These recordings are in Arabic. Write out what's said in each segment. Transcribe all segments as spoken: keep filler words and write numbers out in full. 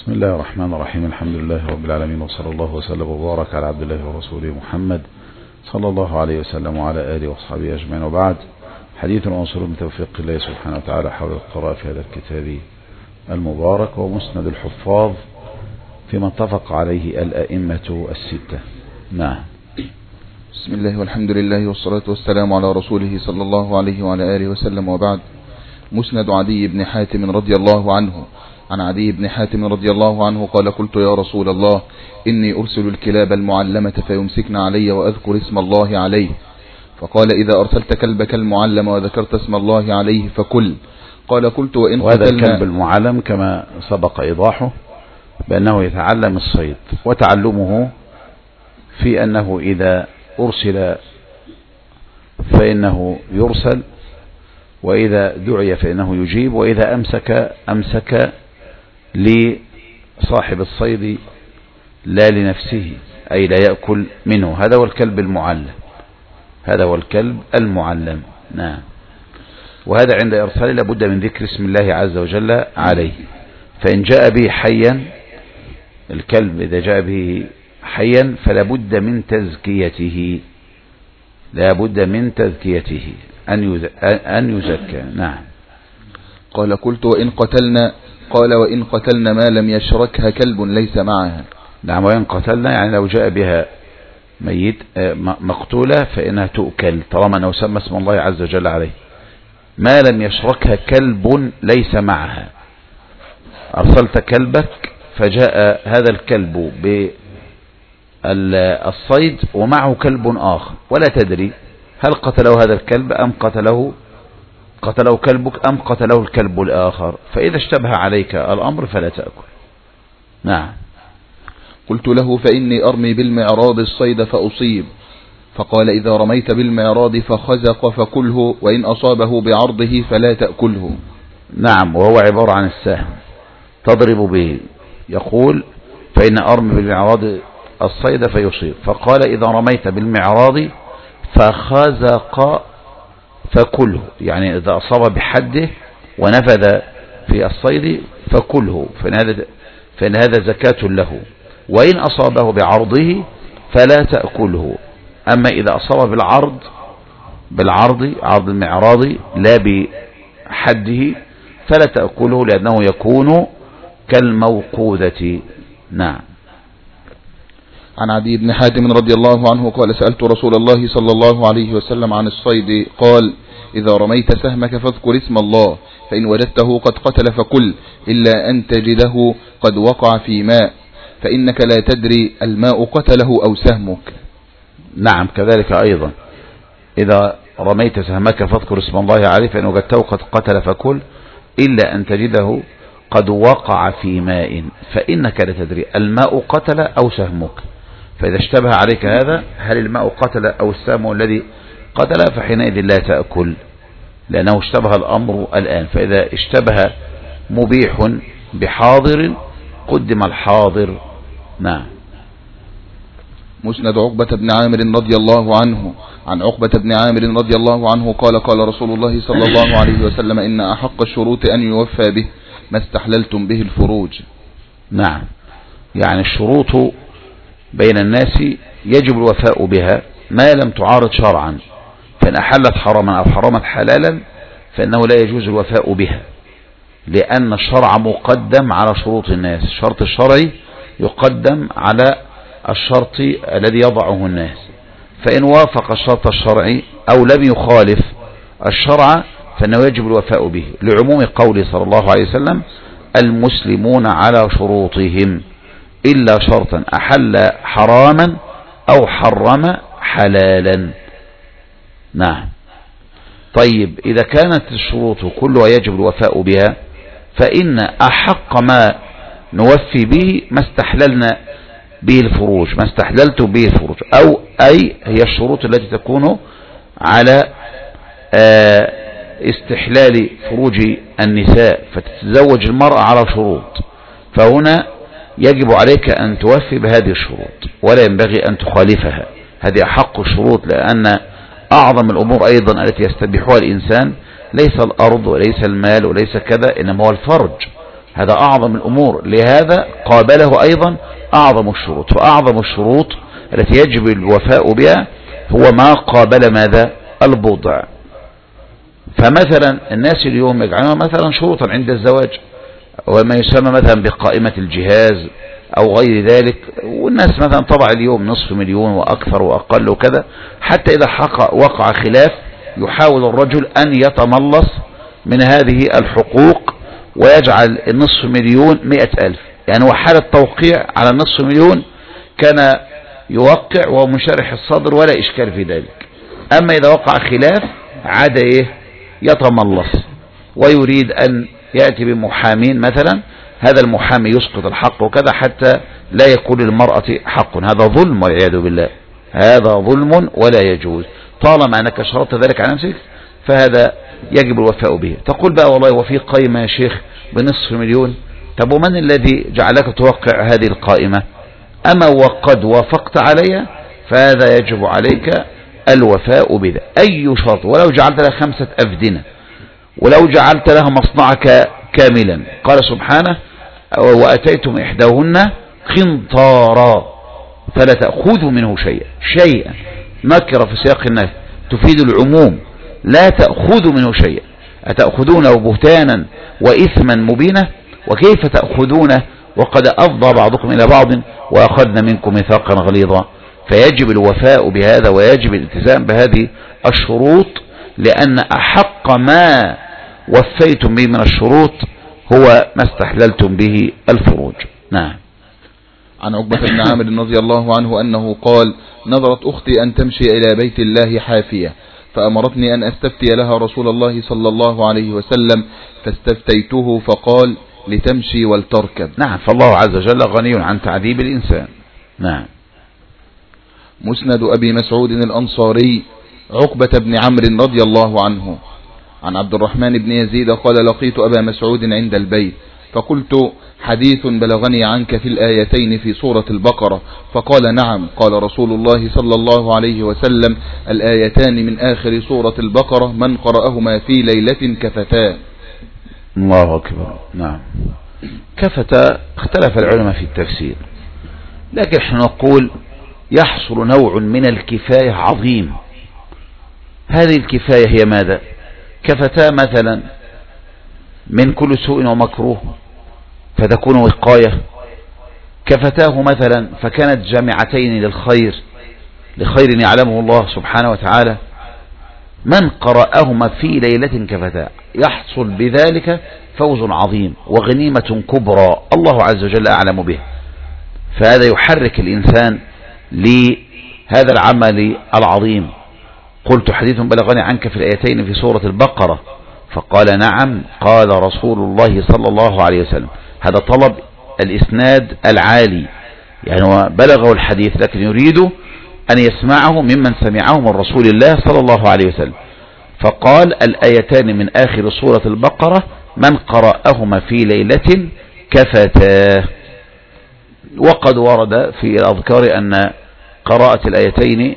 بسم الله الرحمن الرحيم. الحمد لله رب العالمين، وصلى الله وسلم وبارك على عبد الله ورسوله محمد صلى الله عليه وسلم وعلى آله وصحبه أجمعين، وبعد. حديث وأصول بتوفيق الله سبحانه وتعالى حول القراءة في هذا الكتاب المبارك ومسند الحفاظ فيما اتفق عليه الأئمة الستة. نعم. بسم الله والحمد لله والصلاة والسلام على رسوله صلى الله عليه وعلى آله وسلم، وبعد. مسند عدي بن حاتم رضي الله عنه. عن عدي بن حاتم رضي الله عنه قال: قلت يا رسول الله، إني أرسل الكلاب المعلمة فيمسكن علي وأذكر اسم الله عليه، فقال: إذا أرسلت كلبك المعلم وذكرت اسم الله عليه فكل. قال: قلت وإن وهذا الكلب المعلم كما سبق إيضاحه بأنه يتعلم الصيد، وتعلمه في أنه إذا أرسل فإنه يرسل، وإذا دعي فإنه يجيب، وإذا أمسك أمسك لصاحب الصيد لا لنفسه، أي لا يأكل منه. هذا هو الكلب المعلم، هذا هو الكلب المعلم. نعم. وهذا عند إرساله لابد من ذكر اسم الله عز وجل عليه، فإن جاء به حيا، الكلب إذا جاء به حيا فلا بد من تزكيته، لا بد من تزكيته أن يزكى. نعم. قال: قلت وإن قتلنا؟ قال: وإن قتلنا ما لم يشركها كلب ليس معها. نعم. وإن قتلنا يعني لو جاء بها ميت مقتولة فإنها تؤكل طالما أنه سمى اسم الله عز وجل عليه. ما لم يشركها كلب ليس معها. أرسلت كلبك فجاء هذا الكلب بالصيد ومعه كلب آخر، ولا تدري هل قتله هذا الكلب أم قتله قتله كلبك أم قتله الكلب الآخر، فإذا اشتبه عليك الأمر فلا تأكل. نعم. قلت له: فإني أرمي بالمعراض الصيد فأصيب، فقال: إذا رميت بالمعراض فخزق فكله، وإن أصابه بعرضه فلا تأكله. نعم. وهو عبارة عن السهم تضرب به. يقول: فإن أرمي بالمعراض الصيد فيصيب، فقال: إذا رميت بالمعراض فخزق فكله، يعني إذا أصاب بحده ونفذ في الصيد فكله، فإن هذا, فإن هذا زكاة له. وإن أصابه بعرضه فلا تأكله. أما إذا أصاب بالعرض بالعرض عرض المعراض لا بحده فلا تأكله، لأنه يكون كالموقوذة. نعم. عن عدي بن حاتم رضي الله عنه قال: سألت رسول الله صلى الله عليه وسلم عن الصيد، قال: إذا رميت سهمك فاذكر اسم الله، فإن وجدته قد قتل فكل، إلا أن تجده قد وقع في ماء، فإنك لا تدري الماء قتله أو سهمك. نعم. كذلك أيضا إذا رميت سهمك فاذكر اسم الله عليه، فإن وجدته قد قتل فكل، إلا أن تجده قد وقع في ماء، فإنك لا تدري الماء قتل أو سهمك. فإذا اشتبه عليك هذا، هل الماء قتل أو السهم الذي قتل، فحينئذ لا تأكل، لأنه اشتبه الأمر الآن. فإذا اشتبه مبيح بحاضر قدم الحاضر. نعم. مسند عقبة بن عامر رضي الله عنه. عن عقبة بن عامر رضي الله عنه قال: قال رسول الله صلى الله عليه وسلم: إن أحق الشروط أن يوفى به ما استحللتم به الفروج. نعم. يعني الشروط بين الناس يجب الوفاء بها ما لم تعارض شرعا، فإن أحلت حراما أو حرمت حلالا فإنه لا يجوز الوفاء بها، لأن الشرع مقدم على شروط الناس. الشرط الشرعي يقدم على الشرط الذي يضعه الناس، فإن وافق الشرط الشرعي أو لم يخالف الشرع فإنه يجب الوفاء به، لعموم قوله صلى الله عليه وسلم: المسلمون على شروطهم إلا شرطا أحل حراما أو حرم حلالا. نعم. طيب، إذا كانت الشروط كلها يجب الوفاء بها، فإن أحق ما نوفي به ما استحللنا به الفروج، ما استحللت به الفروج، أو أي هي الشروط التي تكون على استحلال فروج النساء، فتتزوج المرأة على شروط، فهنا يجب عليك أن توفي بهذه الشروط ولا ينبغي أن تخالفها. هذه أحق الشروط، لأن أعظم الأمور أيضا التي يستبيحها الإنسان ليس الأرض وليس المال وليس كذا، إنما هو الفرج. هذا أعظم الأمور، لهذا قابله أيضا أعظم الشروط. فأعظم الشروط التي يجب الوفاء بها هو ما قابل ماذا؟ البضع. فمثلا الناس اليوم يجعلون مثلا شروطا عند الزواج وما يسمى مثلا بقائمة الجهاز أو غير ذلك، والناس مثلا طبع اليوم نصف مليون وأكثر وأقل وكذا، حتى إذا وقع خلاف يحاول الرجل أن يتملص من هذه الحقوق ويجعل النصف مليون مئة ألف. يعني هو حال التوقيع على النصف مليون كان يوقع وهو منشرح الصدر ولا إشكال في ذلك. أما إذا وقع خلاف عاد إيه؟ يتملص ويريد أن يأتي بمحامين مثلا، هذا المحامي يسقط الحق وكذا حتى لا يكون للمرأة حق. هذا ظلم والعياذ بالله، هذا ظلم ولا يجوز. طالما أنك شرطت ذلك على نفسك فهذا يجب الوفاء به. تقول بقى والله وفي قائمة يا شيخ بنصف مليون، طب ومن الذي جعلك توقع هذه القائمة؟ أما وقد وافقت عليها فهذا يجب عليك الوفاء بذا. أي شرط، ولو جعلت لها خمسة أفدنة، ولو جعلت لها مصنعك كاملا، قال سبحانه وأتيتم إحداهن قنطارا فلا تأخذوا منه شيئا. شيئا نكرة في سياق النهي تفيد العموم، لا تأخذوا منه شيئا. أتأخذونه بهتانا وإثما مبينا، وكيف تأخذونه وقد أفضى بعضكم إلى بعض وأخذنا منكم ميثاقا غليظا. فيجب الوفاء بهذا ويجب الالتزام بهذه الشروط، لأن أحق ما وفيتم به من الشروط هو ما استحللتم به الفروج. نعم. عن عقبة بن عامر رضي الله عنه أنه قال نظرت أختي أن تمشي إلى بيت الله حافية، فأمرتني أن أستفتي لها رسول الله صلى الله عليه وسلم، فاستفتيته فقال لتمشي ولتركب. نعم. فالله عز وجل غني عن تعذيب الإنسان. نعم. مسند أبي مسعود الأنصاري عقبة بن عمرو رضي الله عنه عن عبد الرحمن بن يزيد قال لقيت أبا مسعود عند البيت فقلت حديث بلغني عنك في الآيتين في سورة البقرة، فقال نعم. قال رسول الله صلى الله عليه وسلم الآيتان من آخر سورة البقرة من قرأهما في ليلة كفتا. الله أكبر. نعم. كفتا اختلف العلماء في التفسير، لكن احنا نقول يحصل نوع من الكفاية عظيم. هذه الكفاية هي ماذا؟ كفتا مثلا من كل سوء ومكروه فتكون وقاية، كفتاه مثلا فكانت جامعتين للخير، لخير يعلمه الله سبحانه وتعالى. من قرأهما في ليلة كفتا يحصل بذلك فوز عظيم وغنيمة كبرى الله عز وجل أعلم به. فهذا يحرك الإنسان لهذا العمل العظيم. قلت حديث بلغني عنك في الآيتين في سورة البقرة، فقال نعم. قال رسول الله صلى الله عليه وسلم. هذا طلب الإسناد العالي، يعني هو بلغه الحديث لكن يريد أن يسمعه ممن سمعه من رسول الله صلى الله عليه وسلم. فقال الآيتان من آخر سورة البقرة من قرأهما في ليلة كفتاه. وقد ورد في الأذكار أن قراءة الآيتين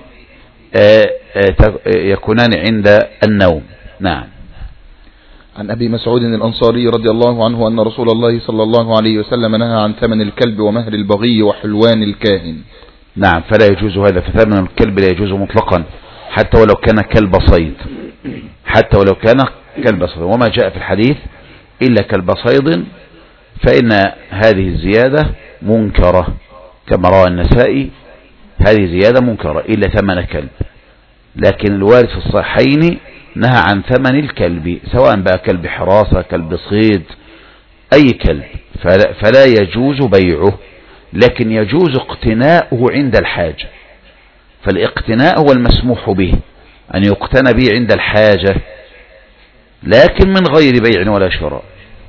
يكونان عند النوم. نعم. عن أبي مسعود الأنصاري رضي الله عنه أن رسول الله صلى الله عليه وسلم نهى عن ثمن الكلب ومهر البغي وحلوان الكاهن. نعم. فلا يجوز هذا، فثمن الكلب لا يجوز مطلقا حتى ولو كان كلب صيد، حتى ولو كان كلب صيد. وما جاء في الحديث إلا كلب صيد فإن هذه الزيادة منكرة كما روى النسائي، هذه زيادة منكرة إلا ثمن كلب. لكن الوارد في الصحيحين نهى عن ثمن الكلب، سواء بقى كلب حراسة كلب صيد أي كلب، فلا, فلا يجوز بيعه، لكن يجوز اقتناؤه عند الحاجة. فالاقتناء هو المسموح به، أن يقتنى به عند الحاجة لكن من غير بيع ولا شراء.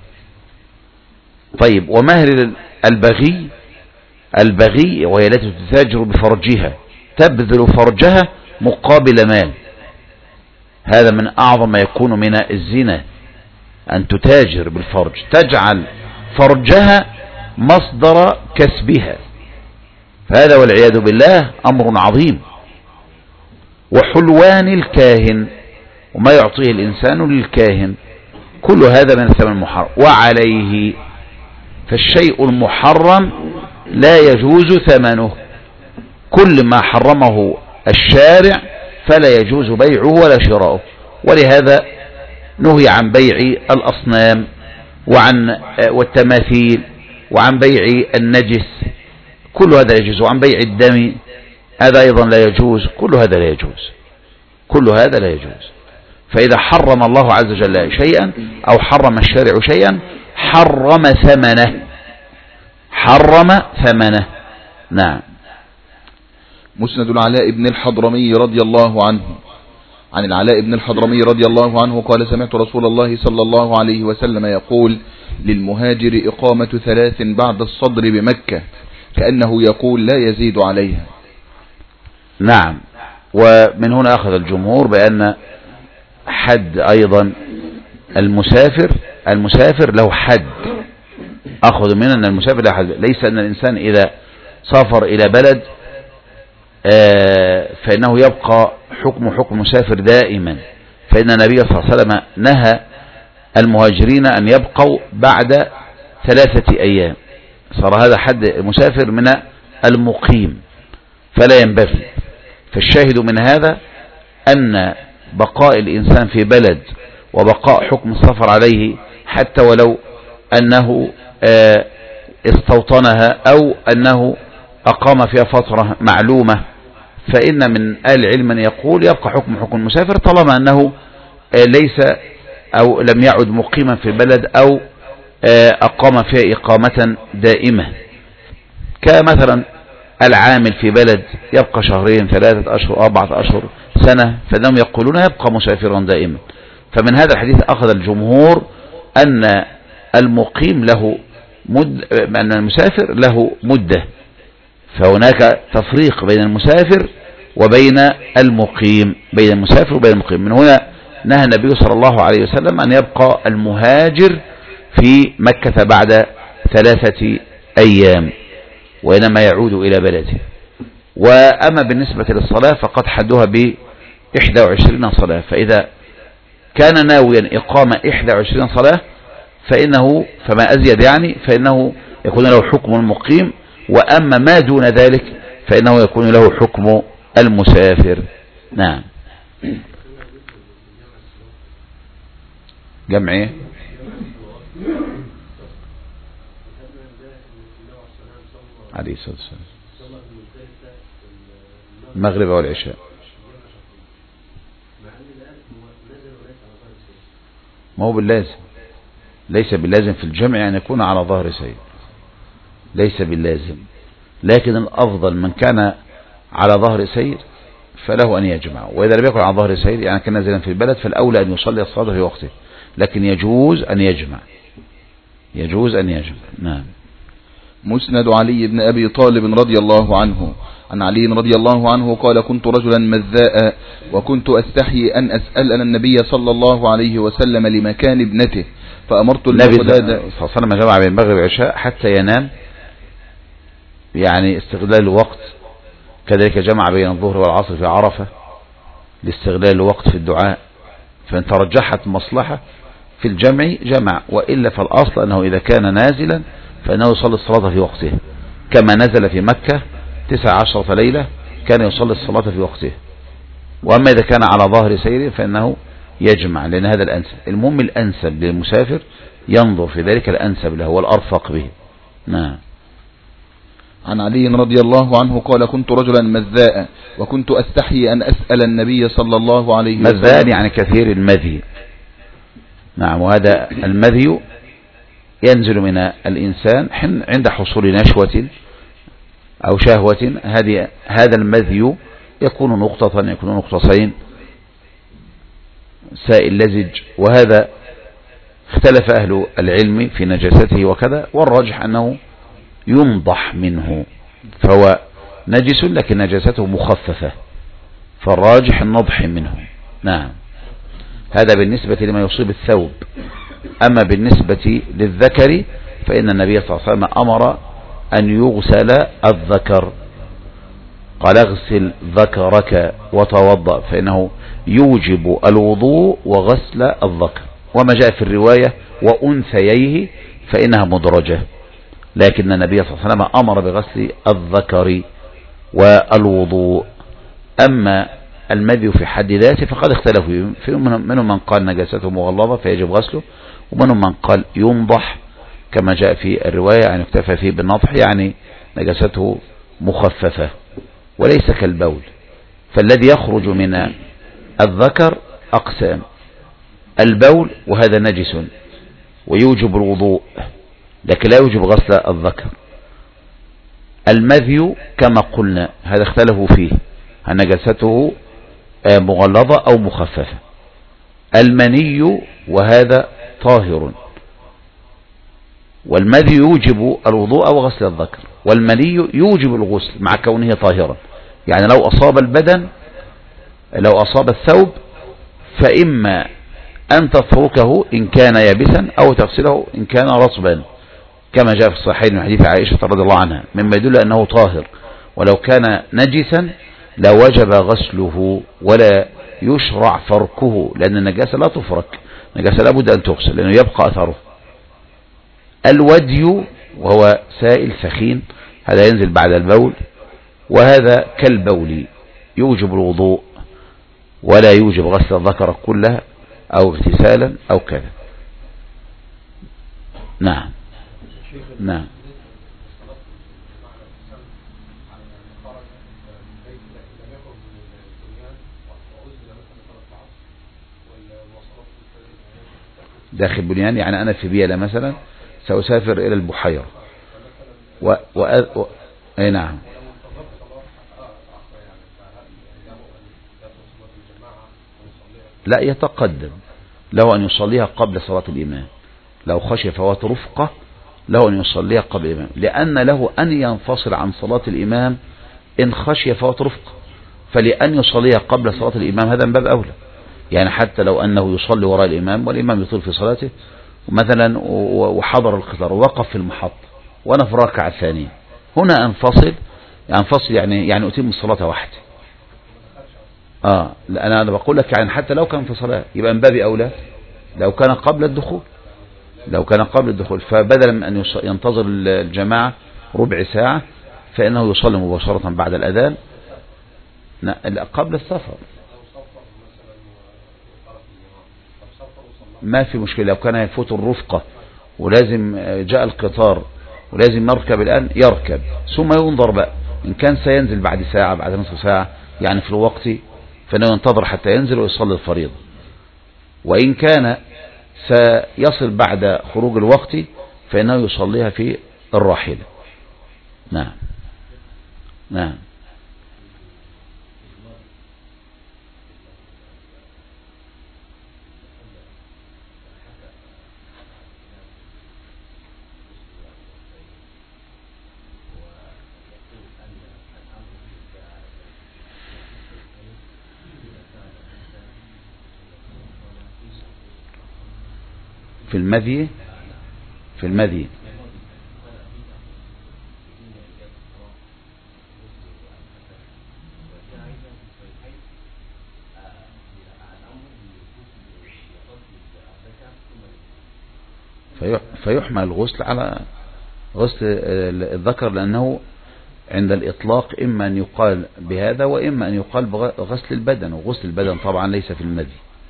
طيب. ومهر البغي، البغي وهي التي تتاجر بفرجها، تبذل فرجها مقابل مال. هذا من أعظم ما يكون من الزنا، أن تتاجر بالفرج، تجعل فرجها مصدر كسبها، فهذا والعياذ بالله أمر عظيم. وحلوان الكاهن وما يعطيه الإنسان للكاهن، كل هذا من الثمن المحرم. وعليه فالشيء المحرم لا يجوز ثمنه، كل ما حرمه الشارع فلا يجوز بيعه ولا شراؤه. ولهذا نهي عن بيع الأصنام وعن والتماثيل وعن بيع النجس، كل هذا يجوز، وعن بيع الدم هذا أيضا لا يجوز، كل هذا لا يجوز، كل هذا لا يجوز. فإذا حرم الله عز وجل شيئا أو حرم الشارع شيئا حرم ثمنه، حرم ثمنه. نعم. مسند العلاء بن الحضرمي رضي الله عنه عن العلاء بن الحضرمي رضي الله عنه قال: سمعت رسول الله صلى الله عليه وسلم يقول: للمهاجر إقامة ثلاث بعد الصدر بمكة، كأنه يقول لا يزيد عليها. نعم. ومن هنا أخذ الجمهور بأن حد أيضا المسافر المسافر له حد، أخذ من أن المسافر له حد، ليس أن الإنسان إذا سافر إلى بلد فإنه يبقى حكم حكم مسافر دائما، فإن النبي صلى الله عليه وسلم نهى المهاجرين أن يبقوا بعد ثلاثة أيام، صار هذا حد المسافر من المقيم فلا ينبغي. فالشاهد من هذا أن بقاء الإنسان في بلد وبقاء حكم السفر عليه حتى ولو أنه استوطنها أو أنه أقام فيها فترة معلومة، فإن من أهل العلم من يقول يبقى حكم حكم المسافر طالما أنه ليس أو لم يعد مقيما في البلد أو أقام فيها إقامة دائمة، كمثلا العامل في بلد يبقى شهرين ثلاثة أشهر أربعة أشهر سنة، فإنهم يقولون يبقى مسافرا دائما. فمن هذا الحديث أخذ الجمهور أن المقيم له مد، أن المسافر له مدة، فهناك تفريق بين المسافر وبين المقيم، بين المسافر وبين المقيم. من هنا نهى النبي صلى الله عليه وسلم أن يبقى المهاجر في مكة بعد ثلاثة أيام وإنما يعود إلى بلده. وأما بالنسبة للصلاة فقد حدها بإحدى وعشرين صلاة، فإذا كان ناويا إقامة إحدى وعشرين صلاة فإنه فما أزيد يعني فإنه يكون له حكم المقيم، وأما ما دون ذلك فإنه يكون له حكم المسافر. نعم. جمعي عليه الصلاة والسلام المغرب والعشاء. ما هو باللازم، ليس باللازم في الجمع أن يكون على ظهر سير، ليس باللازم، لكن الأفضل من كان على ظهر سير فله أن يجمع، وإذا لم يكن على ظهر سير يعني كان نازلا في البلد فالأولى أن يصلي الصلاة في وقته، لكن يجوز أن يجمع، يجوز أن يجمع. نعم. مسند علي بن أبي طالب رضي الله عنه عن علي رضي الله عنه قال: كنت رجلا مذاء وكنت أستحي أن أسأل النبي صلى الله عليه وسلم لمكان ابنته فأمرت النبي صلى الله عليه وسلم جمع بين المغرب والعشاء حتى ينام، يعني استغلال الوقت. كذلك جمع بين الظهر والعصر في عرفة لاستغلال الوقت في الدعاء، فإن ترجحت مصلحة في الجمع جمع، وإلا فالأصل أنه إذا كان نازلا فإنه يصلي الصلاة في وقته، كما نزل في مكة تسع عشرة ليلة كان يصلي الصلاة في وقته. وأما إذا كان على ظهر سير فإنه يجمع، لأن هذا الأنسب. المهم الأنسب للمسافر ينظر في ذلك الأنسب له والأرفق به. نعم. عن علي رضي الله عنه قال: كنت رجلا مذاء وكنت أستحي أن أسأل النبي صلى الله عليه وسلم. مذاء يعني كثير المذي. نعم. وهذا المذي ينزل من الإنسان عند حصول نشوة أو شهوة، هذه هذا المذي يكون نقطة، يكون نقطتين، سائل لزج، وهذا اختلف أهل العلم في نجاسته وكذا، والراجح أنه ينضح منه، فهو نجس لكن نجاسته مخففة، فالراجح النضح منه. نعم. هذا بالنسبة لما يصيب الثوب. أما بالنسبة للذكر فإن النبي صلى الله عليه وسلم أمر أن يغسل الذكر، قال: اغسل ذكرك وتوضأ، فإنه يوجب الوضوء وغسل الذكر. وما جاء في الرواية وأنثييه فإنها مدرجة، لكن النبي صلى الله عليه وسلم أمر بغسل الذكر والوضوء. أما المذي في حد ذاته فقد اختلفوا فيه، منهم من قال نجاسته مغلظة فيجب غسله، ومنهم من قال ينضح كما جاء في الرواية، يعني اكتفى فيه بالنضح، يعني نجاسته مخففة وليس كالبول. فالذي يخرج من الذكر أقسام: البول وهذا نجس ويوجب الوضوء لكن لا يوجب غسل الذكر. المذي كما قلنا هذا اختلفوا فيه، هل نجاسته مغلظة أو مخففة. المني وهذا طاهر، والمذي يوجب الوضوء أو غسل الذكر، والمني يوجب الغسل مع كونه طاهرا. يعني لو أصاب البدن، لو أصاب الثوب، فإما أن تتركه إن كان يابسا أو تغسله إن كان رطبا، كما جاء في الصحيحين من حديث عائشة رضي الله عنها، مما يدل أنه طاهر. ولو كان نجسا لوجب غسله ولا يشرع فركه، لأن النجاسة لا تفرك، النجاسة لابد أن تغسل لأنه يبقى أثره. الودي وهو سائل سخين، هذا ينزل بعد البول، وهذا كالبول يوجب الوضوء ولا يوجب غسل الذكر كلها أو اغتسالا أو كذا. نعم نعم. داخل بنيان، يعني أنا في بيلة مثلا سأسافر إلى البحيرة و... و... و... أي نعم. لا يتقدم له أن يصليها قبل صلاة الإمام، لو خشي فوات رفقة له أن يصليها قبل الإمام، لأن له أن ينفصل عن صلاة الإمام إن خشي فوات رفقة، فلأن يصليها قبل صلاة الإمام هذا من باب أولى. يعني حتى لو أنه يصلي وراء الإمام والإمام يطيل في صلاته مثلا وحضر القطار ووقف في المحطة وأنا في الركعة الثانية، هنا أنفصل، أنفصل يعني يعني أتم الصلاة وحدي. آه لا أنا بقول لك يعني حتى لو كان في صلاة يبقى من باب أولى لو كان قبل الدخول، لو كان قبل الدخول فبدلا من أن ينتظر الجماعة ربع ساعة فإنه يصلي مباشرة بعد الأذان قبل السفر. ما في مشكلة، لو كان يفوت الرفقة ولازم جاء القطار ولازم يركب الآن يركب ثم ينظر بقى إن كان سينزل بعد ساعة بعد نصف ساعة يعني في الوقت، فإنه ينتظر حتى ينزل ويصلي الفريضة. وإن كان سيصل بعد خروج الوقت فإنه يصليها في الراحلة. نعم نعم. في المذي في المذي فيحمل الغسل على غسل الذكر، لأنه عند الإطلاق إما أن يقال بهذا وإما أن يقال بغسل البدن، وغسل البدن طبعا ليس في المذي.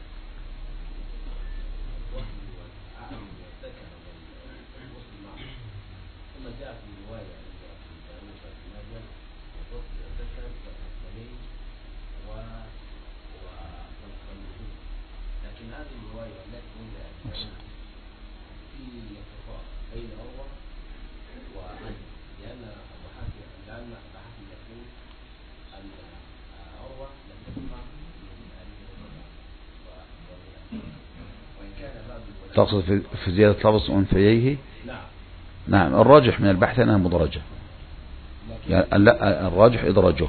تقصد في زيادة لفظ أنثييه؟ نعم. الراجح من البحث أنها مدرجة، يعني لا الراجح إدراجه.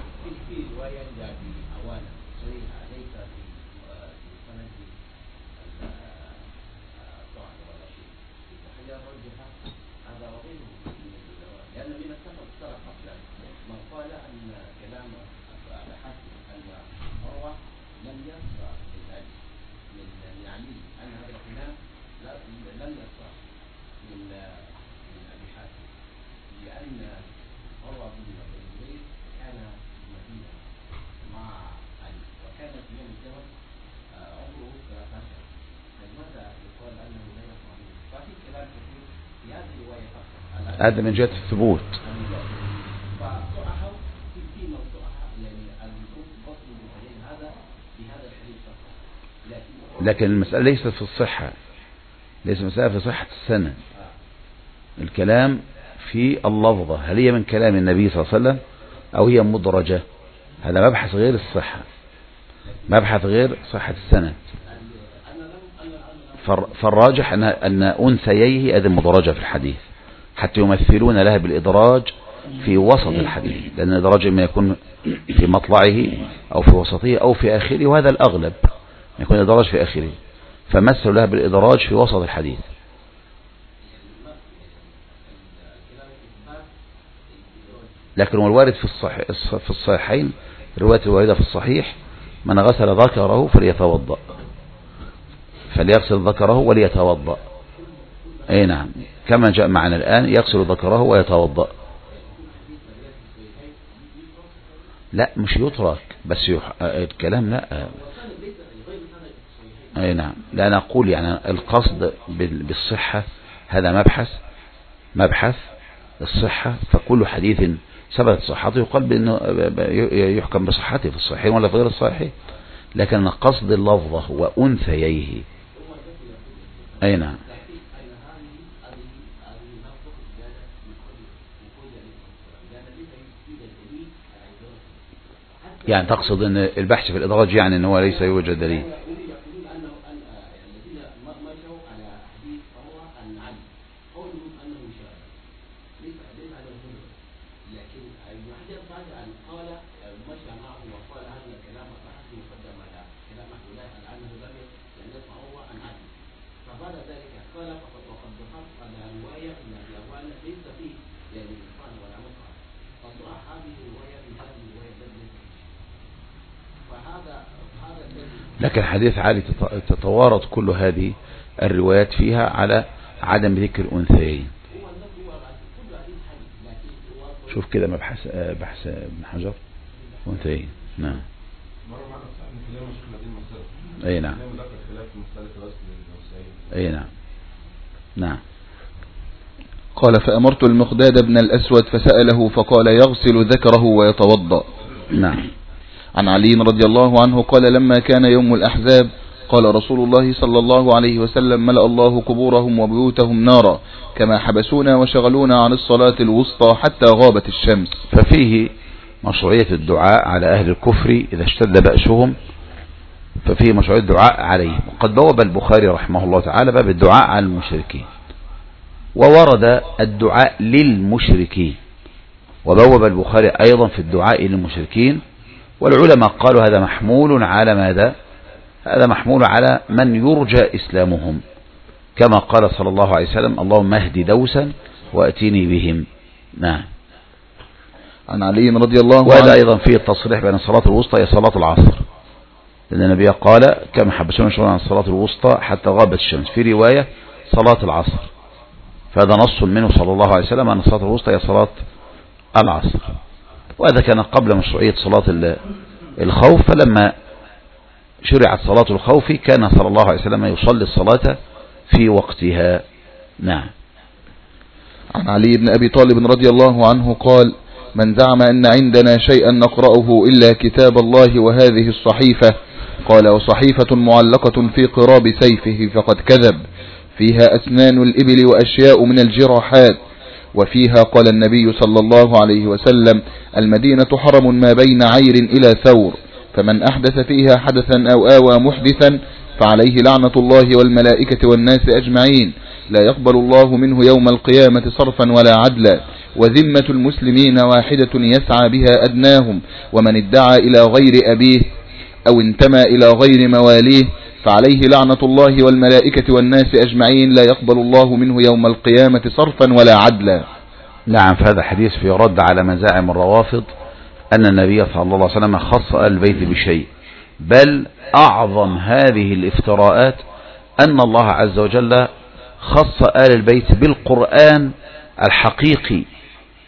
هذا من جهة الثبوت. لكن المسألة ليست في الصحة، ليس المسألة في صحة السند. الكلام في اللفظة، هل هي من كلام النبي صلى الله عليه وسلم أو هي مدرجة؟ هذا مبحث غير الصحة، مبحث غير صحة السند. فالراجح أن أن أنثييه هذه مدرجة في الحديث، حتى يمثلون لها بالإدراج في وسط الحديث، لأن الإدراج إما يكون في مطلعه أو في وسطه أو في آخره، وهذا الأغلب يكون الإدراج في آخره، فمثلوا لها بالإدراج في وسط الحديث. لكن الوارد في الصحيح في الصحيحين، الرواية الواردة في الصحيح: من غسل ذكره فليتوضأ، فليغسل ذكره وليتوضأ. أي نعم، كما جاء معنا الآن: يغسل ذكره ويتوضأ. لا مش يترك بس يح... الكلام لا. أي نعم، لا نقول يعني القصد بالصحة هذا مبحث مبحث الصحة، فكل حديث ثبت صحته يقال بأنه يحكم بصحته في الصحيحين ولا في غير الصحيحين، لكن قصد اللفظة هو أنثييه. أي نعم. يعني تقصد أن البحث في الإدراج يعني أنه ليس يوجد دليل. لكن حديث علي تتوارد كل هذه الروايات فيها على عدم ذكر الأنثيين. شوف كده مبحث بحث ابن حجر أنثيين. نعم. أي نعم. أي نعم. نعم. قال: فأمرت المقداد بن الأسود فسأله فقال: يغسل ذكره ويتوضأ. نعم. عن علي رضي الله عنه قال: لما كان يوم الأحزاب قال رسول الله صلى الله عليه وسلم: ملأ الله قبورهم وبيوتهم نارا كما حبسونا وشغلونا عن الصلاة الوسطى حتى غابت الشمس. ففيه مشروعية الدعاء على أهل الكفر إذا اشتد بأسهم، ففيه مشروعية الدعاء عليهم. وقد بوب البخاري رحمه الله تعالى باب الدعاء على المشركين، وورد الدعاء للمشركين، وبوب البخاري أيضا في الدعاء للمشركين. والعلماء قالوا هذا محمول على ماذا؟ هذا محمول على من يرجى إسلامهم، كما قال صلى الله عليه وسلم: اللهم اهدي دوسا وأتيني بهم. نعم. عن علي رضي الله عنه. وهذا أيضا فيه التصريح بأن الصلاة الوسطى هي صلاة العصر، لأن النبي قال: كما حبسونا شغلنا عن الصلاة الوسطى حتى غابت الشمس، في رواية صلاة العصر، فهذا نص منه صلى الله عليه وسلم أن الصلاة الوسطى هي صلاة العصر. وهذا كان قبل مشروعية صلاة الخوف، فلما شرعت صلاة الخوف كان صلى الله عليه وسلم يصلي الصلاة في وقتها. نعم. عن علي بن أبي طالب رضي الله عنه قال: من زعم أن عندنا شيئا نقرأه إلا كتاب الله وهذه الصحيفة، قال: وصحيفة معلقة في قراب سيفه فقد كذب، فيها أسنان الإبل وأشياء من الجراحات، وفيها قال النبي صلى الله عليه وسلم: المدينة حرم ما بين عير إلى ثور، فمن أحدث فيها حدثا أو آوى محدثا فعليه لعنة الله والملائكة والناس أجمعين، لا يقبل الله منه يوم القيامة صرفا ولا عدلا، وذمة المسلمين واحدة يسعى بها أدناهم، ومن ادعى إلى غير أبيه أو انتمى إلى غير مواليه فعليه لعنة الله والملائكة والناس أجمعين، لا يقبل الله منه يوم القيامة صرفا ولا عدلا. نعم. فهذا حديث في رد على مزاعم الروافض أن النبي صلى الله عليه وسلم خص آل البيت بشيء، بل أعظم هذه الافتراءات أن الله عز وجل خص آل البيت بالقرآن الحقيقي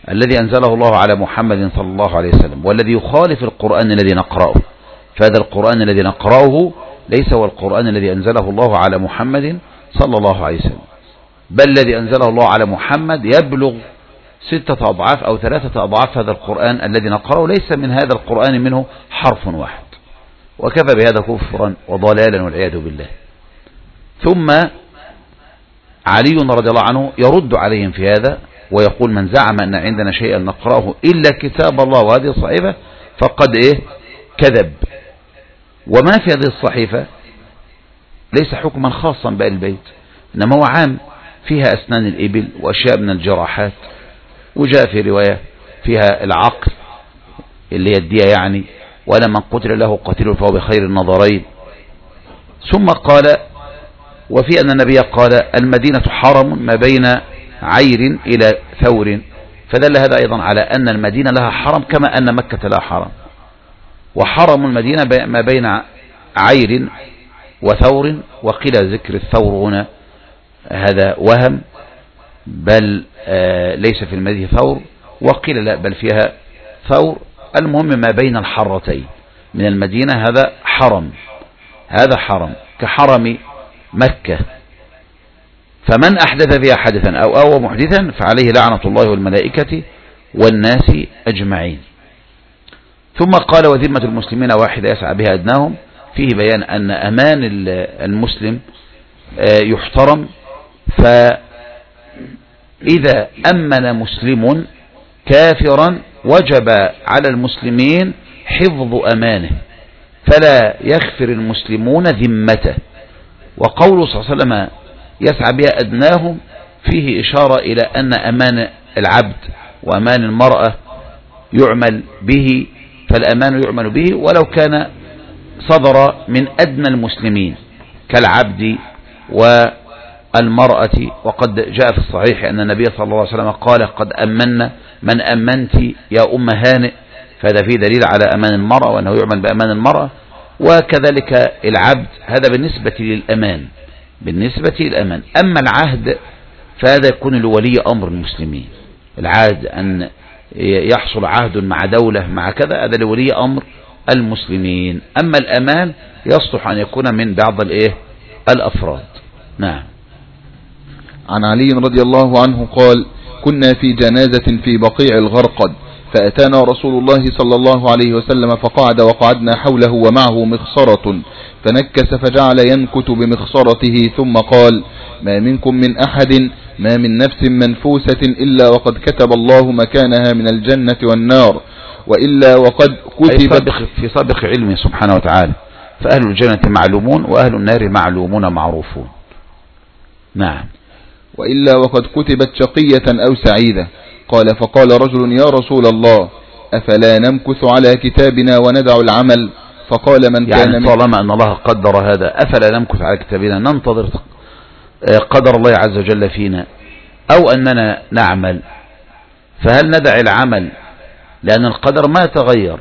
الذي أنزله الله على محمد صلى الله عليه وسلم، والذي يخالف القرآن الذي نقرأه، فهذا القرآن الذي نقرأه ليس هو القرآن الذي أنزله الله على محمد صلى الله عليه وسلم، بل الذي أنزله الله على محمد يبلغ ستة أضعاف أو ثلاثة أضعاف هذا القرآن الذي نقرأه، ليس من هذا القرآن منه حرف واحد، وكفى بهذا كفرا وضلالا والعياذ بالله. ثم علي رضي الله عنه يرد عليهم في هذا ويقول: من زعم أن عندنا شيئا نقرأه إلا كتاب الله وهذه الصحيفة فقد إيه كذب. وما في هذه الصحيفة ليس حكما خاصا بآل البيت، إنما هو عام، فيها أسنان الإبل وأشياء من الجراحات، وجاء في رواية فيها العقل اللي هي الدية يعني، ولا من قتل له قتيل فهو بخير النظرين. ثم قال: وفي أن النبي قال: المدينة حرم ما بين عير إلى ثور، فدل هذا أيضا على أن المدينة لها حرم كما أن مكة لها حرم، وحرم المدينة ما بين عير وثور. وقيل ذكر الثور هنا هذا وهم، بل آه ليس في المدينة ثور، وقيل لا بل فيها ثور. المهم ما بين الحرتين من المدينة هذا حرم، هذا حرم كحرم مكة. فمن أحدث فيها حدثا أو أو محدثا فعليه لعنة الله والملائكة والناس أجمعين. ثم قال: وذمة المسلمين واحدة يسعى بها أدناهم، فيه بيان أن أمان المسلم يحترم، فإذا أمن مسلم كافرا وجب على المسلمين حفظ أمانه، فلا يغفر المسلمون ذمته. وقوله صلى الله عليه وسلم يسعى بها أدناهم فيه إشارة إلى أن أمان العبد وأمان المرأة يعمل به، فالأمان يعمل به ولو كان صدر من أدنى المسلمين كالعبد والمرأة. وقد جاء في الصحيح أن النبي صلى الله عليه وسلم قال: قد أمنا من أمنت يا أم هانئ، فهذا فيه دليل على أمان المرأة وأنه يعمل بأمان المرأة. وكذلك العبد، هذا بالنسبة للأمان، بالنسبة للأمان. أما العهد فهذا يكون لولي أمر المسلمين، العهد أن يحصل عهد مع دولة مع كذا، هذا لولي أمر المسلمين. أما الأمان يصلح أن يكون من بعض الإيه الأفراد. نعم. عن علي رضي الله عنه قال: كنا في جنازة في بقيع الغرقد، فأتانا رسول الله صلى الله عليه وسلم فقعد وقعدنا حوله ومعه مخصرة، فنكس فجعل ينكت بمخصرته، ثم قال: ما منكم من أحد ما من نفس منفوسة إلا وقد كتب الله مكانها من الجنة والنار، وإلا وقد كتبت في سابق علمه سبحانه وتعالى، فأهل الجنة معلومون وأهل النار معلومون معروفون. نعم. وإلا وقد كتبت شقية أو سعيدة. قال: فقال رجل: يا رسول الله، أفلا نمكث على كتابنا وندع العمل؟ فقال: من كان يعني طالما أن الله قدر هذا أفلا نمكث على كتابنا ننتظر قدر الله عز وجل فينا، أو أننا نعمل؟ فهل ندع العمل لأن القدر ما تغير؟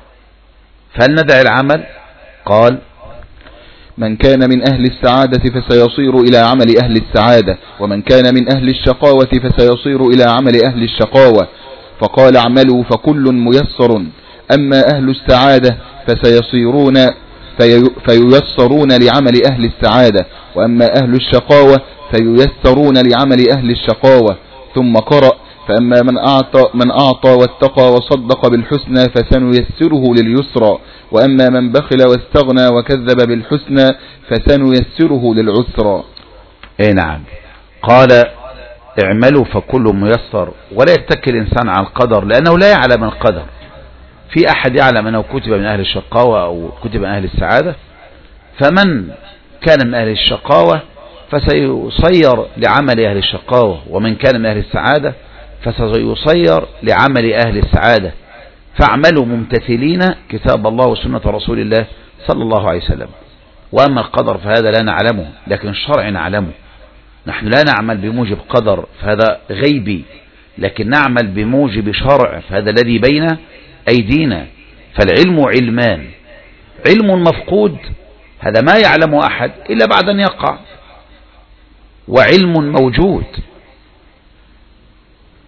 فهل ندع العمل؟ قال: من كان من أهل السعادة فسيصير إلى عمل أهل السعادة، ومن كان من أهل الشقاوة فسيصير إلى عمل أهل الشقاوة. فقال: اعملوا فكل ميسر، أما أهل السعادة فسيصيرون في فييسرون لعمل أهل السعادة، وأما أهل الشقاوة فييسرون لعمل أهل الشقاوة. ثم قرأ: فأما من أعطى, من أعطى واتقى وصدق بالحسنى فسنيسره لليسرى، وأما من بخل واستغنى وكذب بالحسنى فسنيسره للعسرى. اي نعم. قال: اعملوا فكل ميسر، ولا يتكل الإنسان على القدر لأنه لا يعلم القدر. في أحد يعلم أنه كتب من أهل الشقاوة أو كتب من أهل السعادة؟ فمن كان من أهل الشقاوة فسيصير لعمل أهل الشقاوة، ومن كان من أهل السعادة فسيصير لعمل أهل السعادة. فاعملوا ممتثلين كتاب الله وسنة رسول الله صلى الله عليه وسلم. وأما القدر فهذا لا نعلمه، لكن الشرع نعلمه. نحن لا نعمل بموجب قدر فهذا غيبي، لكن نعمل بموجب شرع فهذا الذي بين أيدينا. فالعلم علمان: علم مفقود هذا ما يعلم أحد إلا بعد أن يقع، وعلم موجود.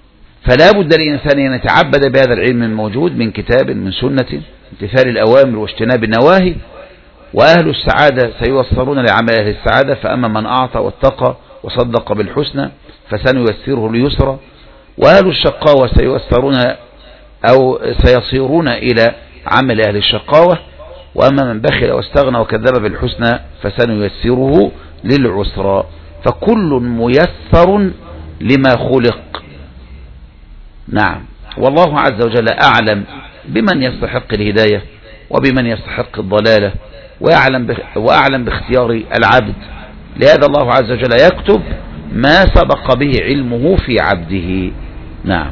فلا بد للإنسان أن يتعبد بهذا العلم الموجود من كتاب من سنة، امتثال الأوامر واجتناب النواهي. وأهل السعادة سيوصلون لعمل أهل السعادة، فأما من أعطى واتقى وصدق بالحسنى فسنيسره ليسرى، وأهل الشقاوة سيوسرون أو سيصيرون إلى عمل أهل الشقاوة، وأما من بخل واستغنى وكذب بالحسنى فسنيسره للعسرى. فكل ميسر لما خلق. نعم. والله عز وجل أعلم بمن يستحق الهداية وبمن يستحق الضلالة، وأعلم وأعلم باختيار العبد. لهذا الله عز وجل يكتب ما سبق به علمه في عبده. نعم.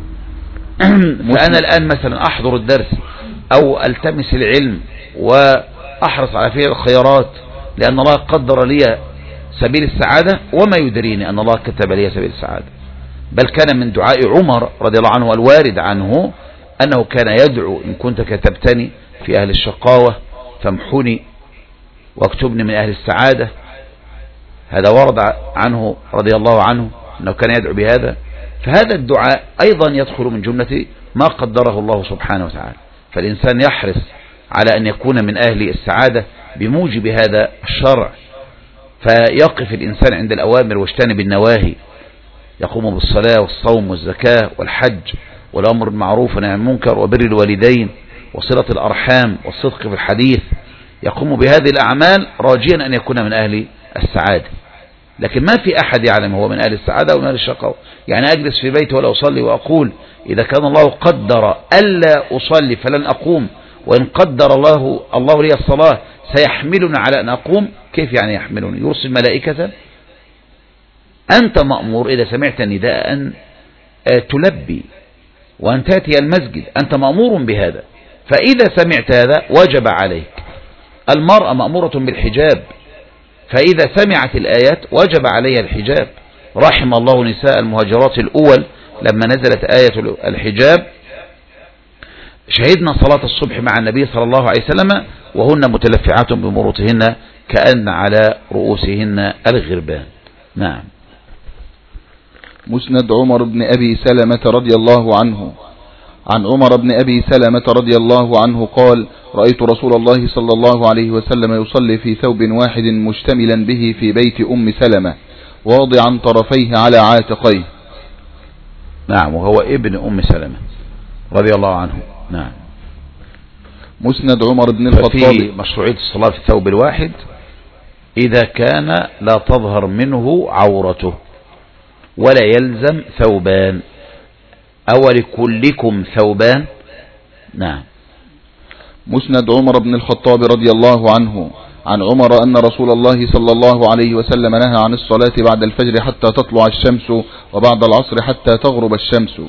فأنا الآن مثلا أحضر الدرس أو ألتمس العلم وأحرص على فعل الخيرات لأن الله قدر لي سبيل السعادة، وما يدريني أن الله كتب لي سبيل السعادة. بل كان من دعاء عمر رضي الله عنه الوارد عنه أنه كان يدعو: إن كنت كتبتني في أهل الشقاوة فامحني واكتبني من أهل السعادة. هذا ورد عنه رضي الله عنه أنه كان يدعو بهذا. فهذا الدعاء أيضا يدخل من جملة ما قدره الله سبحانه وتعالى. فالإنسان يحرص على أن يكون من أهل السعادة بموجب هذا الشرع، فيقف الإنسان عند الأوامر واجتنب النواهي، يقوم بالصلاة والصوم والزكاة والحج والأمر بالمعروف والنهي عن المنكر وبر الوالدين وصلة الأرحام والصدق في الحديث. يقوم بهذه الأعمال راجيا أن يكون من أهل السعادة. لكن ما في أحد يعلم هو من أهل السعادة ومن أهل الشقاوة. يعني أجلس في بيتي ولا أصلي وأقول إذا كان الله قدر ألا أصلي فلن أقوم، وإن قدر الله الله لي الصلاة سيحملني على أن أقوم. كيف يعني يحملني؟ يرسل ملائكة. أنت مأمور إذا سمعت نداء أن تلبي وأن تأتي المسجد، أنت مأمور بهذا. فإذا سمعت هذا وجب عليك. المرأة مأمورة بالحجاب، فإذا سمعت الآيات وجب عليها الحجاب. رحم الله نساء المهاجرات الأول لما نزلت آية الحجاب شهدنا صلاة الصبح مع النبي صلى الله عليه وسلم وهن متلفعات بمروطهن كأن على رؤوسهن الغربان. نعم. مسند عمر بن أبي سلمة رضي الله عنه عن عمر بن أبي سلمة رضي الله عنه قال: رأيت رسول الله صلى الله عليه وسلم يصلي في ثوب واحد مشتملا به في بيت أم سلمة واضعا طرفيه على عاتقيه. نعم. وهو ابن أم سلمة رضي الله عنه. نعم. مسند عمر بن الخطاب. في مشروعية الصلاة في الثوب الواحد إذا كان لا تظهر منه عورته، ولا يلزم ثوبان. أو لكلكم ثوبان. نعم. مسند عمر بن الخطاب رضي الله عنه عن عمر أن رسول الله صلى الله عليه وسلم نهى عن الصلاة بعد الفجر حتى تطلع الشمس وبعد العصر حتى تغرب الشمس.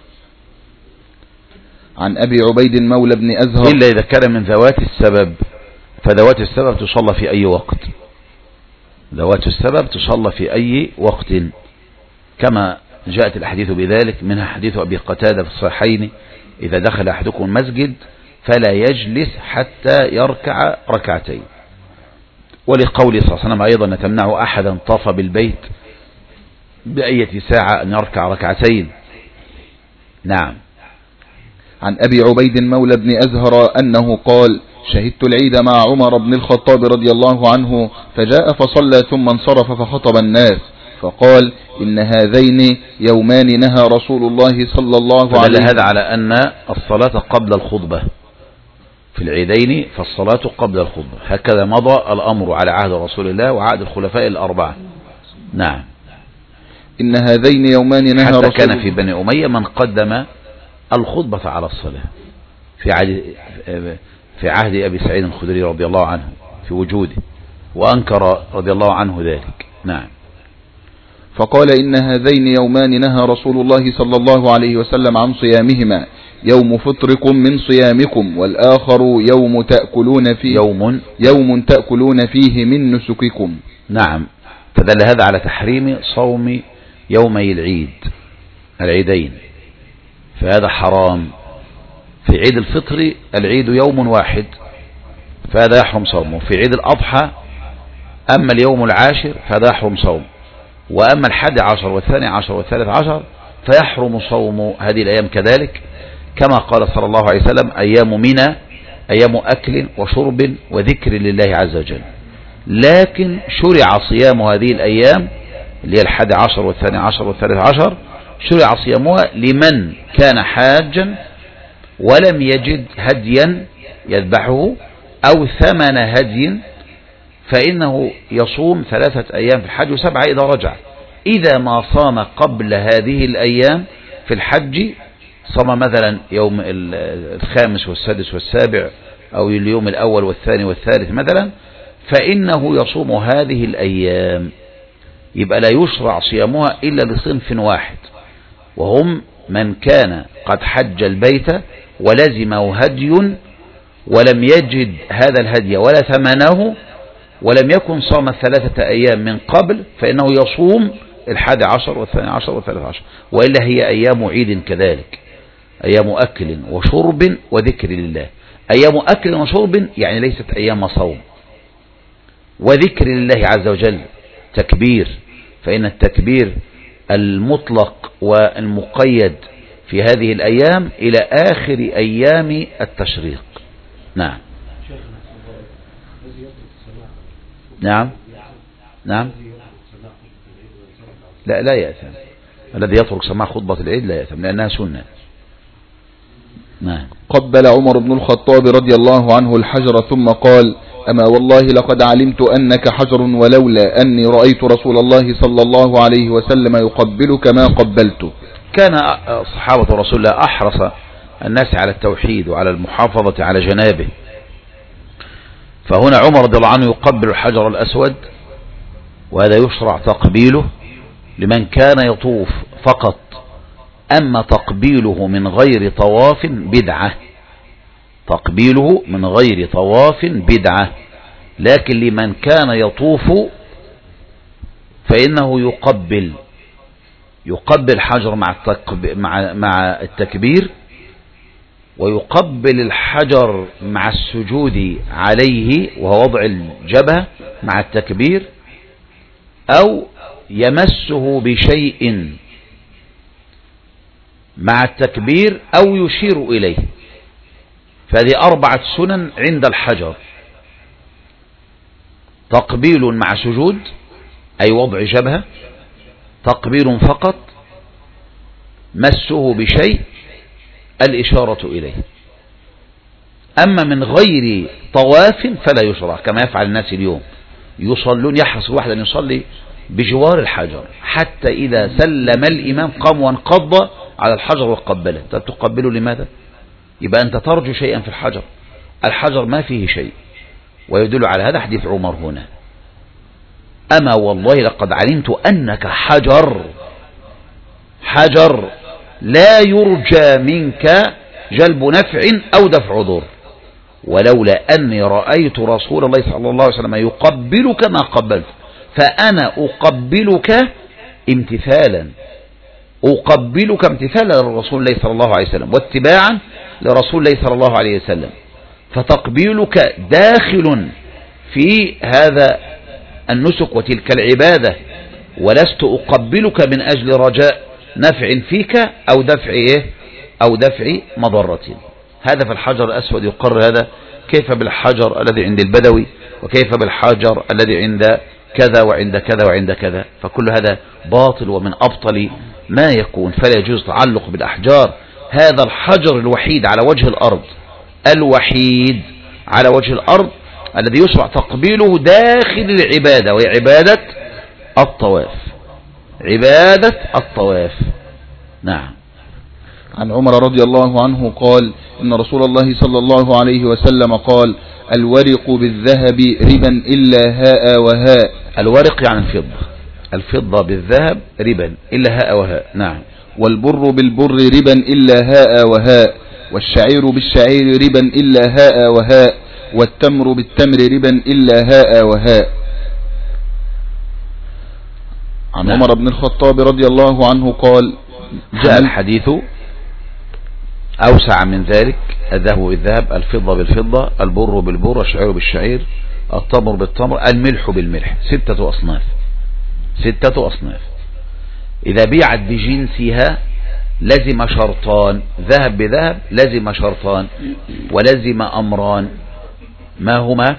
عن أبي عبيد مولى بن أزهر. إلا إذا كان من ذوات السبب، فذوات السبب تصلى في أي وقت. ذوات السبب تصلى في أي وقت كما جاءت الحديث بذلك، منها حديث أبي قتادة في الصحيحين: إذا دخل أحدكم المسجد فلا يجلس حتى يركع ركعتين. ولقوله صلى الله عليه وسلم أيضا: نتمنع أحدا طاف بالبيت بأية ساعة أن يركع ركعتين. نعم. عن أبي عبيد مولى بن أزهر أنه قال: شهدت العيد مع عمر بن الخطاب رضي الله عنه فجاء فصلى ثم انصرف فخطب الناس فقال: إن هذين يومان نهى رسول الله صلى الله عليه وسلم. هذا على أن الصلاة قبل الخطبة في العيدين، فالصلاة قبل الخطبة. هكذا مضى الأمر على عهد رسول الله وعهد الخلفاء الأربعة. نعم. إن هذين يومان نهى حتى رسول كان في بني أمية من قدم الخطبة على الصلاة في عهد في عهد أبي سعيد الخدري رضي الله عنه في وجوده، وأنكر رضي الله عنه ذلك. نعم. فقال: إن هذين يومان نهى رسول الله صلى الله عليه وسلم عن صيامهما، يوم فطركم من صيامكم والآخر يوم تأكلون فيه يوم يوم تأكلون فيه من نسككم. نعم. فدل هذا على تحريم صوم يومي العيد العيدين، فهذا حرام. في عيد الفطر العيد يوم واحد فهذا يحرم صومه. في عيد الأضحى أما اليوم العاشر فهذا يحرم صومه. وأما الحادي عشر والثاني عشر والثالث عشر فيحرم صوم هذه الأيام كذلك، كما قال صلى الله عليه وسلم أيام منى أيام أكل وشرب وذكر لله عز وجل. لكن شرع صيام هذه الأيام اللي هي الحادي عشر والثاني عشر والثالث عشر، شرع صيامها لمن كان حاجا ولم يجد هديا يذبحه أو ثمن هدي، فإنه يصوم ثلاثة أيام في الحج وسبعة إذا رجع. إذا ما صام قبل هذه الأيام في الحج، صام مثلا يوم الخامس والسادس والسابع أو اليوم الأول والثاني والثالث مثلا، فإنه يصوم هذه الأيام. يبقى لا يشرع صيامها إلا لصنف واحد، وهم من كان قد حج البيت ولزمه هدي ولم يجد هذا الهدي ولا ثمنه ولم يكن صام ثلاثة أيام من قبل، فإنه يصوم الحادي عشر والثاني عشر والثالث عشر، وإلا هي أيام عيد كذلك، أيام أكل وشرب وذكر لله. أيام أكل وشرب يعني ليست أيام صوم. وذكر لله عز وجل تكبير، فإن التكبير المطلق والمقيد في هذه الأيام إلى آخر أيام التشريق. نعم نعم نعم لا لا يأثم الذي يترك سماع خطبة العيد، لا يأثم لأنها سنة. نعم. قبل عمر بن الخطاب رضي الله عنه الحجر ثم قال: أما والله لقد علمت أنك حجر، ولولا أني رأيت رسول الله صلى الله عليه وسلم يقبلك ما قبلته. كان صحابة رسول الله أحرص الناس على التوحيد وعلى المحافظة على جنابه، فهنا عمر رضي الله عنه يقبل الحجر الأسود، وهذا يشرع تقبيله لمن كان يطوف فقط. أما تقبيله من غير طواف بدعة، تقبيله من غير طواف بدعة، لكن لمن كان يطوف فإنه يقبل يقبل الحجر مع مع مع التكبير، ويقبل الحجر مع السجود عليه وهو وضع الجبهة مع التكبير، أو يمسه بشيء مع التكبير أو يشير إليه. فهذه أربعة سنن عند الحجر: تقبيل مع سجود أي وضع جبهة، تقبيل فقط، مسه بشيء، الإشارة إليه. أما من غير طواف فلا يشرع، كما يفعل الناس اليوم، يصلون، يحرص واحد أن يصلي بجوار الحجر حتى إذا سلم الإمام قام وانقض على الحجر وقبله. تقبله لماذا؟ يبقى أنت ترجو شيئا في الحجر، الحجر ما فيه شيء، ويدل على هذا حديث عمر هنا: أما والله لقد علمت أنك حجر، حجر لا يرجى منك جلب نفع أو دفع ضر، ولولا أني رأيت رسول الله صلى الله عليه وسلم يقبلك ما قبلت، فأنا أقبلك امتثالا، أقبلك امتثالا لرسول الله صلى الله عليه وسلم واتباعا لرسول الله صلى الله عليه وسلم. فتقبيلك داخل في هذا النسك وتلك العبادة، ولست أقبلك من أجل رجاء نفع فيك أو دفع إيه أو دفع مضرة. هذا في الحجر الأسود يقر هذا. كيف بالحجر الذي عند البدوي، وكيف بالحجر الذي عند كذا وعند كذا وعند كذا؟ فكل هذا باطل ومن أبطل ما يكون، فلا يجوز تعلق بالأحجار. هذا الحجر الوحيد على وجه الأرض، الوحيد على وجه الأرض الذي يشرع تقبيله داخل العبادة، وهي عبادة الطواف، عبادة الطواف. نعم. عن عمر رضي الله عنه قال: إن رسول الله صلى الله عليه وسلم قال: الورق بالذهب ربا إلا هاء وهاء. الورق يعني الفضة، الفضة بالذهب ربا إلا هاء وهاء. نعم. والبر بالبر ربا إلا هاء وهاء، والشعير بالشعير ربا إلا هاء وهاء، والتمر بالتمر ربا إلا هاء وهاء. عن نعم. عمر بن الخطاب رضي الله عنه قال: جاء الحديث أوسع من ذلك: الذهب بالذهب، الفضة بالفضة، البر بالبر، الشعير بالشعير، التمر بالتمر، الملح بالملح. ستة أصناف، ستة أصناف. إذا بيعت بجنسها لزم شرطان، ذهب بذهب لزم شرطان ولزم أمران، ما هما؟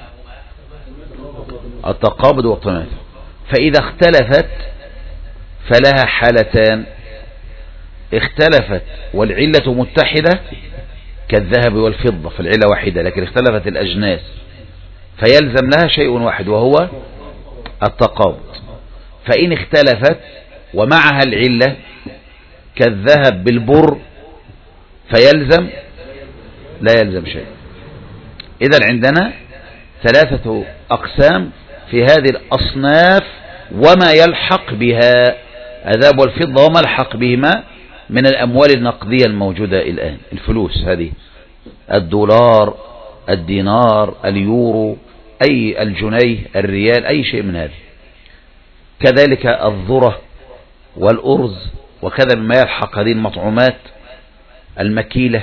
التقابض والتماثل. فإذا اختلفت فلها حالتان: اختلفت والعلة متحدة كالذهب والفضة، فالعلة واحدة لكن اختلفت الأجناس فيلزم لها شيء واحد وهو التقابض. فإن اختلفت ومعها العلة كالذهب بالبر فيلزم لا يلزم شيء. إذا عندنا ثلاثة أقسام في هذه الأصناف وما يلحق بها، الذهب والفضة وما يلحق بهما من الأموال النقدية الموجودة الآن، الفلوس هذه، الدولار، الدينار، اليورو، أي الجنيه، الريال، أي شيء من هذا. كذلك الذرة والأرز وكذا مما يلحق هذه المطعومات المكيلة.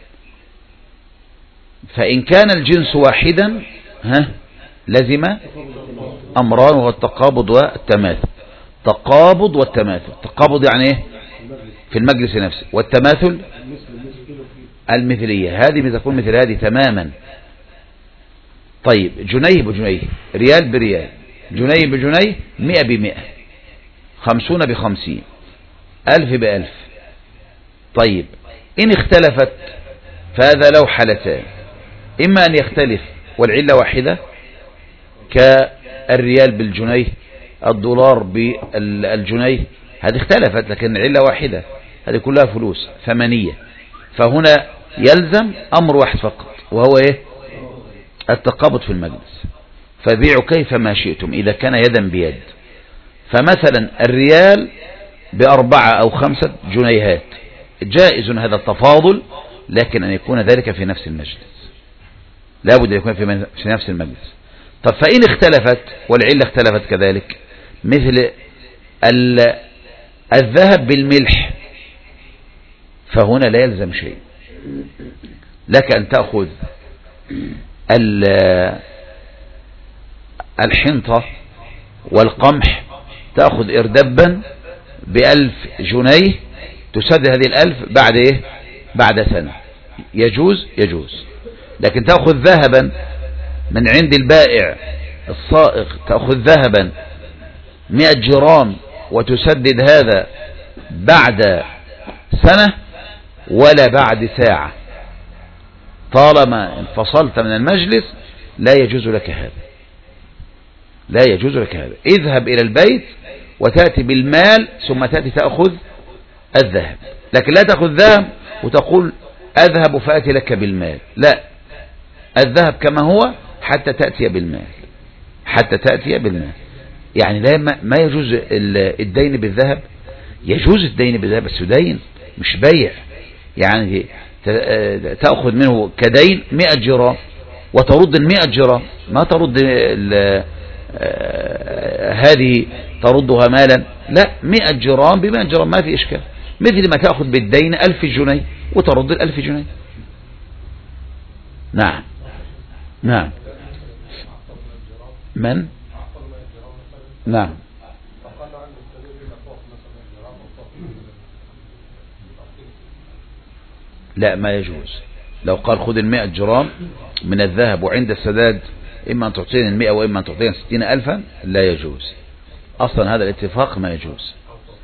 فإن كان الجنس واحدا ها لزم أمران، وهو التقابض والتماثل. تقابض والتماثل، التقابض يعني ايه؟ في المجلس نفسه، والتماثل المثلية، هذه بتكون مثل هذه تماما. طيب جنيه بجنيه، ريال بريال، جنيه بجنيه، مئة بمئة، خمسون بخمسين، ألف بألف. طيب إن اختلفت فهذا له حالتان: إما أن يختلف والعلة واحدة كالريال بالجنيه، الدولار بالجنيه، هذه اختلفت لكن العلة واحدة، هذه كلها فلوس ثمنية، فهنا يلزم أمر واحد فقط وهو إيه؟ التقابض في المجلس. فبيعوا كيف ما شئتم إذا كان يدا بيد. فمثلا الريال بأربعة أو خمسة جنيهات، جائز هذا التفاضل، لكن أن يكون ذلك في نفس المجلس، لا بد أن يكون في نفس المجلس. طب فإن اختلفت والعلة اختلفت كذلك، مثل الذهب بالملح، فهنا لا يلزم شيء. لك أن تأخذ الحنطة والقمح، تأخذ إردبا بألف جنيه، تسدد هذه الألف بعد إيه؟ بعد سنة، يجوز يجوز. لكن تأخذ ذهبا من عند البائع الصائغ، تأخذ ذهبا مئة جرام وتسدد هذا بعد سنة ولا بعد ساعة، طالما انفصلت من المجلس لا يجوز لك هذا، لا يجوز لك هذا. اذهب إلى البيت وتأتي بالمال ثم تأتي تأخذ الذهب، لكن لا تأخذ ذهب وتقول أذهب فأتي لك بالمال، لا، الذهب كما هو حتى تأتي بالمال، حتى تأتي بالمال. يعني لا، ما يجوز الدين بالذهب، يجوز الدين بالذهب بس دين مش بيع. يعني تأخذ منه كدين مئة جرام وترد المئة جرام، ما ترد هذه تردها مالا، لا، مئة جرام بمئة جرام ما في إشكال، مثل ما تأخذ بالدين ألف جنيه وترد الألف جنيه. نعم نعم. من؟ نعم. لا، ما يجوز. لو قال خذ المئة جرام من الذهب وعند السداد إما أن تعطيني المئة وإما أن تعطيني ستين ألفا، لا يجوز أصلا، هذا الاتفاق ما يجوز.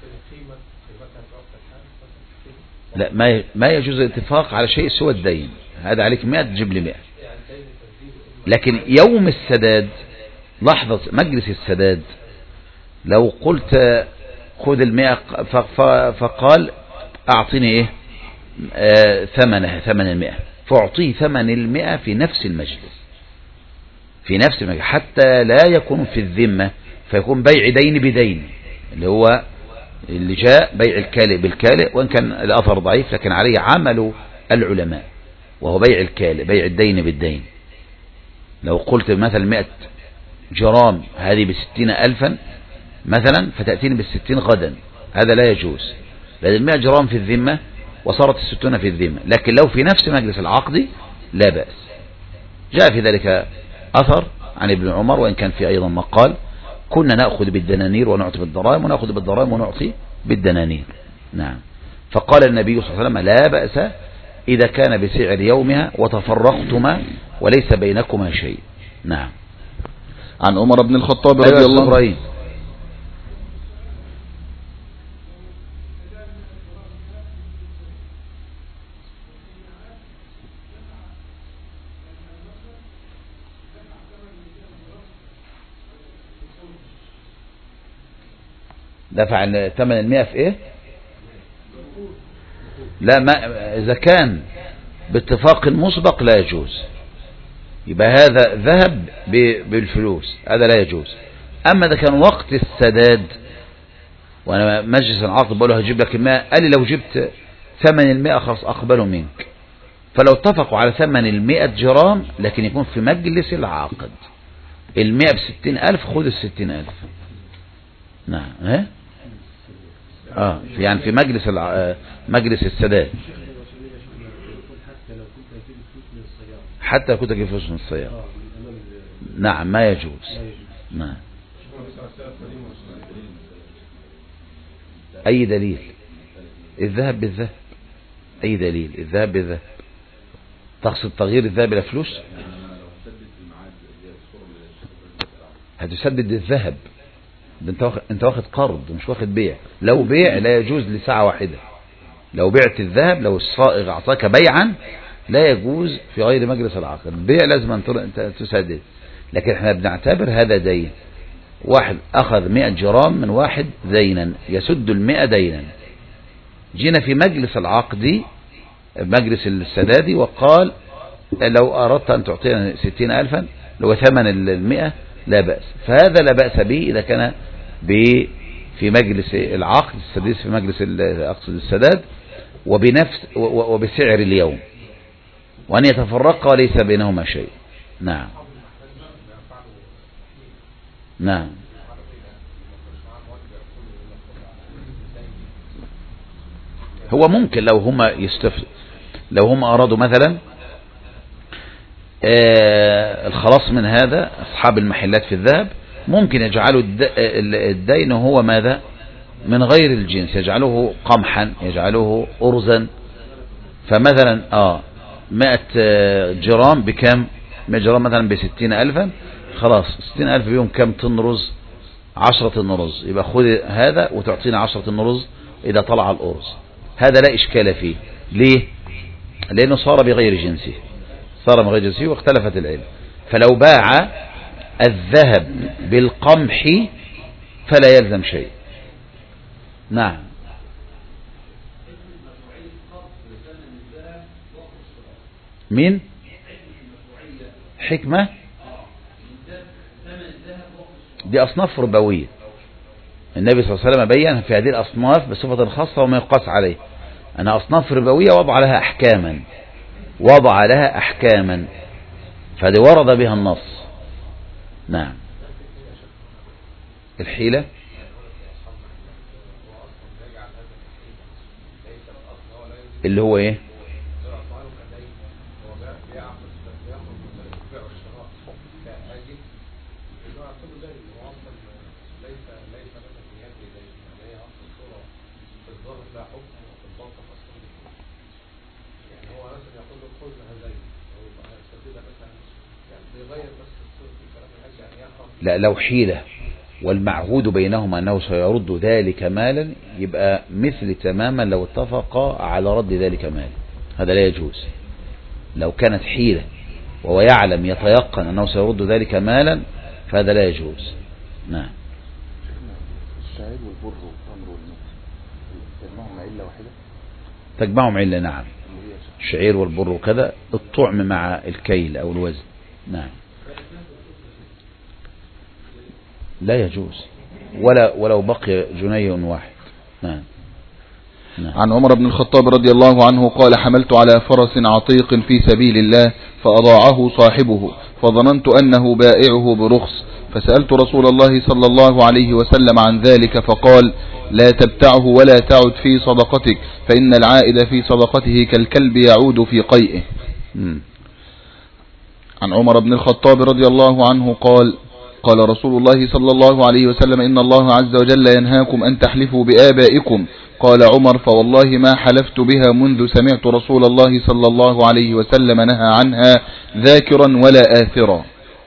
لا، ما ما يجوز الاتفاق على شيء سوى الدين، هذا عليك مئة تجيب لي مئة. لكن يوم السداد، لحظة مجلس السداد، لو قلت خذ المئة فقال أعطيني إيه آه ثمنها، ثمن المئة، فأعطيه ثمن المئة في نفس المجلس، في نفس المجلس، حتى لا يكون في الذمة، فيكون بيع دين بدين، اللي هو اللي جاء بيع الكالئ بالكالئ، وإن كان الأثر ضعيف لكن عليه عمل العلماء، وهو بيع الكالئ، بيع الدين بالدين. لو قلت مثلا مئة جرام هذه بستين ألفا مثلا، فتأتيني بالستين غدا، هذا لا يجوز، لأن المئة جرام في الذمة وصارت الستون في الذمة. لكن لو في نفس مجلس العقد لا بأس. جاء في ذلك أثر عن ابن عمر، وإن كان في أيضا مقال: كنا نأخذ بالدنانير ونعطي بالضرائم، ونأخذ بالضرائم ونعطي بالدنانير. نعم. فقال النبي صلى الله عليه وسلم لا بأس إذا كان بسعر يومها وتفرقتما وليس بينكما شيء. نعم. عن عمر بن الخطاب رضي الله عنه. دفع ثمن المئة في ايه؟ لا، ما اذا كان باتفاق مسبق لا يجوز، يبقى هذا ذهب بالفلوس، هذا لا يجوز. اما اذا كان وقت السداد وانا مجلس العقد بقول له هجيب لك المئة، قال لي لو جبت ثمن المئة خلاص اقبله منك، فلو اتفقوا على ثمن المئة جرام لكن يكون في مجلس العقد المئة بستين الف، خذ الستين الف. نعم. ها اه يعني في مجلس مجلس السداد، حتى لو كنت اجيب فلوس من السيارة. نعم ما يجوز. نعم. اي دليل؟ الذهب بالذهب. اي دليل؟ الذهب بالذهب. تقصد تغيير الذهب الى فلوس؟ هتسدد الذهب ده انت واخد انت واخد قرض مش واخد بيع. لو بيع لا يجوز لساعة واحدة. لو بعت الذهب، لو الصائغ اعطاك بيعا لا يجوز في غير مجلس العقد. البيع لازم انت تسدد، لكن احنا بنعتبر هذا دين. واحد اخذ مئة جرام من واحد دينا يسد المئة دينا، جينا في مجلس العقد مجلس السداد وقال لو اردت ان تعطينا ستين الفا لو ثمن المئة لا بأس. فهذا لا بأس به إذا كان في مجلس العقد السداد، في مجلس أقصد السداد وبنفس وبسعر اليوم، وأن يتفرقا ليس بينهما شيء. نعم. نعم. هو ممكن لو هما يستف لو هما أرادوا مثلا آه الخلاص من هذا، أصحاب المحلات في الذهب ممكن يجعلوا الدين هو ماذا من غير الجنس، يجعله قمحا، يجعله أرزا. فمثلا آه مئة جرام بكم؟ مئة جرام مثلا بستين ألفا، خلاص ستين ألف بيهم كم طن رز؟ عشرة طن رز، يبقى خذ هذا وتعطينا عشرة طن رز إذا طلع الأرز. هذا لا إشكال فيه. ليه؟ لأنه صار بغير جنسه، صار بغير جنسه واختلفت العلم. فلو باع الذهب بالقمح فلا يلزم شيء. نعم. مين؟ حكمة دي أصناف ربوية. النبي صلى الله عليه وسلم بيّن في هذه الأصناف بصفة خاصة وما يقاس عليه أنها أصناف ربوية وضع لها أحكاما، وضع لها أحكاما فهذه ورد بها النص. نعم. الحيلة اللي هو ايه؟ لا، لو حيلة والمعهود بينهما أنه سيرد ذلك مالا يبقى مثل تماما لو اتفقا على رد ذلك مالا، هذا لا يجوز. لو كانت حيلة وهو يعلم يتيقن أنه سيرد ذلك مالا فهذا لا يجوز. نعم. الشعير والبر والتمر والمكس تجمعهم علة واحدة؟ تجمعهم علة. نعم. الشعير والبر وكذا الطعم مع الكيل أو الوزن. نعم. لا يجوز ولا ولو بقي جنيه واحد. نعم. نعم. عن عمر بن الخطاب رضي الله عنه قال: حملت على فرس عتيق في سبيل الله فأضاعه صاحبه فظننت أنه بائعه برخص، فسألت رسول الله صلى الله عليه وسلم عن ذلك فقال: لا تبتعه ولا تعد في صدقتك، فإن العائد في صدقته كالكلب يعود في قيئه. عن عمر بن الخطاب رضي الله عنه قال: قال رسول الله صلى الله عليه وسلم: إن الله عز وجل ينهاكم أن تحلفوا بآبائكم قال عمر: فوالله ما حلفت بها منذ سمعت رسول الله صلى الله عليه وسلم نهى عنها ذاكرا ولا آثرا.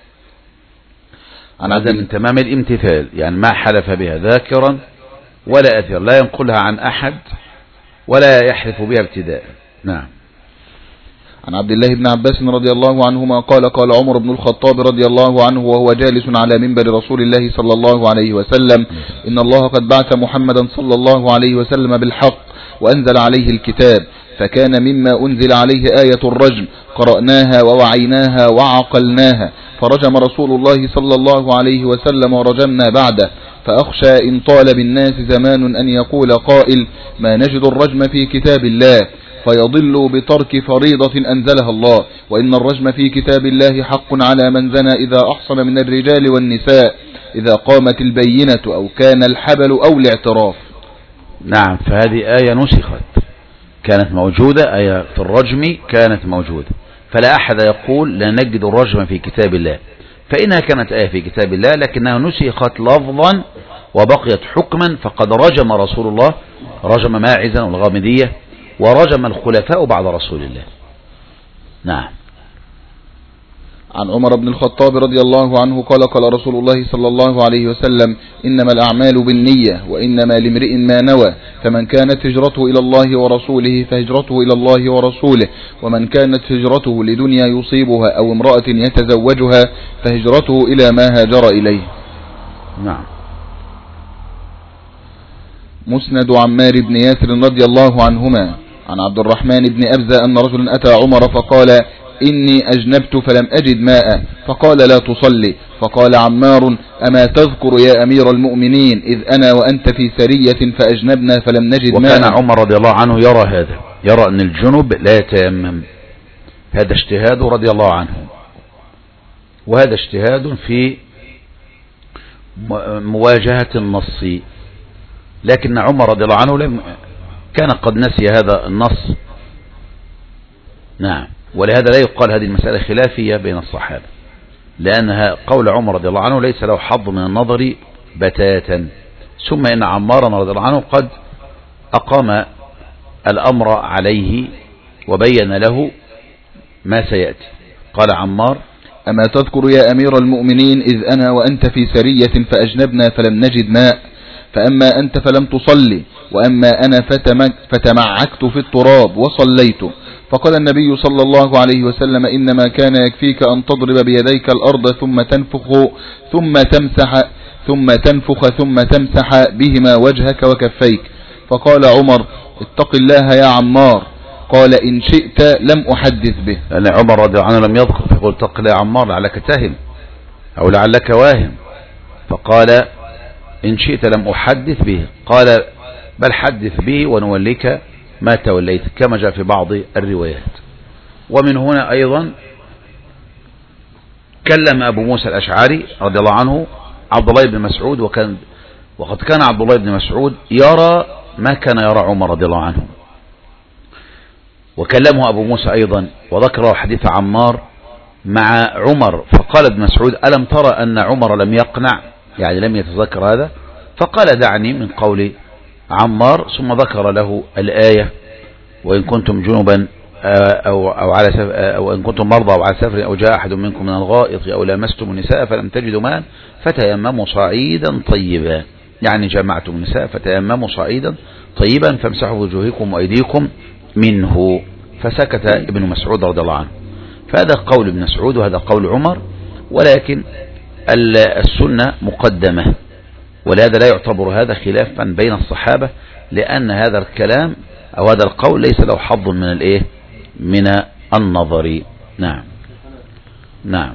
عن هذا من تمام الامتثال، يعني ما حلف بها ذاكرا ولا آثرا، لا ينقلها عن أحد ولا يحلف بها ابتداء. نعم. عن عبد الله بن عباس رضي الله عنهما قال: قال عمر بن الخطاب رضي الله عنه وهو جالس على منبر رسول الله صلى الله عليه وسلم: إن الله قد بعث محمدا صلى الله عليه وسلم بالحق وأنزل عليه الكتاب، فكان مما أنزل عليه آية الرجم، قرأناها ووعيناها وعقلناها، فرجم رسول الله صلى الله عليه وسلم ورجمنا بعده، فأخشى إن طال بالناس زمان أن يقول قائل: ما نجد الرجم في كتاب الله، فيضل بترك فريضة أنزلها الله، وإن الرجم في كتاب الله حق على من زنى إذا أحصن من الرجال والنساء، إذا قامت البينة أو كان الحبل أو الاعتراف. نعم. فهذه آية نسخت، كانت موجودة، آية في الرجم كانت موجودة، فلا أحد يقول لا نجد الرجم في كتاب الله، فإنها كانت آية في كتاب الله لكنها نسخت لفظا وبقيت حكما، فقد رجم رسول الله، رجم ماعزا والغامدية، ورجم الخلفاء بعد رسول الله. نعم. عن عمر بن الخطاب رضي الله عنه قال: قال رسول الله صلى الله عليه وسلم: إنما الأعمال بالنية وإنما لامرئ ما نوى، فمن كانت هجرته إلى الله ورسوله فهجرته إلى الله ورسوله، ومن كانت هجرته لدنيا يصيبها أو امرأة يتزوجها فهجرته إلى ما هاجر إليه. نعم. مسند عمار بن ياسر رضي الله عنهما عن عبد الرحمن بن أبزة أن رجلا أتى عمر فقال: إني أجنبت فلم أجد ماء، فقال: لا تصلي. فقال عمار: أما تذكر يا أمير المؤمنين إذ أنا وأنت في سرية فأجنبنا فلم نجد ماء. وكان عمر رضي الله عنه يرى هذا، يرى أن الجنب لا يتيمم، هذا اجتهاد رضي الله عنه، وهذا اجتهاد في مواجهة النص، لكن عمر رضي الله عنه لم كان قد نسي هذا النص. نعم. ولهذا لا يقال هذه المسألة خلافية بين الصحابة، لأنها قول عمر رضي الله عنه ليس له حظ من النظر بتاتا، ثم إن عمارا رضي الله عنه قد أقام الأمر عليه وبين له ما سيأتي. قال عمار: أما تذكر يا أمير المؤمنين إذ أنا وأنت في سرية فأجنبنا فلم نجد ماء، فأما أنت فلم تصلي، وأما أنا فتمعكت في التراب وصليت. فقال النبي صلى الله عليه وسلم: إنما كان يكفيك أن تضرب بيديك الأرض ثم تنفخ ثم تمسح ثم تنفخ ثم تمسح بهما وجهك وكفيك. فقال عمر: اتق الله يا عمار. قال: إن شئت لم أحدث به. لأن عمر رضي الله عنه لم يذكر، فقال: اتق الله يا عمار لعلك تهم أو لعلك واهم، فقال: إن شئت لم أحدث به. قال: بل حدث به ونوليك ما توليت، كما جاء في بعض الروايات. ومن هنا أيضا كلم أبو موسى الأشعري رضي الله عنه عبد الله بن مسعود، وكان وقد كان عبد الله بن مسعود يرى ما كان يرى عمر رضي الله عنه، وكلمه أبو موسى أيضا وذكر حديث عمار مع عمر، فقال ابن مسعود: ألم ترى أن عمر لم يقنع، يعني لم يتذكر هذا؟ فقال: دعني من قول عمار، ثم ذكر له الآية: وإن كنتم جنبا أو, أو, على سفر أو إن كنتم مرضى أو على سفر أو جاء أحد منكم من الغائط أو لامستم النساء فلم تجدوا ماء فتيمموا صعيدا طيبا، يعني جمعتم النساء فتيمموا صعيدا طيبا فامسحوا وجوهكم وأيديكم منه. فسكت ابن مسعود رضي الله عنه. فهذا قول ابن مسعود وهذا قول عمر، ولكن السنة مقدمة، ولهذا لا يعتبر هذا خلافا بين الصحابة، لأن هذا الكلام أو هذا القول ليس له حظ من الايه من النظر. نعم. نعم.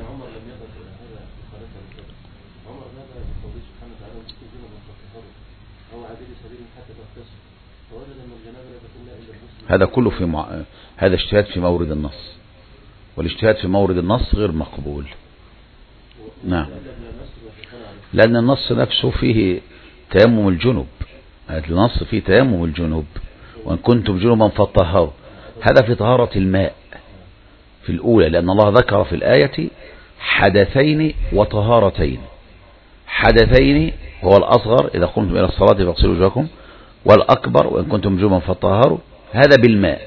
هذا كله في مع... هذا اجتهاد في مورد النص، والاجتهاد في مورد النص غير مقبول. نعم. لأن النص نفسه فيه تيمم الجنوب، النص فيه تيمم الجنوب، وإن كنتم جنوبا فطهروا، هذا في طهارة الماء في الأولى، لأن الله ذكر في الآية حدثين وطهارتين. حدثين هو الأصغر إذا قمتم إلى الصلاة فاغسلوا وجوهكم والأكبر وإن كنتم جنبا فطهروا، هذا بالماء،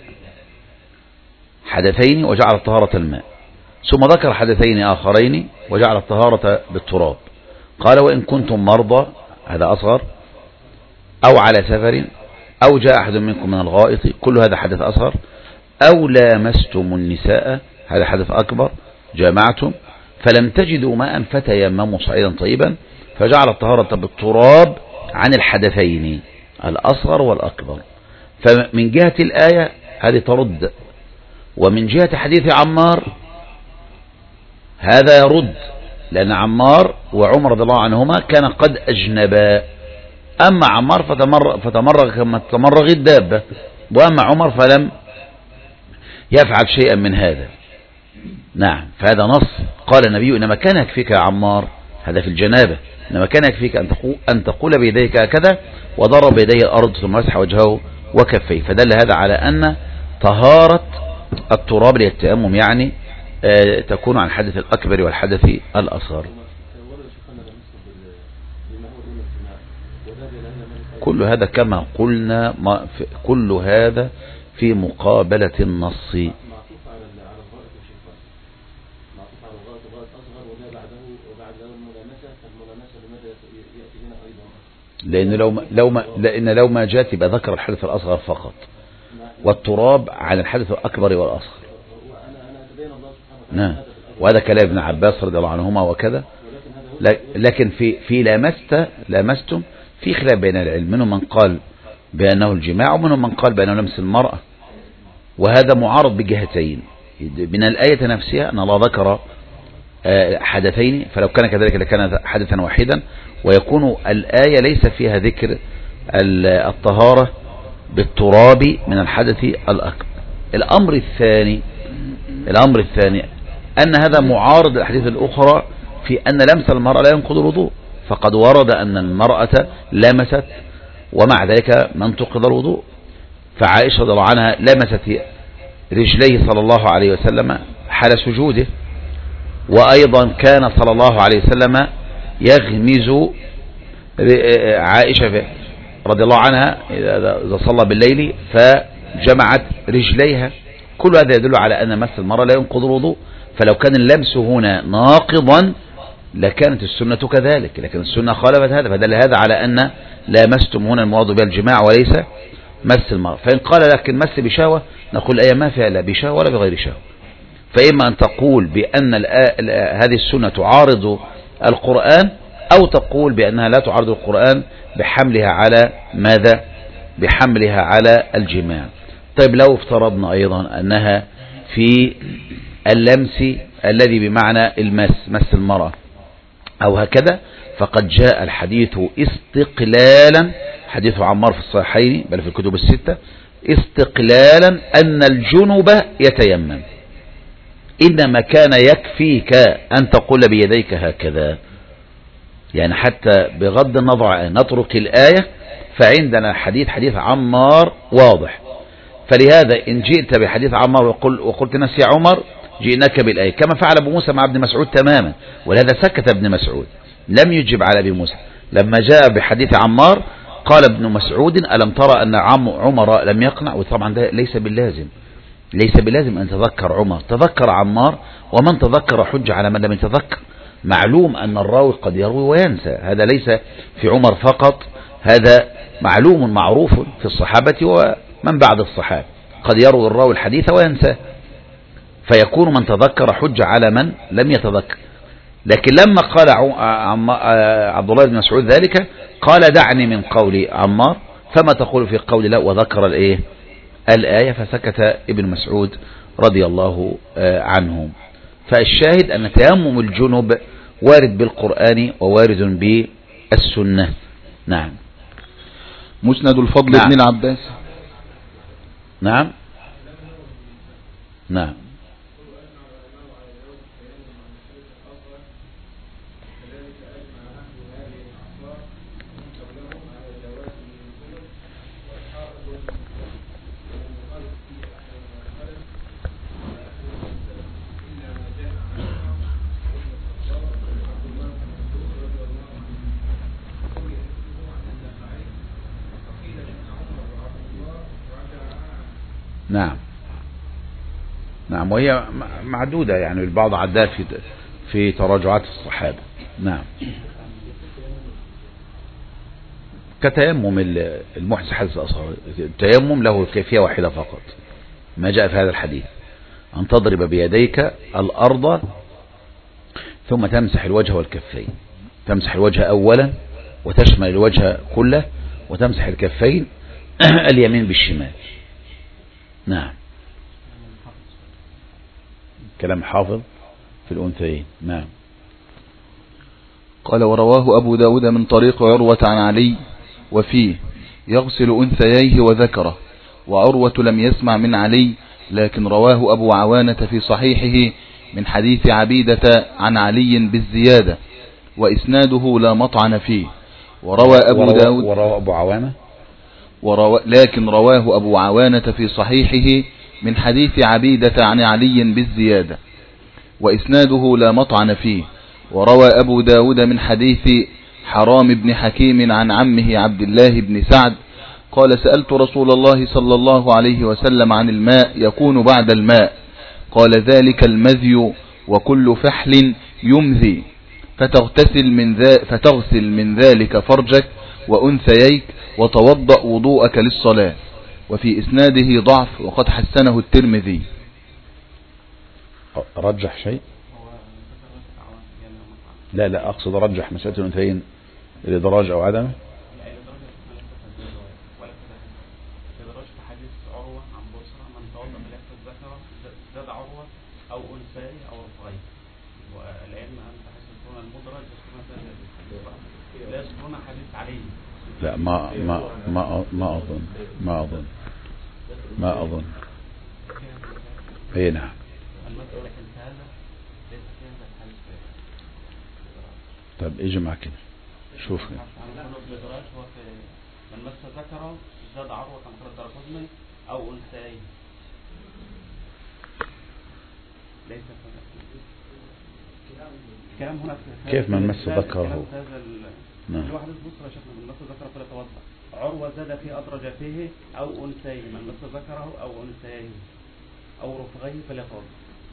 حدثين وجعل الطهارة الماء. ثم ذكر حدثين آخرين وجعل الطهارة بالتراب. قال وإن كنتم مرضى، هذا أصغر، أو على سفر، أو جاء أحد منكم من الغائط، كل هذا حدث أصغر، أو لامستم النساء، هذا حدث أكبر، جامعتم فلم تجدوا ماء فتيمموا صعيدا طيبا، فجعل الطهارة بالتراب عن الحدثين الأصغر والأكبر. فمن جهة الآية هذه ترد، ومن جهة حديث عمار هذا يرد، لأن عمار وعمر رضي الله عنهما كان قد أجنبا، أما عمار فتمرغ, فتمرغ كما تمرغ الدابة، وأما عمر فلم يفعل شيئا من هذا. نعم، فهذا نص. قال النبي إنما كان يكفيك يا عمار، هذا في الجنابة، إنما كان يكفيك أن تقول, أن تقول بيديك هكذا، وضرب بيديه الأرض ثم مسح وجهه وكفيه. فدل هذا على أن طهارة التراب للتيمم يعني آه تكون عن الحدث الأكبر والحدث الأصغر. كل هذا كما قلنا، ما في كل هذا في مقابلة النص. لأن لو ما لو ما لأن لو ما جاءت يبقى ذكر الحدث الأصغر فقط، والتراب عن الحدث الأكبر والأصغر. نعم، وهذا كلام ابن عباس رضي الله عنهما وكذا. لكن في في لامست لامستم في خلاف بين العلم، منهم من قال بأنه الجماع، ومنهم من قال بأنه لمس المرأة، وهذا معارض بجهتين. من الآية نفسها أن الله ذكر حدثين، فلو كان كذلك لكان حدثا واحدا، ويكون الآية ليس فيها ذكر الطهارة بالتراب من الحدث الأكبر. الأمر الثاني الأمر الثاني أن هذا معارض الأحاديث الأخرى في أن لمس المرأة لا ينقض الوضوء، فقد ورد أن المرأة لمست ومع ذلك ما انتقض الوضوء. فعائشة رضي الله عنها لمست رجليه صلى الله عليه وسلم حال سجوده، وأيضا كان صلى الله عليه وسلم يغمز عائشة رضي الله عنها إذا صلى بالليل فجمعت رجليها. كل هذا يدل على أن مس المرأة لا ينقض الوضوء. فلو كان اللمس هنا ناقضا لكانت السنة كذلك، لكن السنة خالفت هذا، فدل هذا على أن لامستم هنا المراد بها الجماع وليس مس المرأة. فإن قال لكن مس بشهوة، نقول الآية ما فيها لا بشهوة ولا بغير شهوة. فإما أن تقول بأن هذه السنة تعارض القرآن، أو تقول بأنها لا تعارض القرآن بحملها على ماذا؟ بحملها على الجماع. طيب لو افترضنا أيضا أنها في اللمس الذي بمعنى المس، مس المرأة أو هكذا، فقد جاء الحديث استقلالا، حديث عمار في الصحيحين بل في الكتب الستة، استقلالا أن الجنب يتيمم، إنما كان يكفيك أن تقول بيديك هكذا. يعني حتى بغض النظر نترك الآية، فعندنا حديث حديث عمار واضح. فلهذا إن جئت بحديث عمار وقل وقلت نسي عمر، جئناك بالآية، كما فعل أبو موسى مع ابن مسعود تماما. ولهذا سكت ابن مسعود، لم يجب على أبي موسى. لما جاء بحديث عمار قال ابن مسعود ألم ترى أن عمر لم يقنع؟ وطبعا ده ليس باللازم، ليس باللازم أن تذكر عمر، تذكر عمار، ومن تذكر حج على من لم يتذكر. معلوم أن الراوي قد يروي وينسى، هذا ليس في عمر فقط، هذا معلوم معروف في الصحابة ومن بعد الصحابة، قد يروي الراوي الحديث وينسى، فيكون من تذكر حج على من لم يتذكر. لكن لما قال عبد الله بن مسعود ذلك قال دعني من قول عمار، فما تقول في قول لا؟ وذكر الايه الآية، فسكت ابن مسعود رضي الله عنه. فالشاهد أن تيمم الجنب وارد بالقرآن ووارد بالسنة. نعم. مسند الفضل نعم. بن العباس. نعم نعم نعم نعم، وهي معدودة يعني البعض عدها في في تراجعات الصحابة. نعم، كتيمم المحدث حدث أصغر، التيمم له كيفية واحدة فقط ما جاء في هذا الحديث، أن تضرب بيديك الأرض ثم تمسح الوجه والكفين، تمسح الوجه أولا وتشمل الوجه كله وتمسح الكفين اليمين بالشمال. نعم، كلام حافظ في الأنثيين. نعم. قال ورواه أبو داود من طريق عروة عن علي وفيه يغسل أنثييه وذكره، وعروة لم يسمع من علي، لكن رواه أبو عوانة في صحيحه من حديث عبيدة عن علي بالزيادة، وإسناده لا مطعن فيه. وروى أبو داود وروى أبو عوانة وروى لكن رواه أبو عوانة في صحيحه من حديث عبيدة عن علي بالزيادة، وإسناده لا مطعن فيه. وروى أبو داود من حديث حرام بن حكيم عن عمه عبد الله بن سعد قال سألت رسول الله صلى الله عليه وسلم عن الماء يكون بعد الماء، قال ذلك المذي وكل فحل يمذي، فتغتسل من, ذا فتغسل من ذلك فرجك وأنثييك وتوضأ وضوءك للصلاة. وفي إسناده ضعف وقد حسنه الترمذي. رجح شيء؟ لا لا أقصد رجح مسألة الأنثيين الإدراج أو عدمه. لا ما ما ما ما أظن ما أظن ما أظن اي نعم. طيب اجمع كده شوف من مس ذكره زاد عروة مخرج رجل أو أنثيين ليس كلام هنا كيف من مس ذكره؟ نعم. الواحد البصرة شكله من مس ذكره فليتوضأ. عروة زاد في أدرج فيه أو أنثيين، من مس ذكره أو أنثيين أو رفغيه فليتوضأ.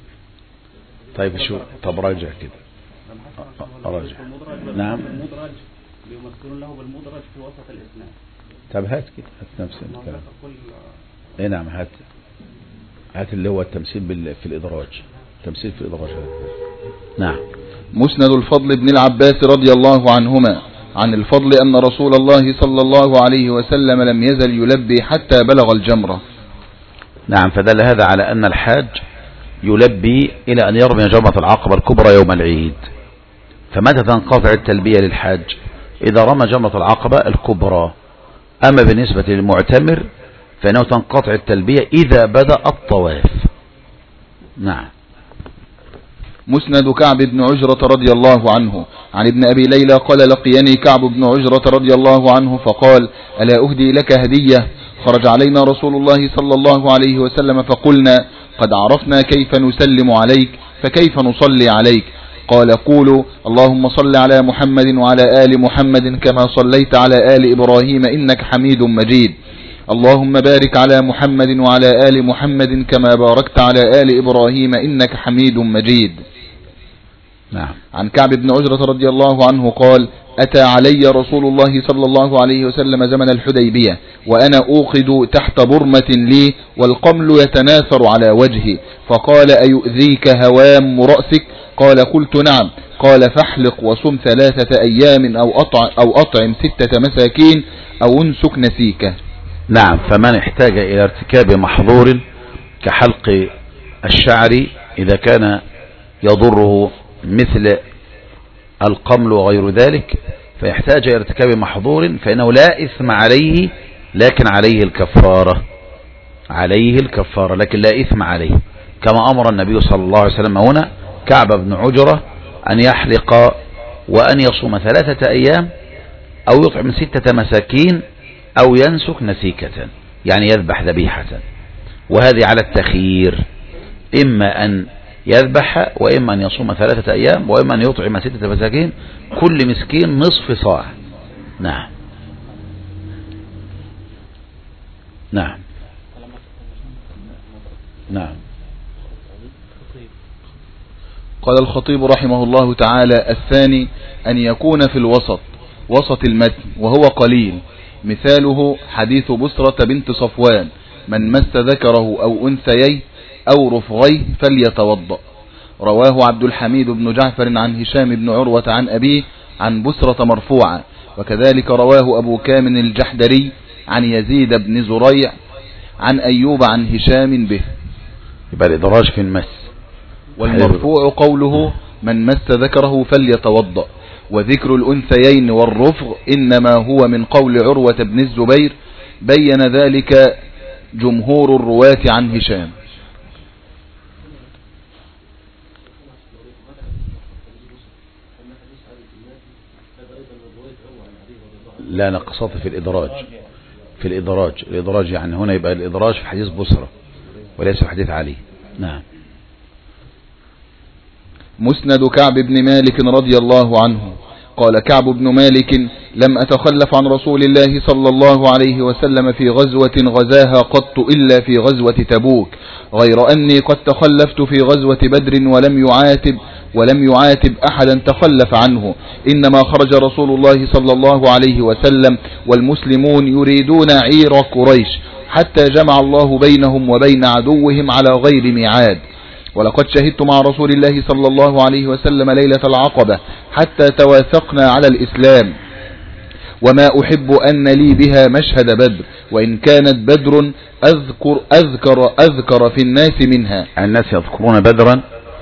طيب شو طب راجع كده راجع. نعم المدرج بيمثلون له بالمدرج في وسط الإسناد. طب هات كده هات نفس الكلام. اي نعم هات هات اللي هو التمثيل بال... في الإدراج، تمثيل في الإدراج. نعم. مسند الفضل بن العباس رضي الله عنهما عن الفضل أن رسول الله صلى الله عليه وسلم لم يزل يلبي حتى بلغ الجمرة. نعم، فدل هذا على أن الحاج يلبي إلى أن يرمي جمرة العقبة الكبرى يوم العيد. فمتى تنقطع التلبية للحاج؟ إذا رمى جمرة العقبة الكبرى. أما بالنسبة للمعتمر فإنه تنقطع التلبية إذا بدأ الطواف. نعم. مسند كعب بن عجرة رضي الله عنه عن ابن أبي ليلى قال لقيني كعب بن عجرة رضي الله عنه فقال ألا أهدي لك هدية؟ خرج علينا رسول الله صلى الله عليه وسلم فقلنا قد عرفنا كيف نسلم عليك فكيف نصلي عليك؟ قال قولوا اللهم صل على محمد وعلى آل محمد كما صليت على آل إبراهيم إنك حميد مجيد، اللهم بارك على محمد وعلى آل محمد كما باركت على آل إبراهيم إنك حميد مجيد. نعم. عن كعب بن عجرة رضي الله عنه قال أتى علي رسول الله صلى الله عليه وسلم زمن الحديبية وأنا أوقد تحت برمة لي والقمل يتناثر على وجهي، فقال أيؤذيك هوام رأسك؟ قال قلت نعم. قال فاحلق وصم ثلاثة أيام أو أطعم, أو أطعم ستة مساكين أو انسك نسيكه. نعم. فمن احتاج إلى ارتكاب محظور كحلق الشعر إذا كان يضره مثل القمل وغير ذلك فيحتاج إلى ارتكاب محظور فإنه لا إثم عليه، لكن عليه الكفارة، عليه الكفارة لكن لا إثم عليه، كما أمر النبي صلى الله عليه وسلم هنا كعب بن عجرة أن يحلق وأن يصوم ثلاثة أيام أو يطعم ستة مساكين أو ينسك نسيكة، يعني يذبح ذبيحة. وهذه على التخيير، إما أن يذبح وإما أن يصوم ثلاثة أيام وإما أن يطعم ستة مساكين كل مسكين نصف صاع. نعم. نعم. نعم. قال الخطيب رحمه الله تعالى: الثاني أن يكون في الوسط، وسط المتن، وهو قليل. مثاله حديث بسرة بنت صفوان: من مس ذكره أو أنثيه أو رفغيه فليتوضأ. رواه عبد الحميد بن جعفر عن هشام بن عروة عن أبيه عن بسرة مرفوعة، وكذلك رواه أبو كامل الجحدري عن يزيد بن زريع عن أيوب عن هشام به. يبقى الإدراج في المس. والمرفوع قوله: من مس ذكره فليتوضأ. وذكر الأنثيين والرفغ إنما هو من قول عروة بن الزبير، بين ذلك جمهور الرواة عن هشام. لا نقصات في الإدراج، في الإدراج الإدراج يعني هنا يبقى الإدراج في حديث بسرة وليس في حديث علي. نعم. مسند كعب بن مالك رضي الله عنه قال كعب بن مالك: لم أتخلف عن رسول الله صلى الله عليه وسلم في غزوة غزاها قط إلا في غزوة تبوك، غير أني قد تخلفت في غزوة بدر ولم يعاتب ولم يعاتب أحدا تخلف عنه، إنما خرج رسول الله صلى الله عليه وسلم والمسلمون يريدون عير قريش، حتى جمع الله بينهم وبين عدوهم على غير ميعاد. ولقد شهدت مع رسول الله صلى الله عليه وسلم ليلة العقبة حتى تواثقنا على الإسلام، وما أحب أن لي بها مشهد بدر، وإن كانت بدر أذكر أذكر أذكر في الناس منها. الناس يذكرون بدرا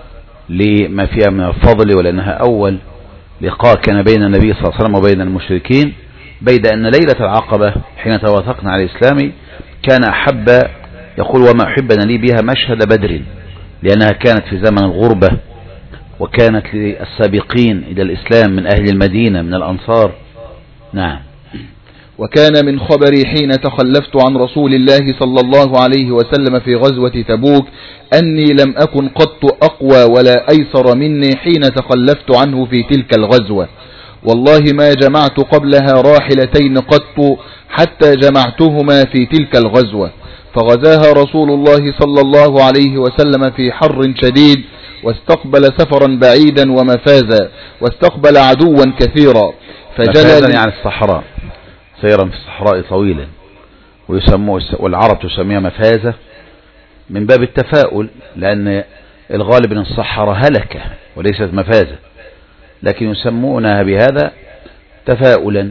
لما فيها من الفضل، ولأنها أول لقاء كان بين النبي صلى الله عليه وسلم وبين المشركين، بيد أن ليلة العقبة حين توافقنا على الإسلام كان أحب، يقول: وما أحب أن لي بها مشهد بدر، لأنها كانت في زمن الغربة، وكانت للسابقين إلى الإسلام من أهل المدينة من الأنصار. نعم. وكان من خبري حين تخلفت عن رسول الله صلى الله عليه وسلم في غزوة تبوك أني لم أكن قط أقوى ولا أيسر مني حين تخلفت عنه في تلك الغزوة، والله ما جمعت قبلها راحلتين قط حتى جمعتهما في تلك الغزوة. فغزاها رسول الله صلى الله عليه وسلم في حر شديد، واستقبل سفرا بعيدا ومفازا، واستقبل عدوا كثيرا. فجلل يعني الصحراء، سيرا في الصحراء طويلا، ويسموه والعرب تسميها مفازة من باب التفاؤل، لأن الغالب من الصحراء هلكة وليست مفازة، لكن يسمونها بهذا تفاؤلا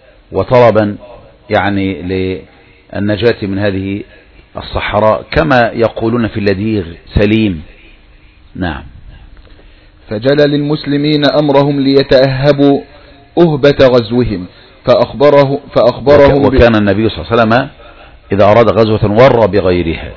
وطلبا يعني للنجاة من هذه الصحراء، كما يقولون في اللديغ سليم. نعم. فجلى للمسلمين أمرهم ليتأهبوا أهبة غزوهم، فأخبره فأخبرهم وكان النبي صلى الله عليه وسلم إذا أراد غزوة ور بغيرها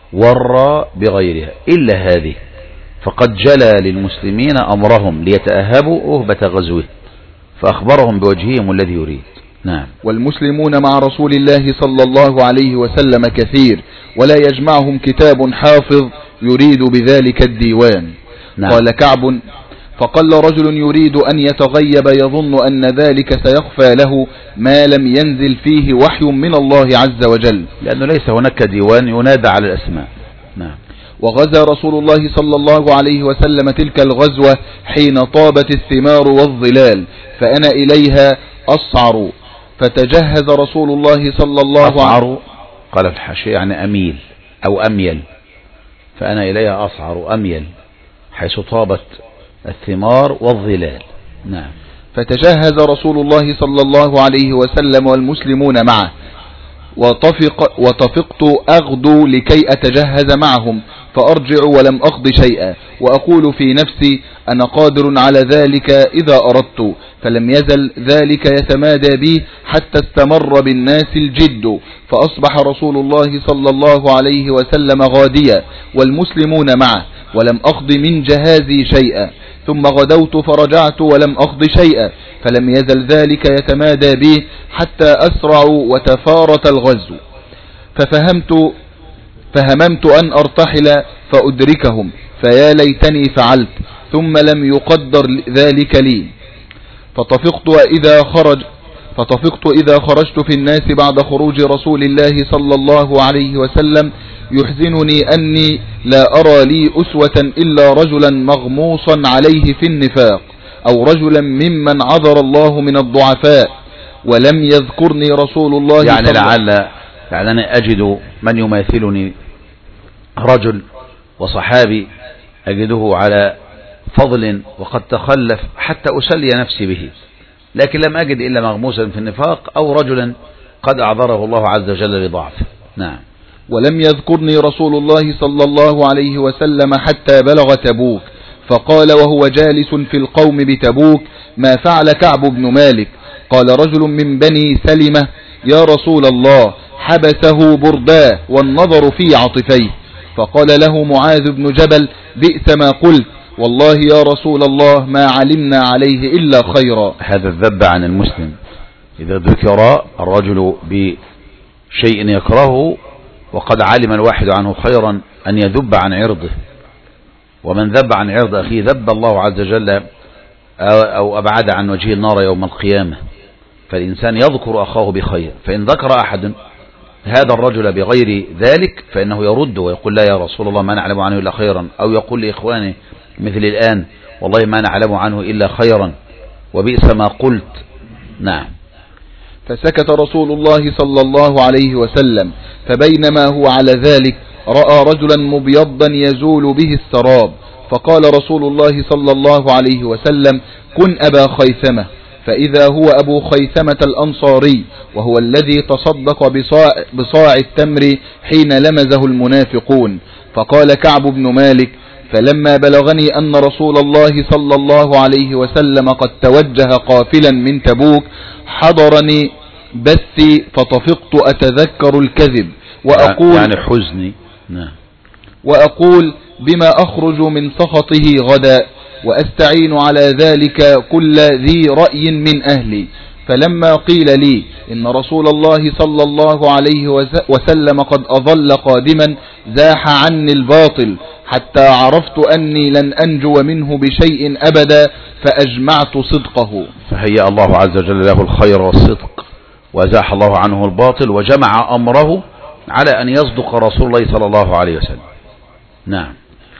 ور بغيرها إلا هذه، فقد جلى للمسلمين أمرهم ليتأهبوا أهبة غزوه، فأخبرهم بوجههم الذي يريد. نعم. والمسلمون مع رسول الله صلى الله عليه وسلم كثير، ولا يجمعهم كتاب حافظ يريد بذلك الديوان. نعم. قال كعب: فقل رجل يريد أن يتغيب يظن أن ذلك سيخفى له ما لم ينزل فيه وحي من الله عز وجل، لأنه ليس هناك ديوان ينادى على الأسماء. نعم. وغزا رسول الله صلى الله عليه وسلم تلك الغزوة حين طابت الثمار والظلال، فأنا إليها أصعر، فتجهز رسول الله صلى الله عليه وسلم. أصعر قال في الحاشية يعني أميل أو أميل، فأنا إليها أصعر أميل حيث طابت الثمار والظلال. نعم. فتجهز رسول الله صلى الله عليه وسلم والمسلمون معه، وطفق وطفقت أغدو لكي أتجهز معهم، فأرجع ولم أقض شيئا، وأقول في نفسي: أنا قادر على ذلك إذا أردت. فلم يزل ذلك يتمادى بي حتى استمر بالناس الجد، فأصبح رسول الله صلى الله عليه وسلم غاديا والمسلمون معه، ولم أقض من جهازي شيئا، ثم غدوت فرجعت ولم أقض شيئا، فلم يزل ذلك يتمادى بي حتى أسرعوا وتفارت الغزو، ففهمت فهممت أن أرتحل فأدركهم، فيا ليتني فعلت، ثم لم يقدر ذلك لي. فطفقت وإذا خرج فطفقت إذا خرجت في الناس بعد خروج رسول الله صلى الله عليه وسلم يحزنني أني لا أرى لي أسوة إلا رجلا مغموصا عليه في النفاق أو رجلا ممن عذر الله من الضعفاء ولم يذكرني رسول الله يعني صلى لعل لعلني أجد من يماثلني رجل وصحابي أجده على فضل وقد تخلف حتى أسلي نفسي به، لكن لم أجد إلا مغموسا في النفاق أو رجلا قد أعذره الله عز وجل لضعفه. نعم. ولم يذكرني رسول الله صلى الله عليه وسلم حتى بلغ تبوك، فقال وهو جالس في القوم بتبوك ما فعل كعب بن مالك؟ قال رجل من بني سلمة يا رسول الله حبسه برداه والنظر في عطفيه، فقال له معاذ بن جبل بئس ما قلت والله يا رسول الله ما علمنا عليه إلا خيرا. هذا الذب عن المسلم، إذا ذكر الرجل بشيء يكرهه وقد علم الواحد عنه خيرا أن يذب عن عرضه، ومن ذب عن عرض أخيه ذب الله عز وجل أو أبعد عن وجه النار يوم القيامة. فالإنسان يذكر أخاه بخير، فإن ذكر أحد هذا الرجل بغير ذلك فإنه يرد ويقول لا يا رسول الله ما نعلم عنه إلا خيرا، أو يقول لإخوانه مثل الآن والله ما نعلم عنه إلا خيرا وبئس ما قلت. نعم. فسكت رسول الله صلى الله عليه وسلم، فبينما هو على ذلك رأى رجلا مبيضا يزول به السراب، فقال رسول الله صلى الله عليه وسلم كن أبا خيثمة، فإذا هو أبو خيثمة الأنصاري وهو الذي تصدق بصاع, بصاع التمر حين لمزه المنافقون. فقال كعب بن مالك فلما بلغني أن رسول الله صلى الله عليه وسلم قد توجه قافلا من تبوك حضرني بثي فطفقت أتذكر الكذب وأقول يعني حزني. نعم. وأقول بما أخرج من سخطه غدا وأستعين على ذلك كل ذي رأي من أهلي. فلما قيل لي إن رسول الله صلى الله عليه وسلم قد أظل قادما زاح عني الباطل حتى عرفت أني لن أنجو منه بشيء أبدا فأجمعت صدقه. فهيأ الله عز وجل له الخير والصدق وزاح الله عنه الباطل وجمع أمره على أن يصدق رسول الله صلى الله عليه وسلم. نعم.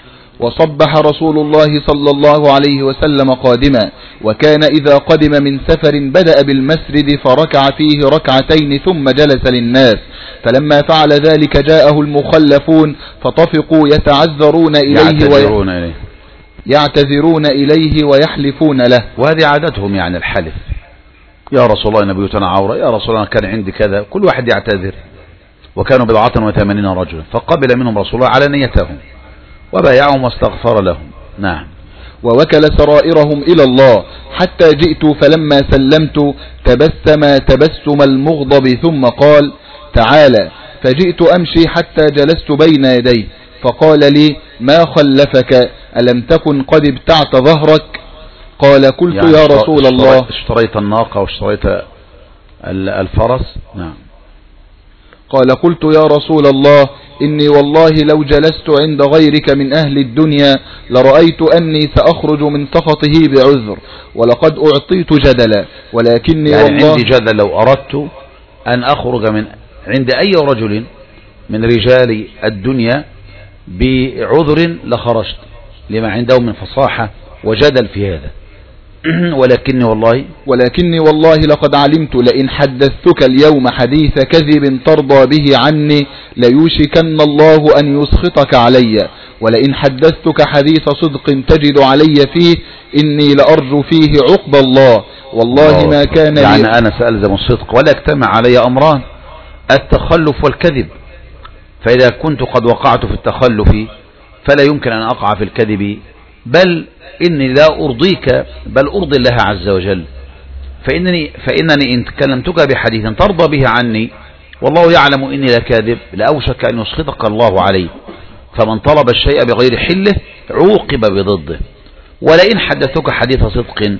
وصبح رسول الله صلى الله عليه وسلم قادما، وكان إذا قدم من سفر بدأ بالمسجد فركع فيه ركعتين ثم جلس للناس، فلما فعل ذلك جاءه المخلفون فطفقوا يتعذرون إليه, يعتذرون وي... إليه يعتذرون إليه ويحلفون له. وهذه عادتهم يعني الحلف، يا رسول الله نبيتنا عورة، يا رسول الله كان عندي كذا، كل واحد يعتذر. وكانوا بضعة وثمانين رجلا فقبل منهم رسول الله على نيتهم وبايعهم واستغفر لهم. نعم. ووكل سرائرهم إلى الله حتى جئت فلما سلمت تبسم تبسم المغضب ثم قال تعالى، فجئت أمشي حتى جلست بين يديه فقال لي ما خلفك ألم تكن قد ابتعت ظهرك؟ قال قلت يعني يا رسول الله اشتريت الناقة واشتريت الفرس. نعم. قال قلت يا رسول الله إني والله لو جلست عند غيرك من أهل الدنيا لرأيت أني سأخرج من سخطه بعذر ولقد أعطيت جدلا، ولكني يعني والله عندي جدل لو أردت أن أخرج من عند أي رجل من رجال الدنيا بعذر لخرجت لما عنده من فصاحة وجدل في هذا. ولكني والله ولكني والله لقد علمت لئن حدثتك اليوم حديث كذب ترضى به عني ليوشكن الله أن يسخطك علي، ولئن حدثتك حديث صدق تجد علي فيه إني لأرجو فيه عقب الله والله ما كان يعني لي أنا سألزم الصدق ولا اجتمع علي أمران التخلف والكذب، فإذا كنت قد وقعت في التخلف فلا يمكن أن أقع في الكذب، بل إني لا أرضيك بل أرضي الله عز وجل. فإنني, فإنني إن كلمتك بحديث ترضى به عني والله يعلم إني لكاذب لأوشك أن يسخطك الله عليه، فمن طلب الشيء بغير حله عوقب بضده. ولئن حدثتك حديث صدق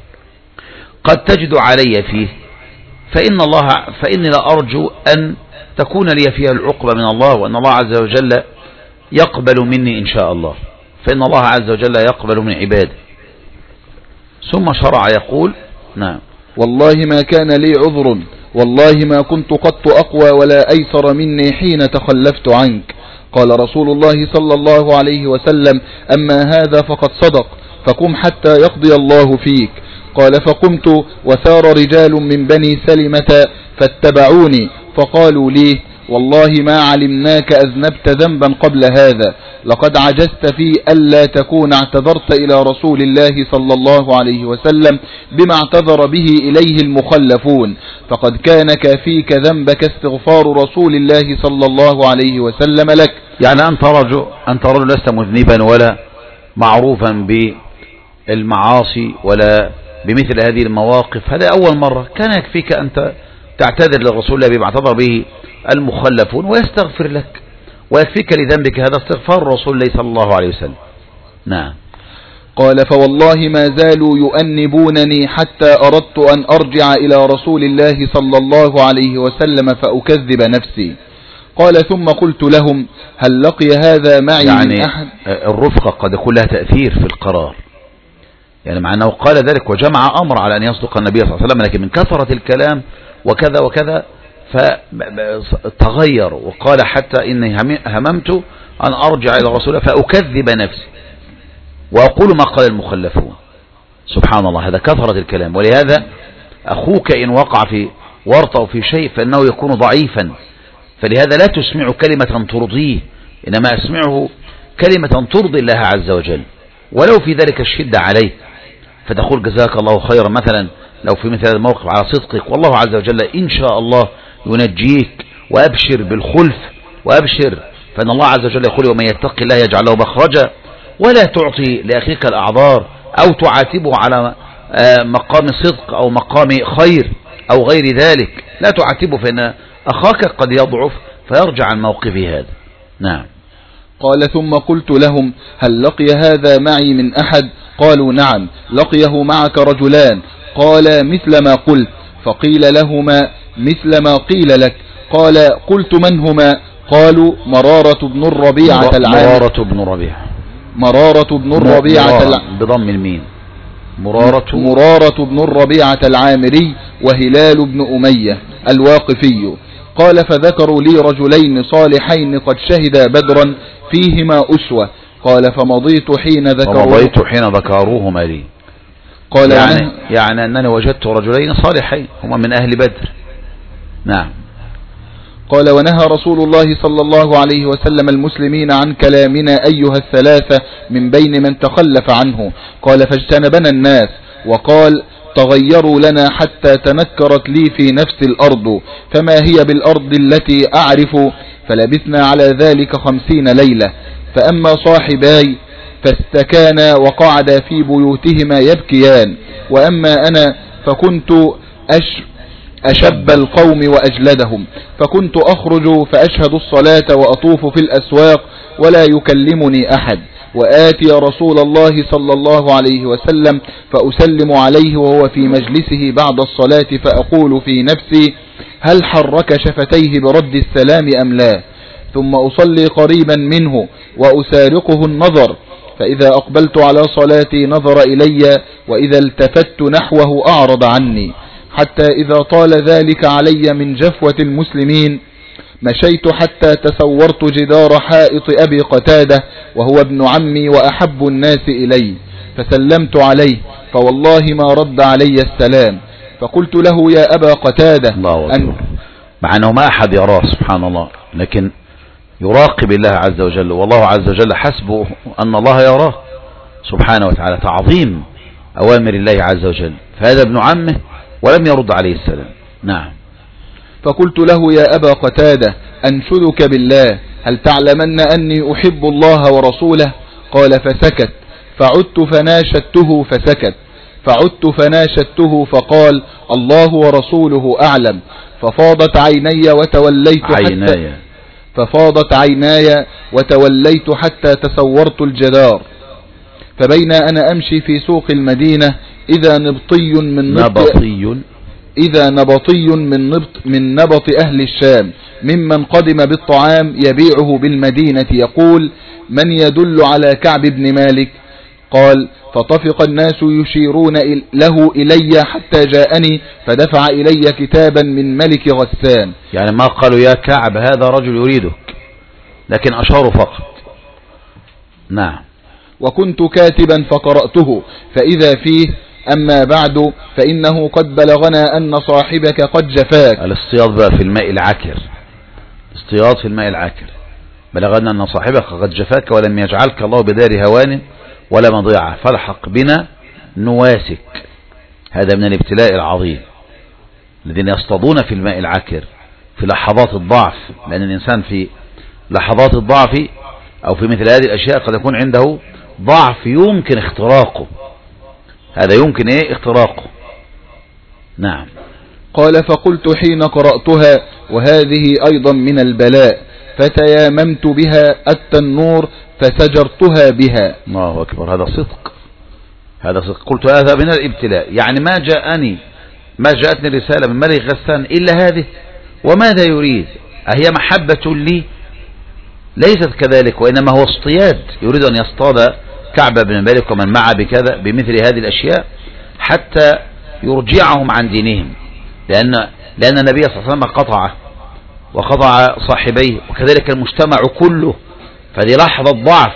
قد تجد علي فيه فإن الله فإني لأرجو أن تكون لي فيها العقبة من الله، وأن الله عز وجل يقبل مني إن شاء الله، فإن الله عز وجل يقبل من عباده. ثم شرع يقول نعم والله ما كان لي عذر، والله ما كنت قط أقوى ولا أيسر مني حين تخلفت عنك. قال رسول الله صلى الله عليه وسلم: أما هذا فقد صدق، فقم حتى يقضي الله فيك. قال: فقمت وثار رجال من بني سلمة فاتبعوني فقالوا لي: والله ما علمناك أذنبت ذنبا قبل هذا، لقد عجزت في ألا تكون اعتذرت إلى رسول الله صلى الله عليه وسلم بما اعتذر به إليه المخلفون، فقد كان كافيك ذنبك استغفار رسول الله صلى الله عليه وسلم لك. يعني أنت رجل, أنت رجل لست مذنبا ولا معروفا بالمعاصي ولا بمثل هذه المواقف، هذا أول مرة، كان يكفيك أنت تعتذر للرسول الله بما اعتذر به المخلفون ويستغفر لك، ويكفيك لذنبك هذا استغفار رسول الله صلى الله عليه وسلم. نعم. قال: فوالله ما زالوا يؤنبونني حتى أردت أن أرجع إلى رسول الله صلى الله عليه وسلم فأكذب نفسي. قال: ثم قلت لهم: هل لقي هذا معي يعني من أحد؟ الرفقة قد يكون لها تأثير في القرار، يعني مع أنه قال ذلك وجمع أمر على أن يصدق النبي صلى الله عليه وسلم، لكن من كثرة الكلام وكذا وكذا فتغير وقال: حتى إني هممت أن أرجع إلى رسول الله فأكذب نفسي وأقول ما قال المخلفون. سبحان الله، هذا كثرة الكلام. ولهذا أخوك إن وقع في ورطة أو في شيء فإنه يكون ضعيفا، فلهذا لا تسمع كلمة ترضيه، إنما أسمعه كلمة ترضي الله عز وجل، ولو في ذلك الشدة عليه، فتقول: جزاك الله خيرا مثلا لو في مثل هذا الموقف على صدقك، والله عز وجل إن شاء الله ينجيك، وأبشر بالخلف، وأبشر فإن الله عز وجل يقول: ومن يتق الله يجعل له مخرجا. ولا تعطي لأخيك الأعذار أو تعاتبه على مقام صدق أو مقام خير أو غير ذلك، لا تعاتبه، فإن أخاك قد يضعف فيرجع عن موقفه هذا. نعم. قال: ثم قلت لهم: هل لقي هذا معي من أحد؟ قالوا: نعم، لقيه معك رجلان. قال: مثل ما قلت. فقيل لهما: مثل ما قيل لك. قال: قلت: من هما؟ قالوا: مرارة بن الربيعة العامري. مرارة بن ربيعة مرارة بن الربيعة العامري بضم الميم. مرارة مرارة بن الربيعة العامري وهلال بن أمية الواقفي. قال: فذكروا لي رجلين صالحين قد شهدا بدرا فيهما أسوة. قال: فمضيت حين ذكروه فمضيت حين ذكروهما لي. قال: يعني, يعني أنني وجدت رجلين صالحين هما من أهل بدر. نعم. قال: ونهى رسول الله صلى الله عليه وسلم المسلمين عن كلامنا أيها الثلاثة من بين من تخلف عنه. قال: فاجتنبنا الناس، وقال: تغيروا لنا حتى تنكرت لي في نفس الأرض، فما هي بالأرض التي أعرف. فلبثنا على ذلك خمسين ليلة. فأما صاحباي فاستكانا وقعدا في بيوتهما يبكيان، وأما أنا فكنت أش أشب القوم وأجلدهم، فكنت أخرج فأشهد الصلاة وأطوف في الأسواق ولا يكلمني أحد، وآتي رسول الله صلى الله عليه وسلم فأسلم عليه وهو في مجلسه بعد الصلاة، فأقول في نفسي: هل حرك شفتيه برد السلام أم لا؟ ثم أصلي قريبا منه وأسارقه النظر، فإذا أقبلت على صلاتي نظر إلي، وإذا التفت نحوه أعرض عني، حتى إذا طال ذلك علي من جفوة المسلمين مشيت حتى تسورت جدار حائط أبي قتادة وهو ابن عمي وأحب الناس إلي، فسلمت عليه، فوالله ما رد علي السلام. فقلت له: يا أبا قتادة، الله أكبر. مع أنه ما أحد يراه سبحان الله، لكن يراقب الله عز وجل، والله عز وجل حسبه أن الله يراه سبحانه وتعالى، تعظيم أوامر الله عز وجل. فهذا ابن عمه ولم يرد عليه السلام. نعم. فقلت له: يا أبا قتادة، أنشدك بالله، هل تعلمن أني أحب الله ورسوله؟ قال: فسكت. فعدت فناشدته فسكت، فعدت فناشدته فقال: الله ورسوله أعلم. ففاضت عيني وتوليت عيناي. حتى ففاضت عيناي وتوليت حتى تسورت الجدار. فبين أنا أمشي في سوق المدينة إذا نبطي من نبطي إذا نبطي من نبط من نبط أهل الشام ممن قدم بالطعام يبيعه بالمدينة يقول: من يدل على كعب بن مالك؟ قال: فطفق الناس يشيرون له إلي حتى جاءني فدفع إلي كتابا من ملك غسان. يعني ما قالوا يا كعب هذا رجل يريدك، لكن أشاروا فقط. نعم. وكنت كاتبا فقرأته فإذا فيه أما بعد فإنه قد بلغنا أن صاحبك قد جفاك. الاصطياد بقى في الماء العكر، اصطياد في الماء العكر. بلغنا أن صاحبك قد جفاك ولم يجعلك الله بدار هوان ولا مضيعة فالحق بنا نواسك. هذا من الابتلاء العظيم، الذين يصطادون في الماء العكر في لحظات الضعف، لأن الإنسان في لحظات الضعف أو في مثل هذه الأشياء قد يكون عنده ضعف يمكن اختراقه، هذا يمكن ايه اختراقه. نعم. قال فقلت حين قرأتها وهذه أيضا من البلاء فتياممت بها التنور فسجرتها بها. الله أكبر، هذا صدق، هذا صدق. قلت هذا من الابتلاء، يعني ما جاءني ما جاءتني رسالة من ملك غسان إلا هذه، وماذا يريد؟ أهي محبة لي؟ ليست كذلك، وإنما هو اصطياد، يريد أن يصطاد كعب بن مالك ومن معه بكذا بمثل هذه الأشياء حتى يرجعهم عن دينهم، لأن لأن النبي صلى الله عليه وسلم قطعه وقطع صاحبيه وكذلك المجتمع كله، فهذه لحظة ضعف،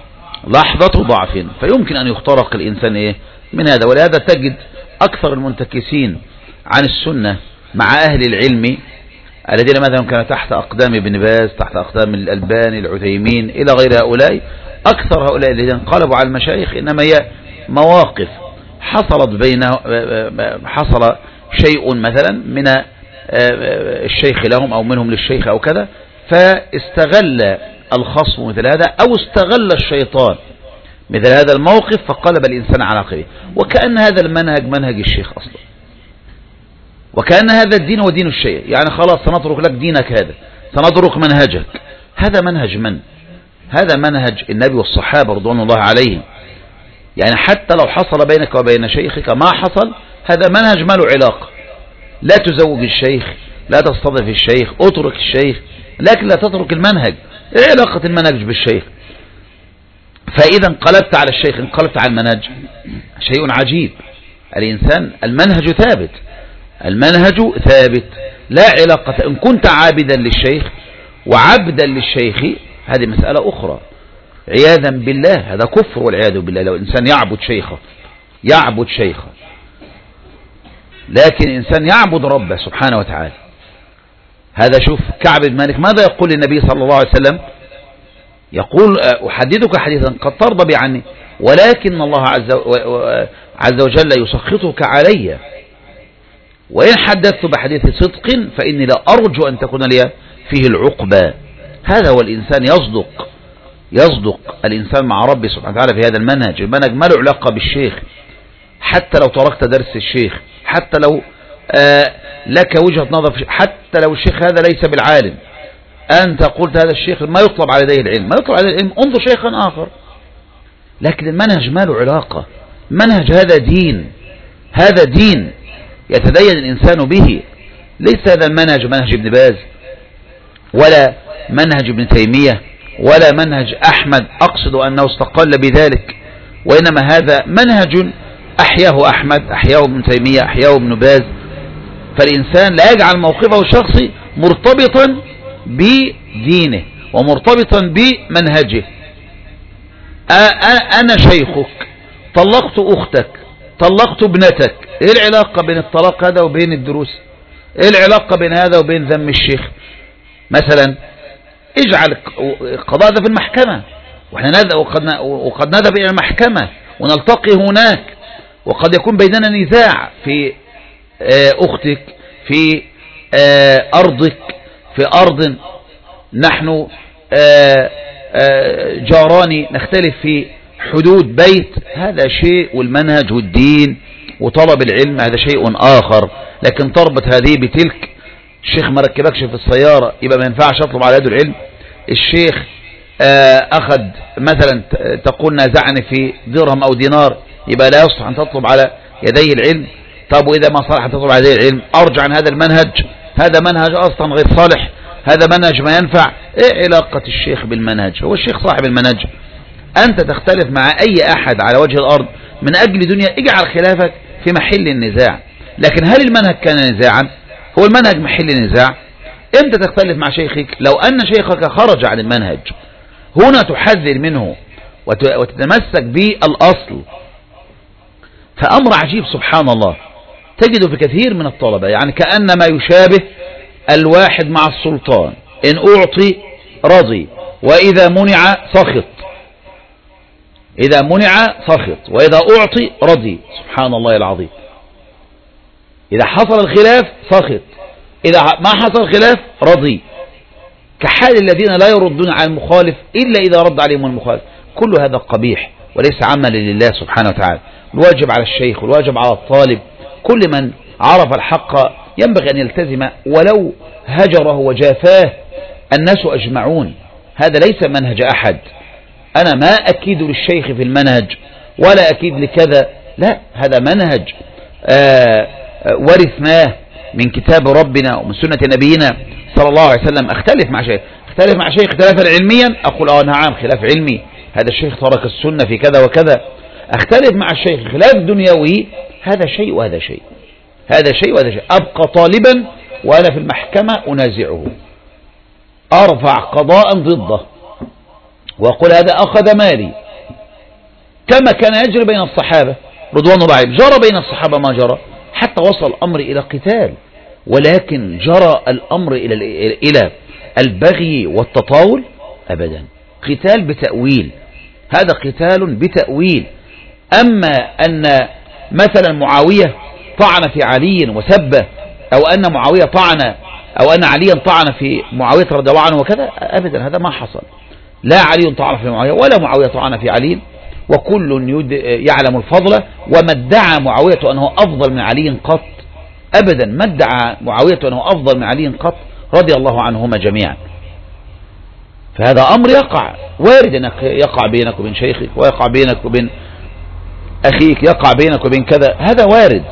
لحظة ضعف، فيمكن أن يخترق الإنسان إيه من هذا. ولهذا تجد أكثر المنتكسين عن السنة مع أهل العلم الذين مثلا كانوا تحت أقدام ابن باز، تحت أقدام الألباني، العثيمين، إلى غير هؤلاء، أكثر هؤلاء الذين انقلبوا على المشايخ إنما هي مواقف حصلت بينه، حصل شيء مثلا من الشيخ لهم أو منهم للشيخ أو كذا، فاستغل الخصم مثل هذا أو استغل الشيطان مثل هذا الموقف فقلب الإنسان على عقله، وكأن هذا المنهج منهج الشيخ أصلا، وكأن هذا الدين هو دين الشيخ، يعني خلاص سنترك لك دينك هذا، سنترك منهجك. هذا منهج من؟ هذا منهج النبي والصحابة رضوان الله عليهم. يعني حتى لو حصل بينك وبين شيخك ما حصل، هذا منهج ما له علاقة. لا تزوج الشيخ، لا تستضيف الشيخ، اترك الشيخ، لكن لا تترك المنهج. ايه علاقة المنهج بالشيخ؟ فإذا انقلبت على الشيخ انقلبت على المنهج، شيء عجيب. الإنسان المنهج ثابت، المنهج ثابت، لا علاقة. إن كنت عابدا للشيخ وعبدا للشيخ هذه مسألة أخرى، عياذا بالله، هذا كفر والعياذ بالله. لو الإنسان يعبد شيخه يعبد شيخه لكن الإنسان يعبد ربه سبحانه وتعالى. هذا شوف كعب بن مالك ماذا يقول للنبي صلى الله عليه وسلم؟ يقول أحدثك حديثا قد ترضى بي عني ولكن الله عز, عز وجل يسخطك علي، وإن حدثت بحديث صدق فإني لا أرجو أن تكون لي فيه العقبة. هذا هو الإنسان يصدق، يصدق الإنسان مع ربه سبحانه وتعالى في هذا المنهج. المنهج ما له علاقة بالشيخ، حتى لو تركت درس الشيخ، حتى لو آه لك وجهة نظر، حتى لو الشيخ هذا ليس بالعالم، أنت قلت هذا الشيخ ما يطلب على يديه العلم، ما يطلب على يديه العلم، انظر شيخا آخر. لكن المنهج ما له علاقة، منهج هذا دين، هذا دين يتدين الإنسان به. ليس هذا المنهج منهج ابن باز ولا منهج ابن تيمية ولا منهج أحمد، أقصد أنه استقل بذلك، وإنما هذا منهج أحياه أحمد، أحياه ابن تيمية، أحياه ابن باز. فالإنسان لا يجعل موقفه الشخصي مرتبطا بدينه ومرتبطا بمنهجه. أنا شيخك، طلقت أختك، طلقت ابنتك، إيه العلاقة بين الطلاق هذا وبين الدروس؟ إيه العلاقة بين هذا وبين ذم الشيخ؟ مثلا اجعل قضاء هذا في المحكمة، وإحنا وقد, وقد نذهب إلى المحكمة ونلتقي هناك، وقد يكون بيننا نزاع في أختك، في أرضك، في أرض نحن جاران نختلف في حدود بيت، هذا شيء، والمنهج والدين وطلب العلم هذا شيء آخر. لكن تربط هذه بتلك، الشيخ ما ركبكش في السيارة يبقى ما ينفعش أطلب على يده العلم. الشيخ أخذ مثلا تقول نازعني في درهم أو دينار يبقى لا يصلح أن تطلب على يديه العلم. طب وإذا ما صلح أن تطلب على يديه العلم أرجع عن هذا المنهج، هذا منهج أصلا غير صالح، هذا منهج ما ينفع. إيه علاقة الشيخ بالمنهج؟ هو الشيخ صاحب المنهج. أنت تختلف مع أي أحد على وجه الأرض من أجل دنيا، اجعل خلافك في محل النزاع. لكن هل المنهج كان نزاعا؟ هو المنهج محل نزاع؟ امتى تختلف مع شيخك؟ لو أن شيخك خرج عن المنهج، هنا تحذر منه وتتمسك بالأصل. فأمر عجيب سبحان الله تجده في كثير من الطلبة، يعني كأنما يشابه الواحد مع السلطان، إن أعطي رضي وإذا منع سخط، إذا منع سخط وإذا أعطي رضي. سبحان الله العظيم. إذا حصل الخلاف سخط، إذا ما حصل الخلاف رضي، كحال الذين لا يردون على المخالف إلا إذا رد عليهم المخالف. كل هذا قبيح وليس عملا لله سبحانه وتعالى. الواجب على الشيخ والواجب على الطالب، كل من عرف الحق ينبغي أن يلتزم ولو هجره وجافاه الناس أجمعون. هذا ليس منهج أحد. أنا ما أكيد للشيخ في المنهج ولا أكيد لكذا، لا، هذا منهج آآ آآ ورثناه من كتاب ربنا ومن سنة نبينا صلى الله عليه وسلم. أختلف مع شيخ، اختلف مع شيخ اختلافا علميا، أقول آه نعم خلاف علمي، هذا الشيخ ترك السنة في كذا وكذا. اختلف مع الشيخ خلاف دنيوي، هذا شيء وهذا شيء، هذا شيء وهذا شيء. أبقى طالبا وأنا في المحكمة أنازعه، أرفع قضاء ضده وأقول هذا أخذ مالي، كما كان يجري بين الصحابة رضوان الله عليهم. جرى بين الصحابة ما جرى حتى وصل الأمر إلى قتال، ولكن جرى الأمر إلى إلى البغي والتطاول أبدا. قتال بتأويل، هذا قتال بتأويل. أما أن مثلا معاوية طعن في علي وسبه، أو أن معاوية طعن أو أن عليا طعن في معاوية رضي الله عنه وكذا، أبدا هذا ما حصل. لا علي طعن في معاوية ولا معاوية طعن في علي، وكل يعلم الفضل. وما ادعى معاوية أنه أفضل من علي قط، أبدا ما ادعى معاوية أنه أفضل من علي قط رضي الله عنهما جميعا. فهذا أمر يقع، وارد أنك يقع بينك وبين شيخك، ويقع بينك وبين أخيك، يقع بينك وبين كذا، هذا وارد.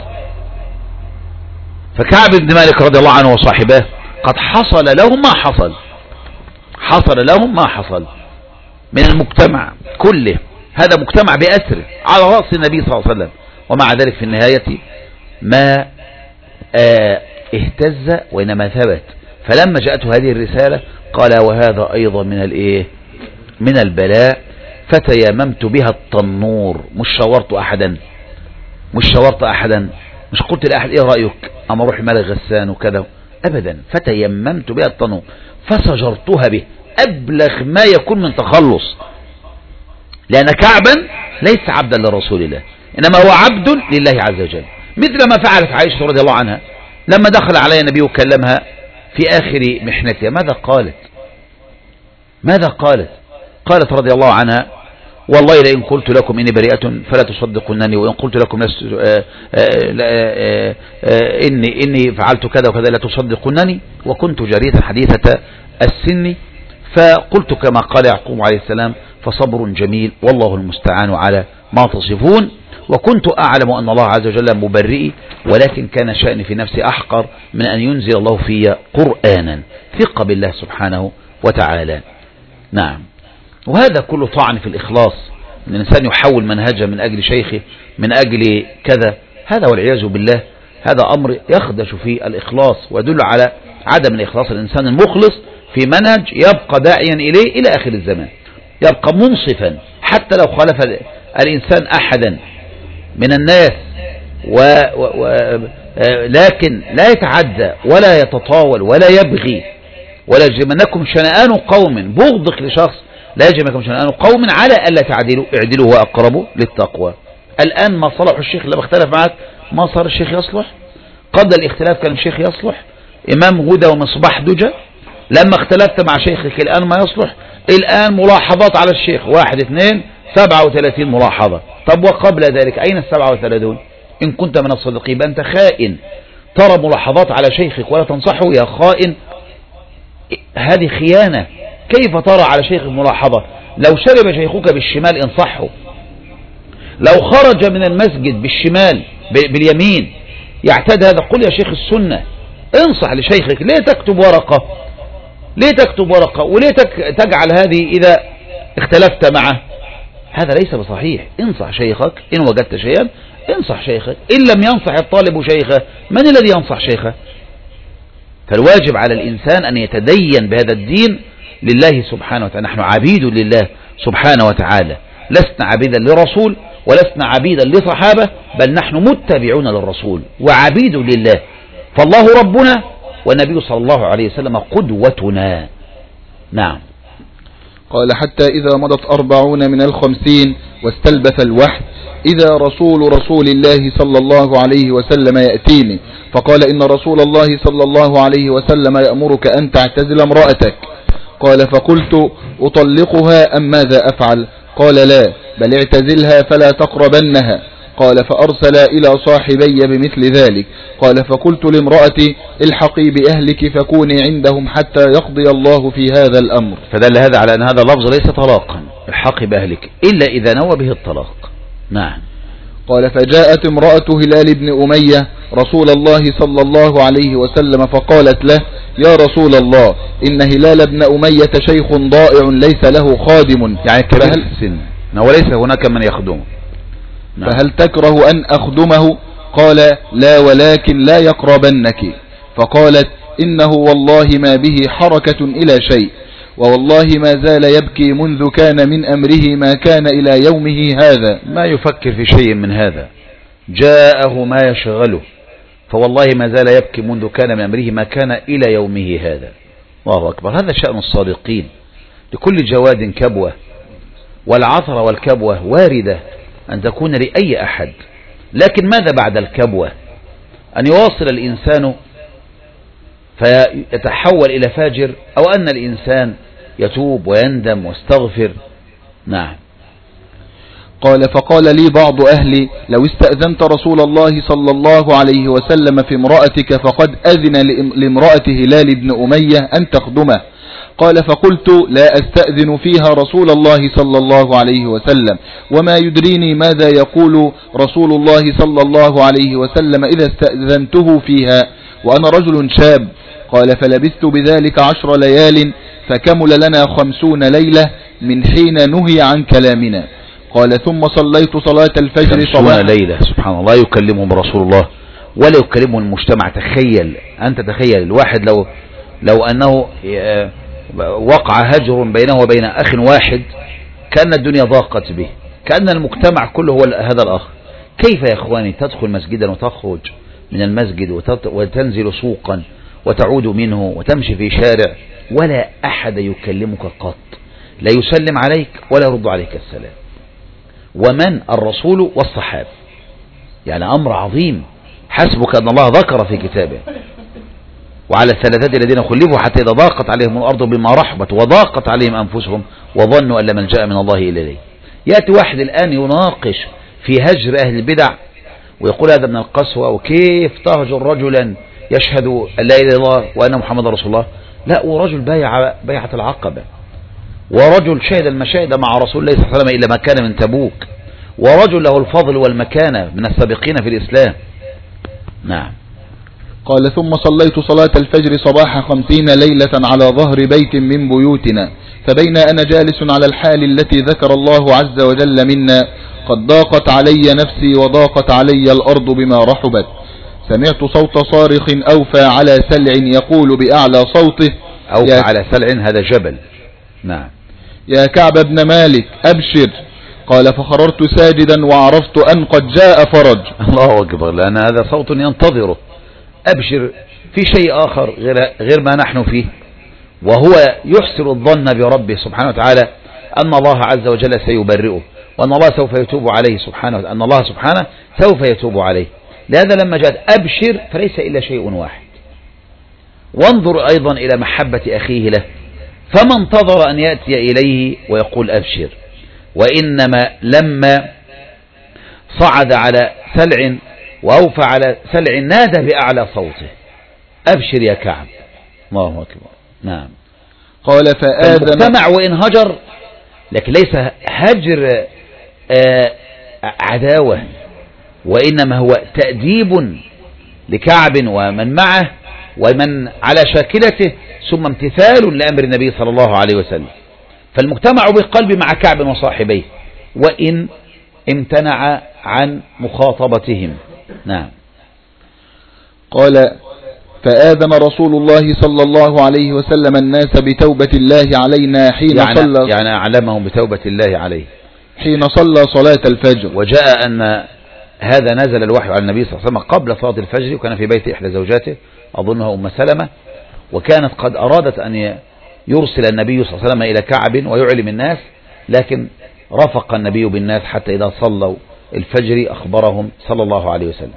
فكعب بن مالك رضي الله عنه وصاحبه قد حصل لهم ما حصل، حصل لهم ما حصل من المجتمع كله. هذا مجتمع بأسره على رأس النبي صلى الله عليه وسلم، ومع ذلك في النهاية ما اه اهتز وإنما ثبت. فلما جاءته هذه الرسالة قال وهذا أيضا من الايه من البلاء، فتيممت بها التنور. مش شاورت أحدا، مش شاورت أحدا، مش قلت لأحد إيه رأيك أما روح مالك غسان وكذا، أبدا. فتيممت بها التنور فسجرتها به، أبلغ ما يكون من تخلص، لأن كعبا ليس عبدا لرسول الله، إنما هو عبد لله عز وجل. مثل ما فعلت عائشة رضي الله عنها لما دخل عليها النبي وكلمها في آخر محنتها، ماذا قالت؟ ماذا قالت؟ قالت رضي الله عنها والله لئن قلت لكم إني بريئة فلا تصدقونني، وإن قلت لكم لست آآ آآ آآ إني, إني فعلت كذا وكذا لا تصدقونني، وكنت جارية حديثة السن، فقلت كما قال يعقوب عليه السلام فصبر جميل والله المستعان على ما تصفون. وكنت أعلم أن الله عز وجل مبرئي، ولكن كان شأني في نفسي أحقر من أن ينزل الله في قرآنا. ثق بالله سبحانه وتعالى. نعم. وهذا كله طعن في الإخلاص، أن الإنسان يحول منهجه من أجل شيخه من أجل كذا، هذا والعياذ بالله هذا أمر يخدش في الإخلاص ويدل على عدم الإخلاص. الإنسان المخلص في منهج يبقى داعيا إليه إلى آخر الزمان، يبقى منصفا حتى لو خالف الإنسان أحدا من الناس، و و و لكن لا يتعدى ولا يتطاول ولا يبغي. ولا يجرمنكم شنآن قوم، بغضك لشخص لا يجرمنكم شنآن قوم على ألا تعدلوا، اعدلوا هو أقرب للتقوى. الآن ما صلح الشيخ لما اختلف معك ما صار الشيخ يصلح؟ قبل الاختلاف كان الشيخ يصلح، إمام هدى ومصباح دجى. لما اختلفت مع شيخك الآن ما يصلح. الآن ملاحظات على الشيخ واحد اثنين سبعة وثلاثين ملاحظة. طب وقبل ذلك أين السبعة وثلاثون؟ إن كنت من الصديقين أنت خائن، ترى ملاحظات على شيخك ولا تنصحه، يا خائن، هذه خيانة. كيف ترى على شيخك ملاحظة؟ لو شرب شيخك بالشمال انصحه، لو خرج من المسجد بالشمال باليمين يعتاد هذا، قل يا شيخ السنة انصح لشيخك. ليه تكتب ورقة؟ ليه تكتب ورقة؟ وليه تجعل هذه إذا اختلفت معه هذا ليس بصحيح. انصح شيخك إن وجدت شيئا، انصح شيخك. إن لم ينصح الطالب شيخه، من الذي ينصح شيخه؟ فالواجب على الإنسان أن يتدين بهذا الدين لله سبحانه وتعالى. نحن عبيد لله سبحانه وتعالى، لسنا عبيدا لرسول ولسنا عبيدا لصحابة، بل نحن متبعون للرسول وعبيد لله. فالله ربنا والنبي صلى الله عليه وسلم قدوتنا. نعم. قال حتى إذا مضت أربعون من الخمسين واستلبث الوحي إذا رسول رسول الله صلى الله عليه وسلم يأتيني فقال إن رسول الله صلى الله عليه وسلم يأمرك أن تعتزل امرأتك. قال فقلت أطلقها أم ماذا أفعل؟ قال لا، بل اعتزلها فلا تقربنها. قال فأرسل إلى صاحبي بمثل ذلك. قال فقلت لامرأتي الحقي بأهلك فكوني عندهم حتى يقضي الله في هذا الأمر. فدل هذا على أن هذا اللفظ ليس طلاقا، الحقي بأهلك، إلا إذا نوى به الطلاق. نعم. قال فجاءت امرأة هلال بن أمية رسول الله صلى الله عليه وسلم فقالت له يا رسول الله إن هلال بن أمية شيخ ضائع ليس له خادم، يعني كبير في السن وليس هناك من يخدمه. نعم. فهل تكره أن أخدمه؟ قال لا، ولكن لا يقربنك. فقالت إنه والله ما به حركة إلى شيء، ووالله ما زال يبكي منذ كان من أمره ما كان إلى يومه هذا. ما يفكر في شيء من هذا، جاءه ما يشغله، فوالله ما زال يبكي منذ كان من أمره ما كان إلى يومه هذا. الله أكبر. هذا شأن الصادقين. لكل جواد كبوة، والعثرة والكبوة واردة أن تكون لأي أحد، لكن ماذا بعد الكبوة؟ أن يواصل الإنسان فيتحول إلى فاجر، أو أن الإنسان يتوب ويندم واستغفر. نعم. قال فقال لي بعض أهلي لو استأذنت رسول الله صلى الله عليه وسلم في امرأتك فقد أذن لامرأة هلال بن أمية أن تخدمه. قال فقلت لا أستأذن فيها رسول الله صلى الله عليه وسلم، وما يدريني ماذا يقول رسول الله صلى الله عليه وسلم إذا استأذنته فيها وأنا رجل شاب. قال فلبثت بذلك عشر ليال فكمل لنا خمسون ليلة من حين نهي عن كلامنا. قال ثم صليت صلاة الفجر خمسون ليلة. سبحان الله. يكلمهم رسول الله ولا يكلمهم المجتمع. تخيل أنت، تخيل الواحد لو لو أنه وقع هجر بينه وبين أخ واحد كأن الدنيا ضاقت به، كأن المجتمع كله هو هذا الأخ. كيف يا إخواني تدخل مسجدا وتخرج من المسجد وتنزل سوقا وتعود منه وتمشي في شارع ولا أحد يكلمك قط، لا يسلم عليك ولا يرد عليك السلام؟ ومن الرسول والصحابة؟ يعني أمر عظيم. حسبك أن الله ذكر في كتابه وعلى الثلاثة الذين خلفوا حتى إذا ضاقت عليهم الأرض بما رحبت وضاقت عليهم أنفسهم وظنوا أن لا ملجأ من الله إليه. يأتي واحد الآن يناقش في هجر أهل البدع ويقول هذا من القسوة، وكيف تهجر رجلا يشهد أن لا إله إلا الله وأن محمد رسول الله؟ لا، ورجل بايع بيعة العقبة، ورجل شهد المشاهد مع رسول الله صلى الله عليه وسلم إلى مكان من تبوك، ورجل له الفضل والمكانة من السابقين في الإسلام. نعم. قال ثم صليت صلاة الفجر صباح خمسين ليلة على ظهر بيت من بيوتنا، فبين أنا جالس على الحال التي ذكر الله عز وجل منا قد ضاقت علي نفسي وضاقت علي الأرض بما رحبت، سمعت صوت صارخ أوفى على سلع يقول بأعلى صوته أوفى على سلع، هذا جبل. نعم. يا كعب بن مالك أبشر. قال فخررت ساجدا وعرفت أن قد جاء فرج. الله أكبر. لأن هذا صوت ينتظره. أبشر في شيء آخر غير, غير ما نحن فيه، وهو يحسن الظن بربه سبحانه وتعالى أن الله عز وجل سيبرئه، وأن الله سوف يتوب عليه سبحانه، أن الله سبحانه سوف يتوب عليه. لهذا لما جاءت أبشر فليس إلا شيء واحد. وانظر أيضا إلى محبة أخيه له، فما انتظر أن يأتي إليه ويقول أبشر، وإنما لما صعد على سلع وأوفى على سلع نادى بأعلى صوته أبشر يا كعب. الله أكبر. نعم. قال فآذن المجتمع وإن هجر، لكن ليس هجر عداوة، وإنما هو تأديب لكعب ومن معه ومن على شاكلته، ثم امتثال لأمر النبي صلى الله عليه وسلم. فالمجتمع بالقلب مع كعب وصاحبيه، وإن امتنع عن مخاطبتهم. نعم. قال فآذن رسول الله صلى الله عليه وسلم الناس بتوبة الله علينا حين يعني صلى يعني أعلمهم بتوبة الله عليه حين صلى صلاة الفجر. وجاء أن هذا نزل الوحي على النبي صلى الله عليه وسلم قبل صلاة الفجر، وكان في بيت إحدى زوجاته أظنها أم سلمة، وكانت قد أرادت أن يرسل النبي صلى الله عليه وسلم إلى كعب ويعلم الناس، لكن رفق النبي بالناس حتى إذا صلوا الفجر أخبرهم صلى الله عليه وسلم.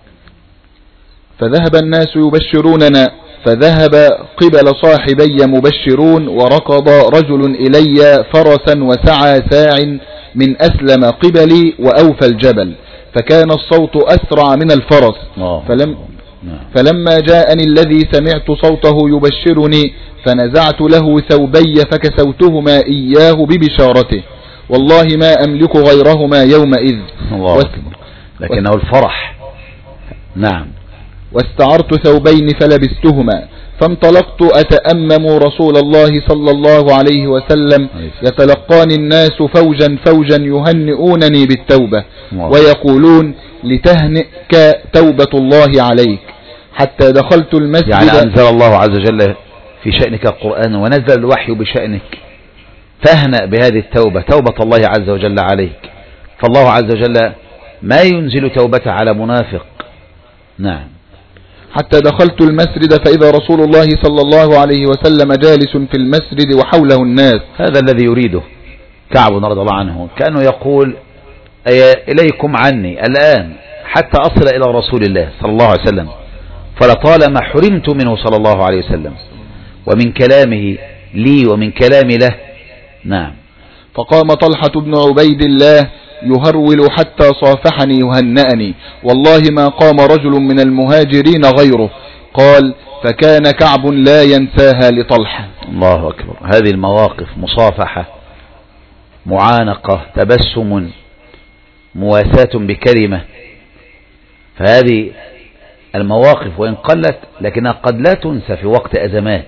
فذهب الناس يبشروننا، فذهب قبل صاحبي مبشرون، وركض رجل إلي فرسا وسعى ساع من أسلم قبلي وأوفى الجبل، فكان الصوت أسرع من الفرس. فلم فلما جاءني الذي سمعت صوته يبشرني فنزعت له ثوبي فكسوتهما إياه ببشارته، والله ما أملك غيرهما يومئذ. الله أكبر. لكنه الفرح. نعم. واستعرت ثوبين فلبستهما، فانطلقت أتأمم رسول الله صلى الله عليه وسلم يتلقاني الناس فوجا فوجا يهنئونني بالتوبة ويقولون لتهنئك توبة الله عليك، حتى دخلت المسجد. يعني أنزل الله عز وجل في شأنك القرآن ونزل الوحي بشأنك، فاهنأ بهذه التوبة، توبة الله عز وجل عليك، فالله عز وجل ما ينزل توبته على منافق. نعم. حتى دخلت المسجد فإذا رسول الله صلى الله عليه وسلم جالس في المسجد وحوله الناس. هذا الذي يريده كعب رضي الله عنه، كأنه يقول إليكم عني الآن حتى أصل إلى رسول الله صلى الله عليه وسلم، فلطالما حرمت منه صلى الله عليه وسلم ومن كلامه لي ومن كلامي له. نعم. فقام طلحة بن عبيد الله يهرول حتى صافحني يهنأني، والله ما قام رجل من المهاجرين غيره. قال فكان كعب لا ينساها لطلحة. الله أكبر. هذه المواقف، مصافحة، معانقة، تبسم، مواساة بكلمة، فهذه المواقف وإن قلت لكنها قد لا تنسى في وقت أزمات.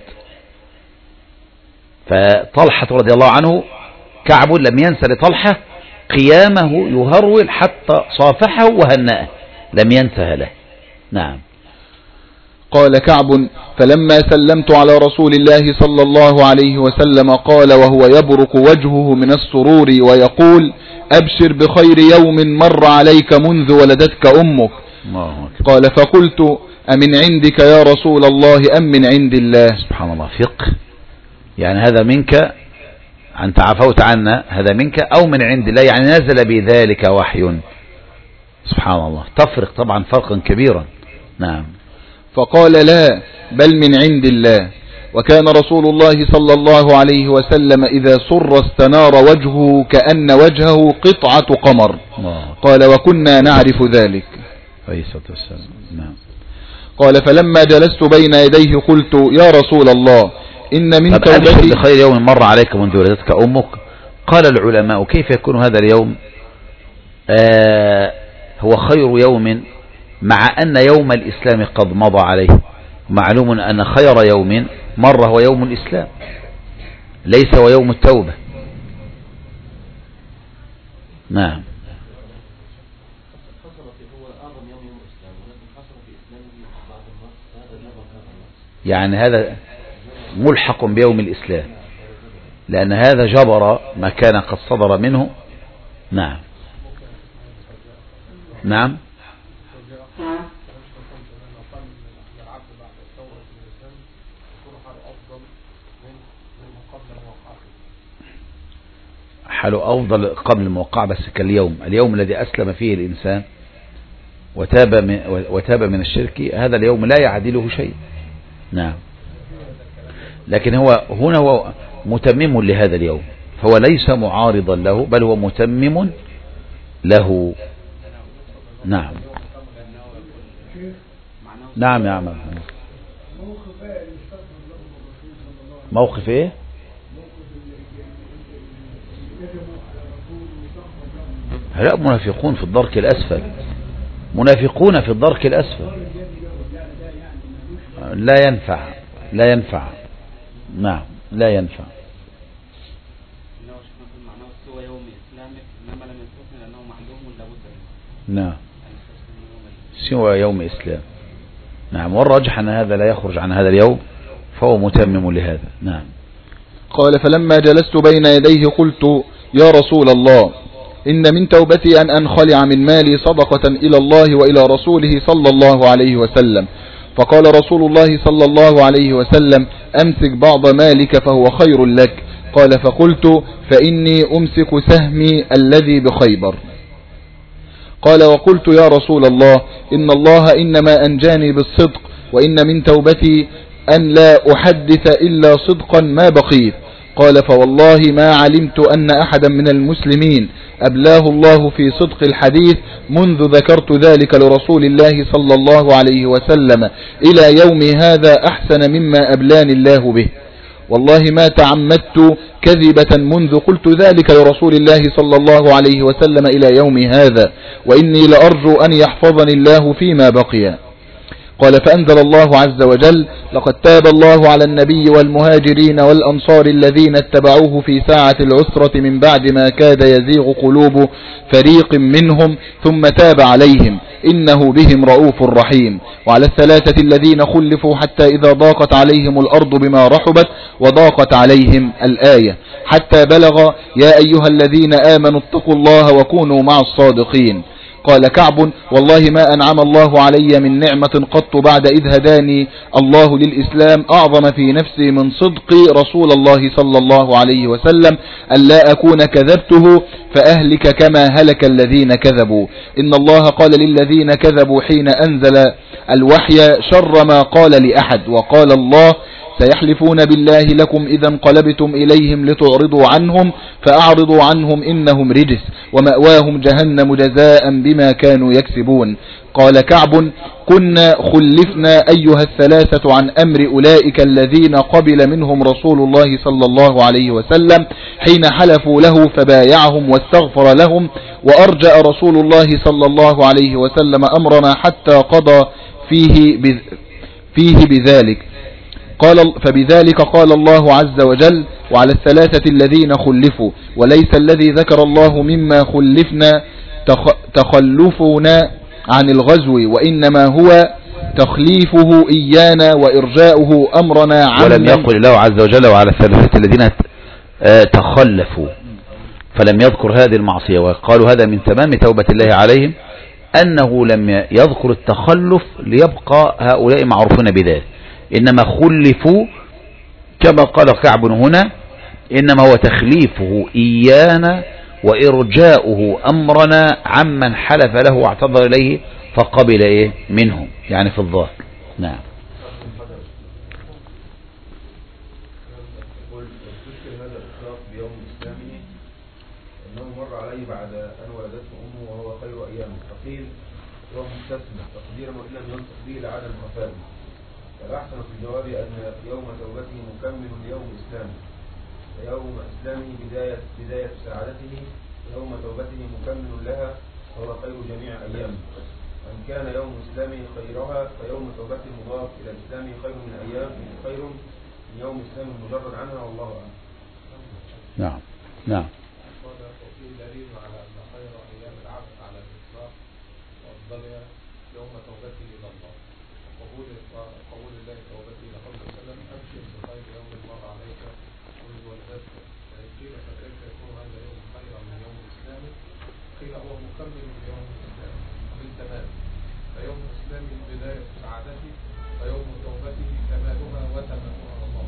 فطلحة رضي الله عنه كعب لم ينسى لطلحة قيامه يهرول حتى صافحه وهنأه، لم ينسى له. نعم. قال كعب فلما سلمت على رسول الله صلى الله عليه وسلم قال وهو يبرق وجهه من السرور ويقول أبشر بخير يوم مر عليك منذ ولدتك أمك. قال فقلت أمن عندك يا رسول الله أم من عند الله؟ سبحان الله. فقه. يعني هذا منك أنت عفوت عنا، هذا منك أو من عند الله، يعني نزل بذلك وحي. سبحان الله. تفرق طبعا فرقا كبيرا. نعم. فقال لا بل من عند الله. وكان رسول الله صلى الله عليه وسلم إذا سر استنار وجهه كأن وجهه قطعة قمر. قال وكنا نعرف ذلك. نعم. قال فلما جلست بين يديه قلت يا رسول الله إن من توبتي. أبشر بخير يوم مر عليك منذ ولدتك أمك. قال العلماء كيف يكون هذا اليوم آه هو خير يوم مع أن يوم الإسلام قد مضى عليه؟ معلوم أن خير يوم مر هو يوم الإسلام، ليس هو يوم التوبة. نعم. يعني هذا ملحق بيوم الإسلام، لأن هذا جبر ما كان قد صدر منه. نعم. نعم. حاله أفضل قبل الموقع، بس كاليوم، اليوم الذي أسلم فيه الإنسان وتاب من, وتاب من الشرك، هذا اليوم لا يعدله شيء. نعم. لكن هو هنا هو متمم لهذا اليوم، فهو ليس معارضا له بل هو متمم له. نعم. نعم يا عم. موقف ايه؟ هؤلاء منافقون في الدرك الأسفل، منافقون في الدرك الأسفل، لا ينفع لا ينفع. نعم لا ينفع. إنه معناه سوى يوم إسلامك لم نعم سوى يوم إسلام. نعم والراجح أن هذا لا يخرج عن هذا اليوم فهو متمم لهذا. نعم. قال فلما جلست بين يديه قلت يا رسول الله إن من توبتي أن أنخلع من مالي صدقة إلى الله وإلى رسوله صلى الله عليه وسلم. فقال رسول الله صلى الله عليه وسلم أمسك بعض مالك فهو خير لك. قال فقلت فإني أمسك سهمي الذي بخيبر. قال وقلت يا رسول الله إن الله إنما أنجاني بالصدق وإن من توبتي أن لا أحدث إلا صدقا ما بقيت. قال فوالله ما علمت أن أحدا من المسلمين أبلاه الله في صدق الحديث منذ ذكرت ذلك لرسول الله صلى الله عليه وسلم إلى يوم هذا أحسن مما أبلاني الله به. والله ما تعمدت كذبة منذ قلت ذلك لرسول الله صلى الله عليه وسلم إلى يوم هذا وإني لأرجو أن يحفظني الله فيما بقي. قال فأنزل الله عز وجل لقد تاب الله على النبي والمهاجرين والأنصار الذين اتبعوه في ساعة العسرة من بعد ما كاد يزيغ قلوب فريق منهم ثم تاب عليهم إنه بهم رؤوف رحيم. وعلى الثلاثة الذين خلفوا حتى إذا ضاقت عليهم الأرض بما رحبت وضاقت عليهم الآية حتى بلغ يا أيها الذين آمنوا اتقوا الله وكونوا مع الصادقين. قال كعب والله ما أنعم الله علي من نعمة قط بعد إذ هداني الله للإسلام أعظم في نفسي من صدق رسول الله صلى الله عليه وسلم ألا أكون كذبته فأهلك كما هلك الذين كذبوا. إن الله قال للذين كذبوا حين أنزل الوحي شر ما قال لأحد وقال الله سيحلفون بالله لكم إذا انقلبتم إليهم لتعرضوا عنهم فأعرضوا عنهم إنهم رجس ومأواهم جهنم جزاء بما كانوا يكسبون. قال كعب كنا خلفنا أيها الثلاثة عن أمر أولئك الذين قبل منهم رسول الله صلى الله عليه وسلم حين حلفوا له فبايعهم واستغفر لهم وأرجأ رسول الله صلى الله عليه وسلم أمرنا حتى قضى فيه, فيه بذلك. قال فبذلك قال الله عز وجل وعلى الثلاثة الذين خلفوا وليس الذي ذكر الله مما خلفنا تخلفنا عن الغزو وإنما هو تخليفه إيانا وإرجاؤه أمرنا عن ولم يقل الله عز وجل وعلى الثلاثة الذين تخلفوا فلم يذكر هذه المعصية وقالوا هذا من تمام توبة الله عليهم أنه لم يذكر التخلف ليبقى هؤلاء معروفون بذلك إنما خلفوا كما قال كعب هنا إنما هو تخليفه إيانا وإرجاؤه أمرنا عمن حلف له واعتذر إليه فقبل إيه منهم يعني في الظاهر. نعم. بعد أن ولدته أمه وهو خير أيامه فقيل هو مستثنى تقديرا وإن لم ينطق به لعدم وفاته. فالأحسن في الجواب أن يوم توبته مكمل ليوم إسلامه ويوم إسلامه بداية, بداية سعادته ويوم توبته مكمل لها وهو خير جميع أيامه. وإن كان يوم إسلامه خيرها فيوم توبته مضاف إلى إسلامه خير من أيام خير من يوم إسلامه المجرد عنها والله أعلم. نعم نعم. دليل على أن خير أيام العبد على الإطلاق وأفضلها يوم توبته إلى الله وقول قول الله توبته إلى قول وسلم أبشر بخير يوم مر عليك منذ ولدتك. فإن قيل فكيف يكون هذا يوم خيرا من يوم الإسلام؟ قيل هو مكمل ليوم الإسلام بالتمام فيوم إسلامه بداية سعادته ويوم توبته كمالها وتمامها الله.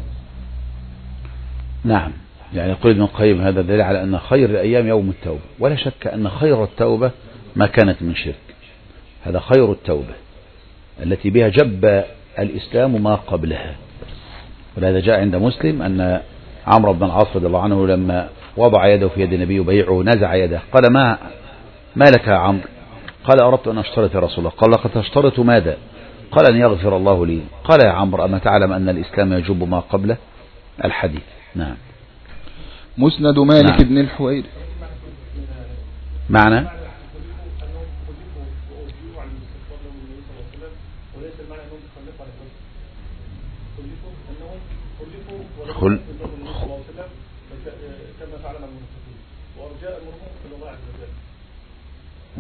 نعم. يعني يقول ابن القيم هذا دليل على أن خير الأيام يوم التوبة ولا شك أن خير التوبة ما كانت من شرك. هذا خير التوبة التي بها جب الإسلام ما قبلها. ولهذا جاء عند مسلم أن عمرو بن العاص رضي الله عنه لما وضع يده في يد النبي وبيعه نزع يده قال ما ما لك يا عمرو؟ قال أردت أن أشترط يا رسول الله. قال لقد تشترط ماذا؟ قال أن يغفر الله لي. قال يا عمرو أما تعلم أن الإسلام يجب ما قبله؟ الحديث. نعم. مسند مالك نعم. بن الحويرث معنى خل...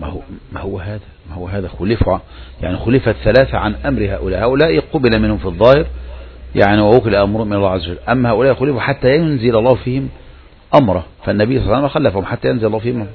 ما هو ما هو هذا ما هو هذا خلفوا يعني خلفت ثلاثة عن أمر هؤلاء هؤلاء قبل منهم في الظاهر يعني ووكل أمرهم من الله عز وجل. أما هؤلاء خلفوا حتى ينزل الله فيهم أمره، فالنبي صلى الله عليه وسلم خلفهم حتى ينزل الله فيهم.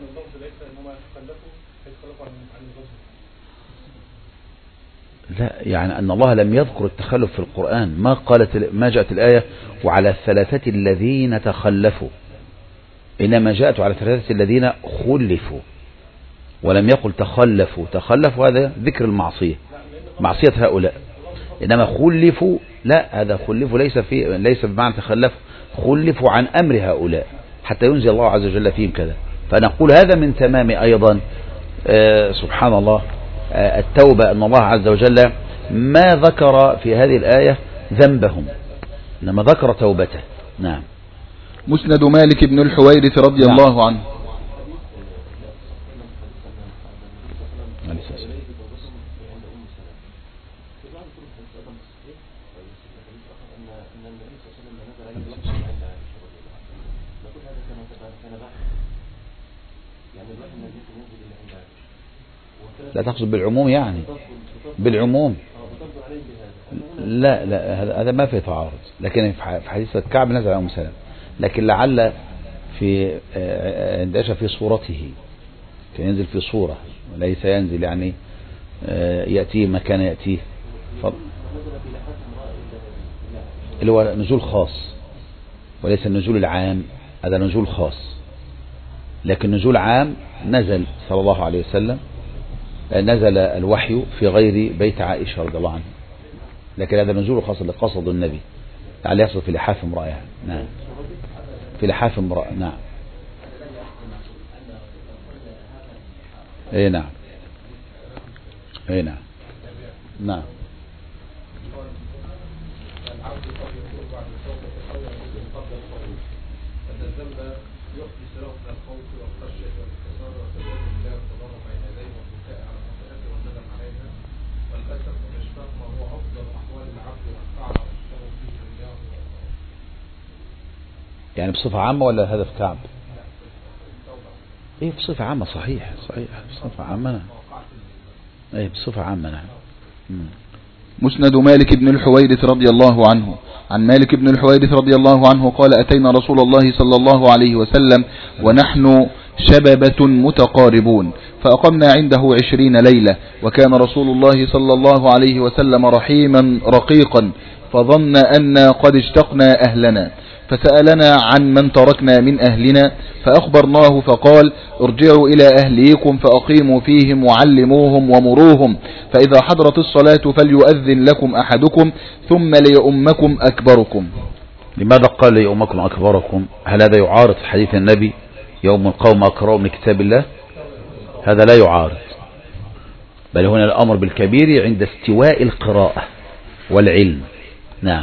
لا يعني أن الله لم يذكر التخلف في القرآن، ما قالت ما جاءت الآية وعلى الثلاثة الذين تخلفوا، إنما جاءت على الثلاثة الذين خلفوا ولم يقل تخلفوا. تخلفوا هذا ذكر المعصية، معصية هؤلاء، إنما خلفوا لا، هذا خلفوا ليس في ليس بمعنى تخلفوا، خلفوا عن أمر هؤلاء حتى ينزل الله عز وجل فيهم كذا. فنقول هذا من تمام أيضا آه سبحان الله آه التوبة، أن الله عز وجل ما ذكر في هذه الآية ذنبهم إنما ذكر توبته. نعم. مسند مالك بن الحويرث رضي نعم. الله عنه. لا تقصد بالعموم يعني بالعموم لا لا هذا هذا ما في تعارض، لكن في حديث الكعب نزل على أم سلمة، لكن لعل في عندما في صورته كان ينزل في صورة وليس ينزل يعني يأتيه مكان يأتيه فضل. اللي هو نزول خاص وليس النزول العام، هذا نزول خاص، لكن نزول عام نزل صلى الله عليه وسلم، نزل الوحي في غير بيت عائشة رضي الله عنها، لكن هذا نزول خاص اللي قصد النبي عليه يحصل في لحاف امرأة يعني. نعم في لحاف امرأة. نعم اي نعم اي نعم نعم يعني بصفة عامة ولا هدف كعب؟ ايه بصفة عامة. صحيح صحيح بصفة عامة. ايه بصفة عامة. نعم. مسند مالك بن الحويرث رضي الله عنه. عن مالك بن الحويرث رضي الله عنه قال أتينا رسول الله صلى الله عليه وسلم ونحن شببة متقاربون فأقمنا عنده عشرين ليلة، وكان رسول الله صلى الله عليه وسلم رحيما رقيقا، فظن أن قد اشتقنا أهلنا، فسألنا عن من تركنا من أهلنا، فأخبرناه فقال ارجعوا إلى أهليكم فأقيموا فيهم وعلموهم ومروهم، فإذا حضرت الصلاة فليؤذن لكم أحدكم ثم ليؤمكم أكبركم. لماذا قال ليؤمكم أكبركم؟ هل هذا يعارض حديث النبي يوم القوم أقرأوا من كتاب الله؟ هذا لا يعارض، بل هنا الأمر بالكبير عند استواء القراءة والعلم. نعم.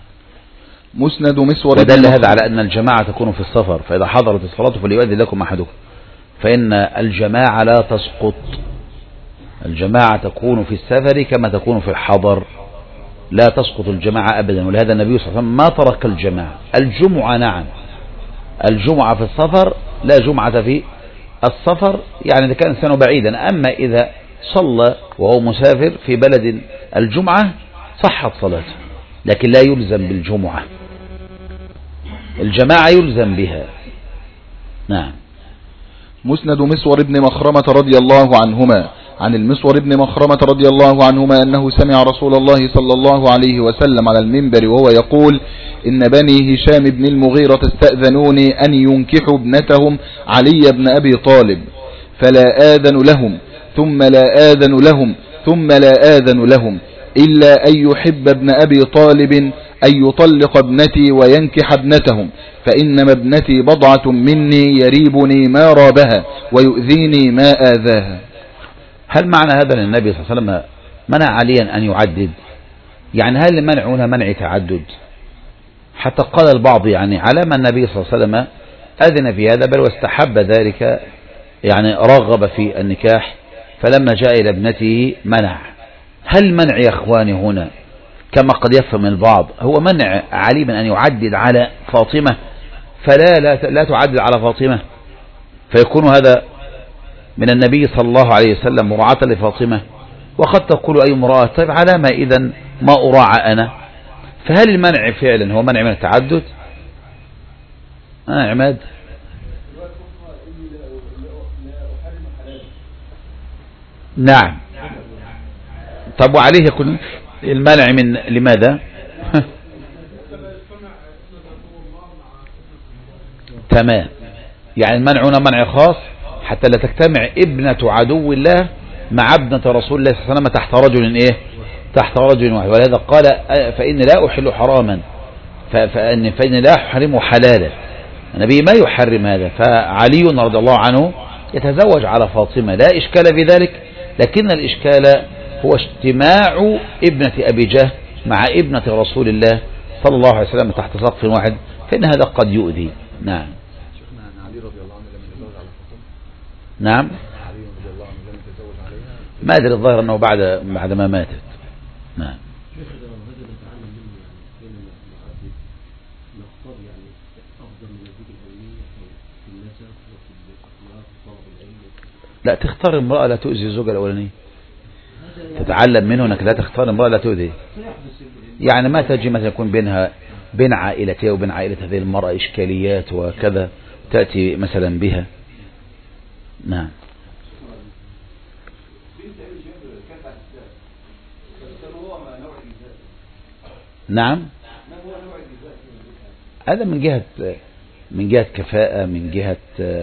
مسند مسور ودل هذا على أن الجماعة تكون في السفر، فإذا حضرت الصلاة فليؤذن لكم أحدكم، فإن الجماعة لا تسقط، الجماعة تكون في السفر كما تكون في الحضر، لا تسقط الجماعة أبدا. ولهذا النبي صلى الله عليه وسلم ما ترك الجماعة. الجمعة نعم، الجمعة في السفر لا جمعة في السفر، يعني إذا كان الإنسان بعيدا. أما إذا صلى وهو مسافر في بلد الجمعة صحت صلاته، لكن لا يلزم بالجمعة، الجماعة يلزم بها. نعم. مسند مسور بن مخرمة رضي الله عنهما. عن المسور بن مخرمة رضي الله عنهما أنه سمع رسول الله صلى الله عليه وسلم على المنبر وهو يقول إن بني هشام بن المغيرة استأذنوني أن ينكحوا ابنتهم علي بن أبي طالب، فلا آذن لهم ثم لا آذن لهم ثم لا آذن لهم إلا أن يحب ابن أبي طالب أن يطلق ابنتي وينكح ابنتهم، فإنما ابنتي بضعة مني يريبني ما رابها ويؤذيني ما آذاها. هل معنى هذا أن النبي صلى الله عليه وسلم منع عليا أن يعدد؟ يعني هل المنع هنا منع تعدد؟ حتى قال البعض يعني على ما النبي صلى الله عليه وسلم أذن في هذا، بل واستحب ذلك، يعني رغب في النكاح، فلما جاء إلى ابنته منع. هل منع يا أخواني هنا كما قد يفهم البعض هو منع علي من أن يعدد على فاطمة، فلا لا, لا تعدد على فاطمة، فيكون هذا من النبي صلى الله عليه وسلم مراعاة لفاطمة؟ وقد تقول أي امرأة طيب على ما إذن ما أراعى أنا؟ فهل المنع فعلا هو منع من التعدد؟ آه عماد. نعم. طب وعليه يكون المنع من لماذا؟ تمام. يعني المنع هنا منع خاص حتى لا تجتمع ابنة عدو الله مع ابنة رسول الله صلى الله عليه وسلم تحت رجل ايه؟ تحت رجل واحد. ولهذا قال فإن لا أحل حراما فإن, فإن لا أحرم حلالا. النبي ما يحرم هذا. فعلي رضي الله عنه يتزوج على فاطمة لا إشكال في ذلك، لكن الإشكال هو اجتماع ابنة أبي جهل مع ابنة رسول الله صلى الله عليه وسلم تحت سقف واحد، فإن هذا قد يؤذي. نعم. نعم. ما أدري الظاهر أنه بعد بعد ما ماتت. نعم. لا تختار امرأة لا تؤذي الزوجة الأولانية، تتعلم منه أنك لا تختار امرأة لا تؤذي. يعني ما تجي مثلا يكون بينها بين عائلتها وبين عائلة هذه المرأة إشكاليات وكذا تأتي مثلا بها. نعم. نعم. هذا من جهة من جهة كفاءة، من جهة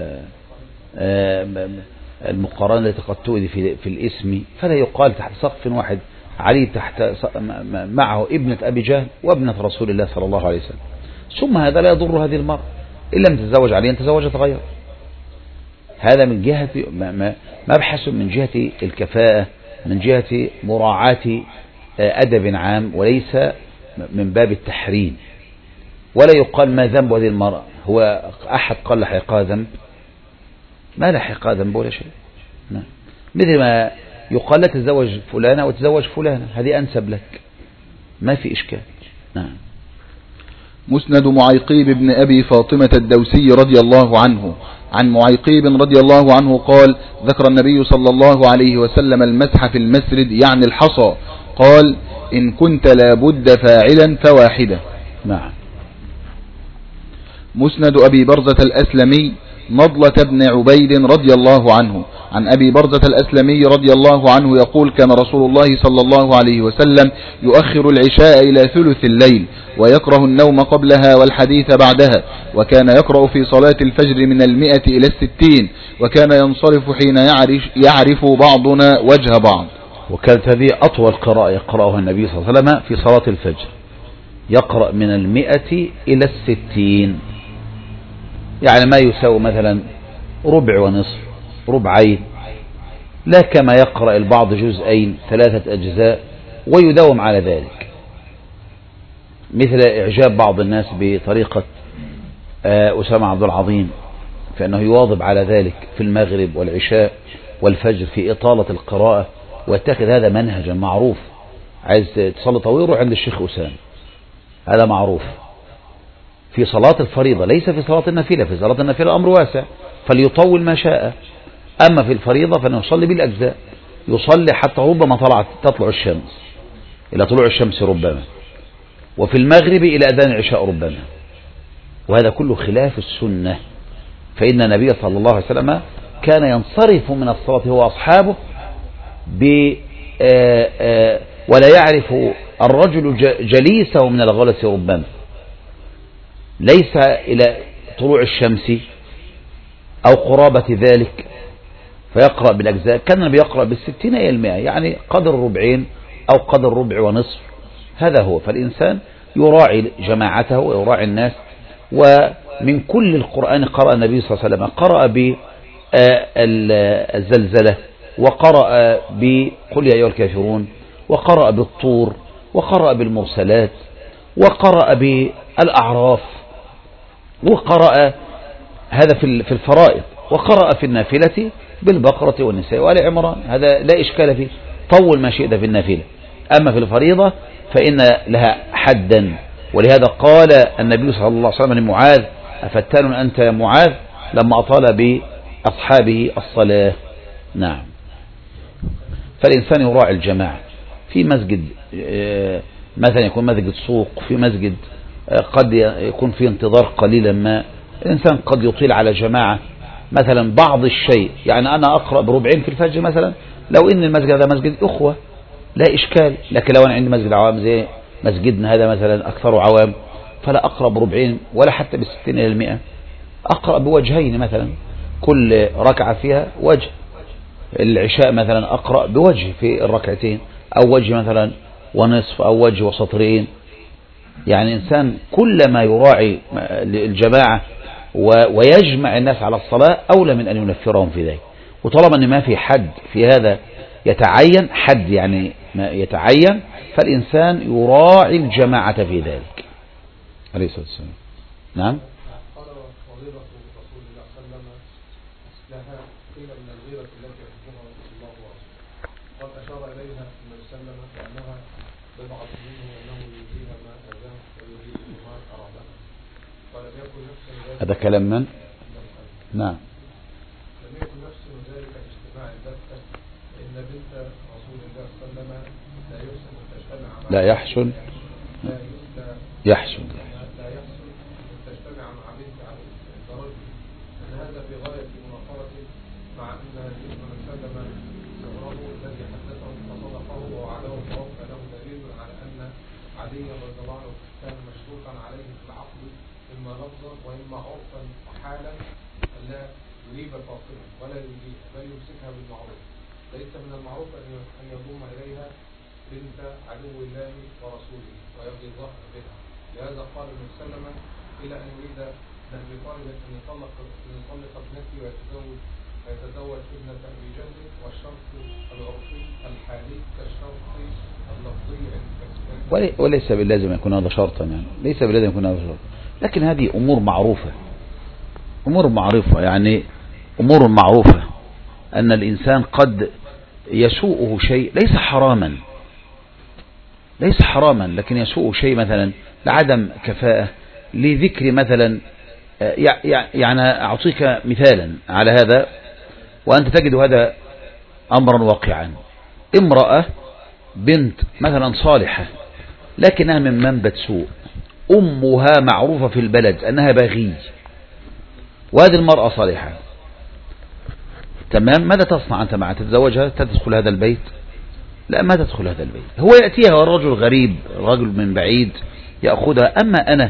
المقارنة التي قد تؤذي في في الاسم، فلا يقال تحت سقف واحد علي تحت معه ابنة أبي جهل وابنة رسول الله صلى الله عليه وسلم. ثم هذا لا يضر هذه المرأة إن لم تتزوج علي أن تزوجت غيره. هذا من جهة مبحث من جهة الكفاءة، من جهة مراعاة أدب عام، وليس من باب التحريم. ولا يقال ما ذنب هذه المرأة. هو أحد قال لحقها ذنب؟ ما لحقها ذنب ولا شيء. نعم. مثل ما يقال لا تتزوج فلانة وتزوج فلانة، هذه أنسب لك، ما في إشكال. نعم. مسند معيقيب بن أبي فاطمة الدوسي رضي الله عنه عن معيقيب رضي الله عنه قال ذكر النبي صلى الله عليه وسلم المسح في المسرد يعني الحصى، قال إن كنت لابد فاعلا فواحدة. نعم. مسند أبي برزة الأسلمي نضلة بن عبيد رضي الله عنه عن أبي برزة الأسلمي رضي الله عنه يقول كان رسول الله صلى الله عليه وسلم يؤخر العشاء إلى ثلث الليل ويكره النوم قبلها والحديث بعدها، وكان يقرأ في صلاة الفجر من المئة إلى الستين، وكان ينصرف حين يعرف, يعرف بعضنا وجه بعض. وكانت هذه أطول قراءة يقرأها النبي صلى الله عليه وسلم في صلاة الفجر، يقرأ من المئة إلى الستين، يعني ما يساوي مثلا ربع ونصف، ربعين، لا كما يقرأ البعض جزئين ثلاثة أجزاء ويداوم على ذلك، مثل إعجاب بعض الناس بطريقة أسامة عبد العظيم فإنه يواظب على ذلك في المغرب والعشاء والفجر في إطالة القراءة، واتخذ هذا منهجا معروف. عايز تصلي طويل روح عند الشيخ أسامة، هذا معروف في صلاة الفريضة، ليس في صلاة النافلة. في صلاة النافلة أمر واسع فليطول ما شاء، أما في الفريضة فإنه يصلي بالأجزاء، يصلي حتى ربما طلعت تطلع الشمس، إلى طلوع الشمس ربما، وفي المغرب إلى أذان العشاء ربما، وهذا كله خلاف السنة. فإن النبي صلى الله عليه وسلم كان ينصرف من الصلاة هو أصحابه ب ولا يعرف الرجل جليسه من الغلس ربما، ليس إلى طلوع الشمس أو قرابة ذلك، فيقرأ بالأجزاء. كان النبي يقرأ بالستين إلى المئة، يعني قدر ربعين أو قدر ربع ونصف، هذا هو. فالإنسان يراعي جماعته ويراعي الناس. ومن كل القرآن قرأ النبي صلى الله عليه وسلم، قرأ بالزلزلة، وقرأ بقل يا أيها الكافرون، وقرأ بالطور، وقرأ بالمرسلات، وقرأ بالأعراف، وقرأ هذا في الفرائض، وقرأ في النافلة بالبقرة والنساء وآل عمران، هذا لا إشكال فيه، طول ما شئت في النافلة. أما في الفريضة فإن لها حدا، ولهذا قال النبي صلى الله عليه وسلم لمعاذ: أفتان أنت يا معاذ، لما أطال بأصحابه الصلاة. نعم. فالإنسان يراعي الجماعة في مسجد، مثلا يكون مسجد سوق، في مسجد قد يكون في انتظار قليلا، ما الإنسان قد يطيل على جماعة مثلا بعض الشيء. يعني أنا أقرأ بربعين في الفجر مثلا، لو إن المسجد هذا مسجد أخوة لا إشكال، لكن لو أنا عندي مسجد عوام زي مسجدنا هذا مثلا أكثر عوام، فلا أقرأ بربعين ولا حتى بالستين إلى المئة، أقرأ بوجهين مثلا، كل ركعة فيها وجه. العشاء مثلا أقرأ بوجه في الركعتين، أو وجه مثلا ونصف، أو وجه وسطرين. يعني إنسان كلما يراعي الجماعة ويجمع الناس على الصلاة أولى من أن ينفرهم في ذلك. وطالما أن ما في حد في هذا يتعين، حد يعني ما يتعين، فالإنسان يراعي الجماعة في ذلك عليه الصلاة والسلام. نعم. قال وغيرة رسول الله صلى الله عليه وسلم أصلها قيل من الغيرة التي يحبها الله ورسوله، قد أشار إليها النبي صلى الله عليه وسلم كأنها بضعة منه وأنه يريدها ما أذاه ويريد ما أرادها. ولم يكن نفس هذا كلام من؟ نعم. لم يكن نفس ذلك اجتماع البتة، فإن بنت رسول الله صلى الله عليه وسلم لا يحسن أن تجتمع مع لا يحسن يحسن لا يحسن أن تجتمع مع بنت رجل، أن هذا في غاية مناقرة، مع أن الاسم من سلم صغره الذي حدثه فصدقه ووعده ووفى له دليل على أن عليا رضي الله عنه كان مشروطا عليه في العقد إما لفظا وإما عرفا وحالا أن لا يريب فاطمة ولا يريد بل يمسكها بالمعروف. ليس من المعروف أن يضم إليها بنت عدو الله ورسوله ويبغي الظهر بها. لهذا قال النبي صلى الله عليه وسلم إلى أن يريد أن يطالب أن يطلق أن يطلق ابنتي ويتزوج فيتزوج ابنة أبي جهل، والشرط العرفي الحالي كالشرط اللفظي. وليس باللازم يكون هذا شرطا، يعني ليس باللازم يكون هذا شرطا، لكن هذه أمور معروفة، أمور معروفة يعني أمور معروفة أن الإنسان قد يسوءه شيء ليس حراما، ليس حراما، لكن يسوء شيء مثلا لعدم كفاءة، لذكر مثلا. يعني أعطيك مثالا على هذا وأنت تجد هذا أمرا واقعا. امرأة بنت مثلا صالحة لكنها من منبت سوء، أمها معروفة في البلد أنها باغي، وهذه المرأة صالحة، تمام. ماذا تصنع أنت معها؟ تتزوجها؟ تدخل هذا البيت؟ لا، ما تدخل هذا البيت. هو يأتيها الرجل غريب، رجل من بعيد يأخذها. أما أنا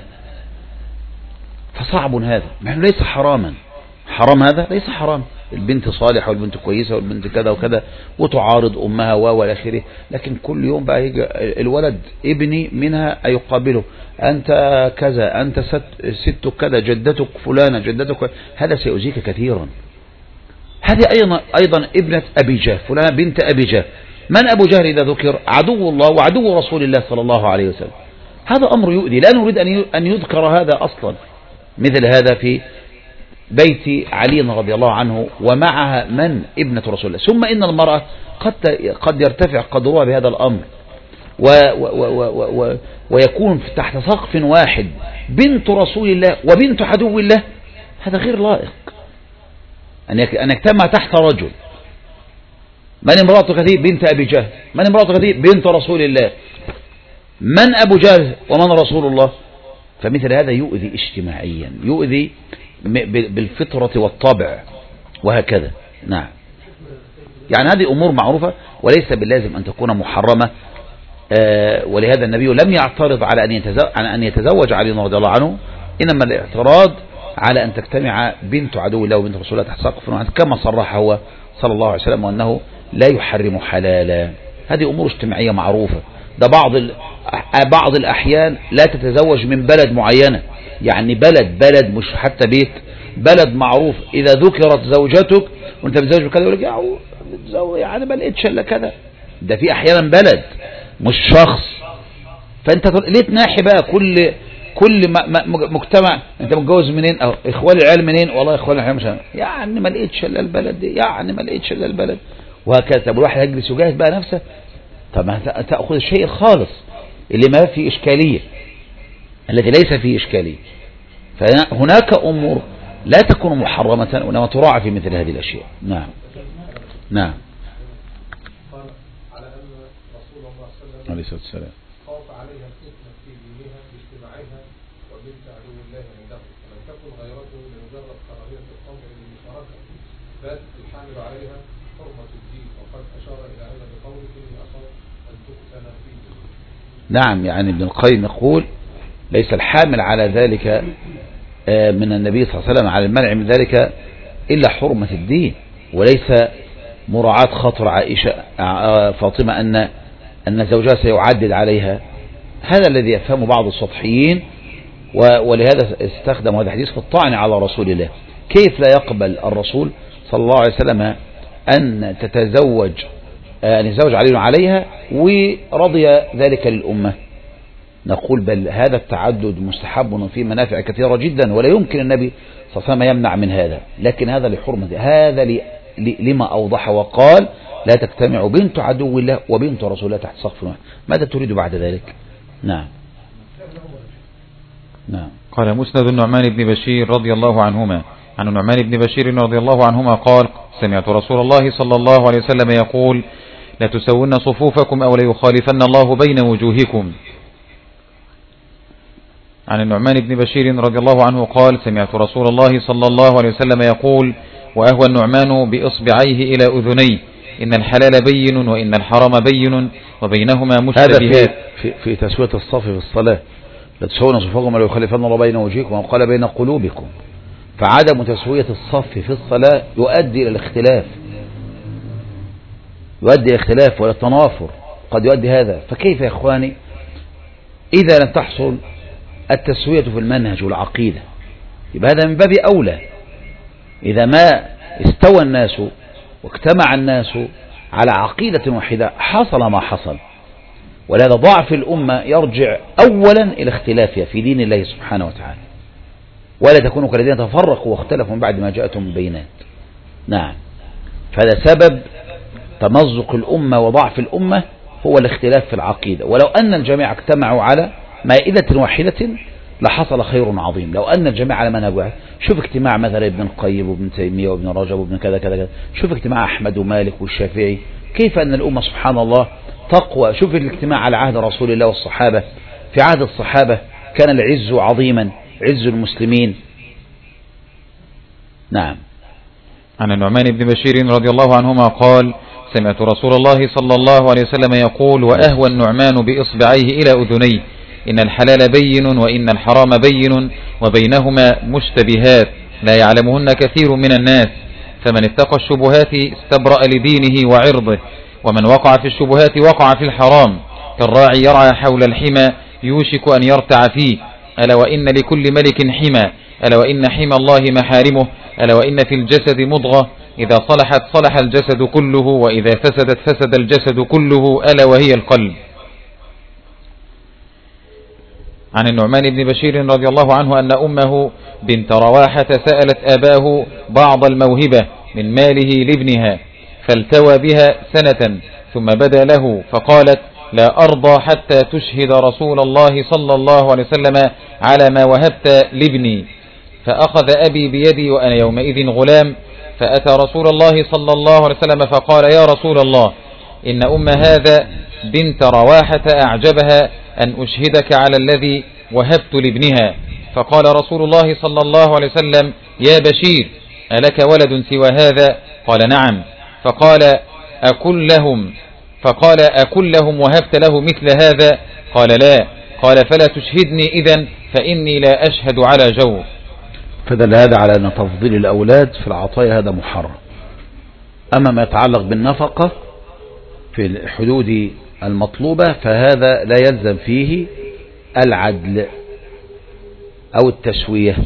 فصعب هذا، نحن ليس حراما، حرام هذا ليس حرام. البنت صالحة والبنت كويسة والبنت كذا وكذا، وتعارض أمها والى آخره، لكن كل يوم بقى يجي الولد ابني منها يقابله، أنت كذا، أنت ست ستك كذا، جدتك فلانة، جدتك، هذا سيؤذيك كثيرا. هذه أيضا أيضا ابنة أبي جهل، فلانة بنت أبي جهل. من أبو جهل إذا ذكر؟ عدو الله وعدو رسول الله صلى الله عليه وسلم. هذا أمر يؤذي، لا نريد أن يذكر هذا أصلا. مثل هذا في بيت علي رضي الله عنه ومعها من؟ ابنة رسول الله. ثم إن المرأة قد قد يرتفع قدرها بهذا الأمر و و و و و ويكون تحت سقف واحد بنت رسول الله وبنت عدو الله. هذا غير لائق أن يجتمع تحت رجل. من امرأتك هذه؟ بنت أبي جهل. من امرأتك هذه؟ بنت رسول الله. من أبو جهل ومن رسول الله؟ فمثل هذا يؤذي اجتماعيا، يؤذي بالفطرة والطبع وهكذا. نعم. يعني هذه أمور معروفة وليس باللازم أن تكون محرمة. آه ولهذا النبي لم يعترض على أن يتزوج, على أن يتزوج علي رضي الله عنه، إنما الاعتراض على أن تجتمع بنت عدو الله وبنت رسول الله تحت سقف واحد، كما صرح هو صلى الله عليه وسلم وأنه لا يحرم حلالا. هذه أمور اجتماعية معروفة. ده بعض بعض الأحيان لا تتزوج من بلد معينة، يعني بلد بلد مش حتى بيت، بلد معروف. إذا ذكرت زوجتك وانت بتزوج بكذا يقول لك يعني ما لقيتش الا كذا. ده في أحيانا بلد مش شخص. فانت ليه تناحي بقى كل كل مجتمع؟ انت متجوز منين؟ او اخوان العيال منين؟ والله اخوان العيال مش يعني ما لقيتش الا البلد دي، يعني ما لقيتش الا البلد وهكذا. طب الواحد يجلس يجاهد بقى نفسه؟ طب تأخذ الشيء الخالص اللي ما فيه إشكالية، الذي ليس فيه إشكالية. فهناك أمور لا تكون محرمة وإنما تراعى في مثل هذه الأشياء. نعم. نعم. قال على أن رسول الله صلى الله عليه الصلاة والسلام خاف عليها الفتنة في دينها باجتماعها وبنت عدو الله عنده، فلم تكن غيرته لمجرد كراهية الطمع للمشاركة، بل الحامل عليها حرمة الدين، وقد أشار إلى هذا بقوله إني أخاف أن تفتن في دينه. نعم، يعني ابن القيم يقول ليس الحامل على ذلك من النبي صلى الله عليه وسلم على المنع من ذلك إلا حرمة الدين، وليس مراعاة خطر عائشة فاطمة أن أن زوجها سيعدد عليها. هذا الذي يفهمه بعض السطحيين، ولهذا استخدم هذا الحديث في الطعن على رسول الله. كيف لا يقبل الرسول صلى الله عليه وسلم أن تتزوج أن يتزوج علي عليها ورضي ذلك للأمة؟ نقول بل هذا التعدد مستحب فيه منافع كثيرة جدا، ولا يمكن النبي صلى الله عليه وسلم يمنع من هذا، لكن هذا لحرمة، هذا لما أوضح وقال لا تجتمع بنت عدو الله وبنت رسول الله تحت سقف واحد. ماذا تريد بعد ذلك؟ نعم نعم. قال مسند النعمان بن بشير رضي الله عنهما عن النعمان بن بشير رضي الله عنهما قال سمعت رسول الله صلى الله عليه وسلم يقول لتسون صفوفكم أو ليخالفن الله بين وجوهكم. عن النعمان بن بشير رضي الله عنه قال سمعت رسول الله صلى الله عليه وسلم يقول وأهوى النعمان بإصبعيه إلى أذنيه إن الحلال بين وإن الحرام بين وبينهما مشتبهات. هذا في, في تسوية الصف في الصلاة، لا تسوون صفوفكم ولا يخالفن الله بين وجوهكم وقال بين قلوبكم. فعدم تسوية الصف في الصلاة يؤدي إلى الاختلاف، يؤدي إلى الاختلاف وإلى التنافر، قد يؤدي هذا. فكيف يا إخواني إذا لم تحصل التسوية في المنهج والعقيدة؟ يبقى هذا من باب أولى. إذا ما استوى الناس واجتمع الناس على عقيدة واحدة حصل ما حصل، ولهذا ضعف الأمة يرجع أولا إلى اختلافها في دين الله سبحانه وتعالى، ولا تكونوا كالذين تفرقوا واختلفوا من بعد ما جاءتهم البينات. نعم، فهذا سبب تمزق الأمة وضعف الأمة هو الاختلاف في العقيدة. ولو أن الجميع اجتمعوا على مائدة واحدة لحصل خير عظيم، لو أن الجميع على منهج واحد. شوف اجتماع مثلا ابن القيم وابن تيمية وابن رجب وابن كذا كذا كذا، شوف اجتماع أحمد ومالك والشافعي، كيف أن الأمة سبحان الله تقوى. شوف الاجتماع على عهد رسول الله والصحابة، في عهد الصحابة كان العز عظيما، عز المسلمين. نعم. عن النعمان بن بشير رضي الله عنهما قال سمعت رسول الله صلى الله عليه وسلم يقول وأهوى النعمان بإصبعيه إلى أذنيه إن الحلال بين وإن الحرام بين وبينهما مشتبهات لا يعلمهن كثير من الناس فمن اتقى الشبهات استبرأ لدينه وعرضه ومن وقع في الشبهات وقع في الحرام كالراعي يرعى حول الحمى يوشك أن يرتع فيه ألا وإن لكل ملك حمى ألا وإن حمى الله محارمه ألا وإن في الجسد مضغة إذا صلحت صلح الجسد كله وإذا فسدت فسد الجسد كله ألا وهي القلب. عن النعمان بن بشير رضي الله عنه أن أمه بنت رواحة سألت أباه بعض الموهبة من ماله لابنها فالتوى بها سنة ثم بدا له فقالت لا أرضى حتى تشهد رسول الله صلى الله عليه وسلم على ما وهبت لابني. فأخذ أبي بيدي وأنا يومئذ غلام فأتى رسول الله صلى الله عليه وسلم فقال يا رسول الله إن أم هذا بنت رواحة أعجبها أن أشهدك على الذي وهبت لابنها. فقال رسول الله صلى الله عليه وسلم يا بشير ألك ولد سوى هذا؟ قال نعم. فقال أكل لهم فقال أكل لهم وهبت له مثل هذا؟ قال لا. قال فلا تشهدني إذن فإني لا أشهد على جور. فدل هذا على أن تفضيل الأولاد في العطايا هذا محرم. أما ما يتعلق بالنفقة في الحدود المطلوبة فهذا لا يلزم فيه العدل أو التسوية.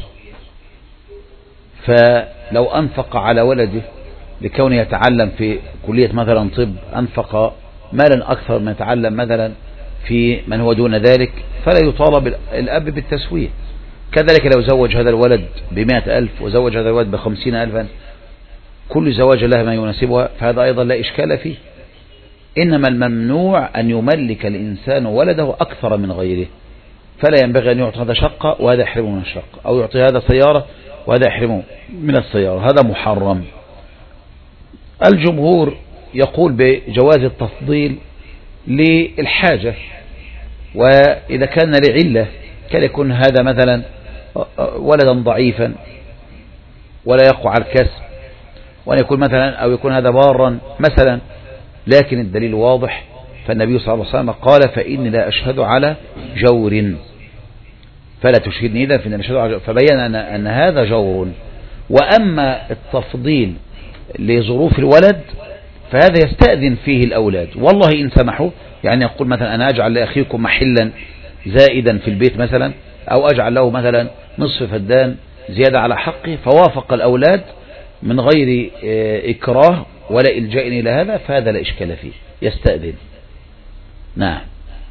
فلو أنفق على ولده لكونه يتعلم في كلية مثلا طب أنفق مالا أكثر من يتعلم مثلا في من هو دون ذلك فلا يطالب الأب بالتسوية. كذلك لو زوج هذا الولد بمائة ألف وزوج هذا الولد بخمسين ألفا كل زواج له ما يناسبها فهذا أيضا لا إشكال فيه. إنما الممنوع أن يملك الإنسان ولده أكثر من غيره، فلا ينبغي أن يعطي هذا شقة وهذا يحرمه من الشقة، أو يعطي هذا سيارة وهذا يحرمه من السيارة، هذا محرم. الجمهور يقول بجواز التفضيل للحاجة، وإذا كان لعلة كان يكون هذا مثلا ولدا ضعيفا ولا يقع على الكسب، وأن يكون مثلا أو يكون هذا بارا مثلا، لكن الدليل واضح. فالنبي صلى الله عليه وسلم قال فإني لا أشهد على جور فلا تشهدني إذا فإني أشهد على جور، فبين أن, أن هذا جور. وأما التفضيل لظروف الولد فهذا يستأذن فيه الأولاد، والله إن سمحوا، يعني يقول مثلا أنا أجعل لأخيكم محلا زائدا في البيت مثلا، أو أجعل له مثلا نصف فدان زيادة على حقه، فوافق الأولاد من غير إكراه ولا إلجاء إلى هذا، فهذا لا إشكال فيه، يستأذن. نعم.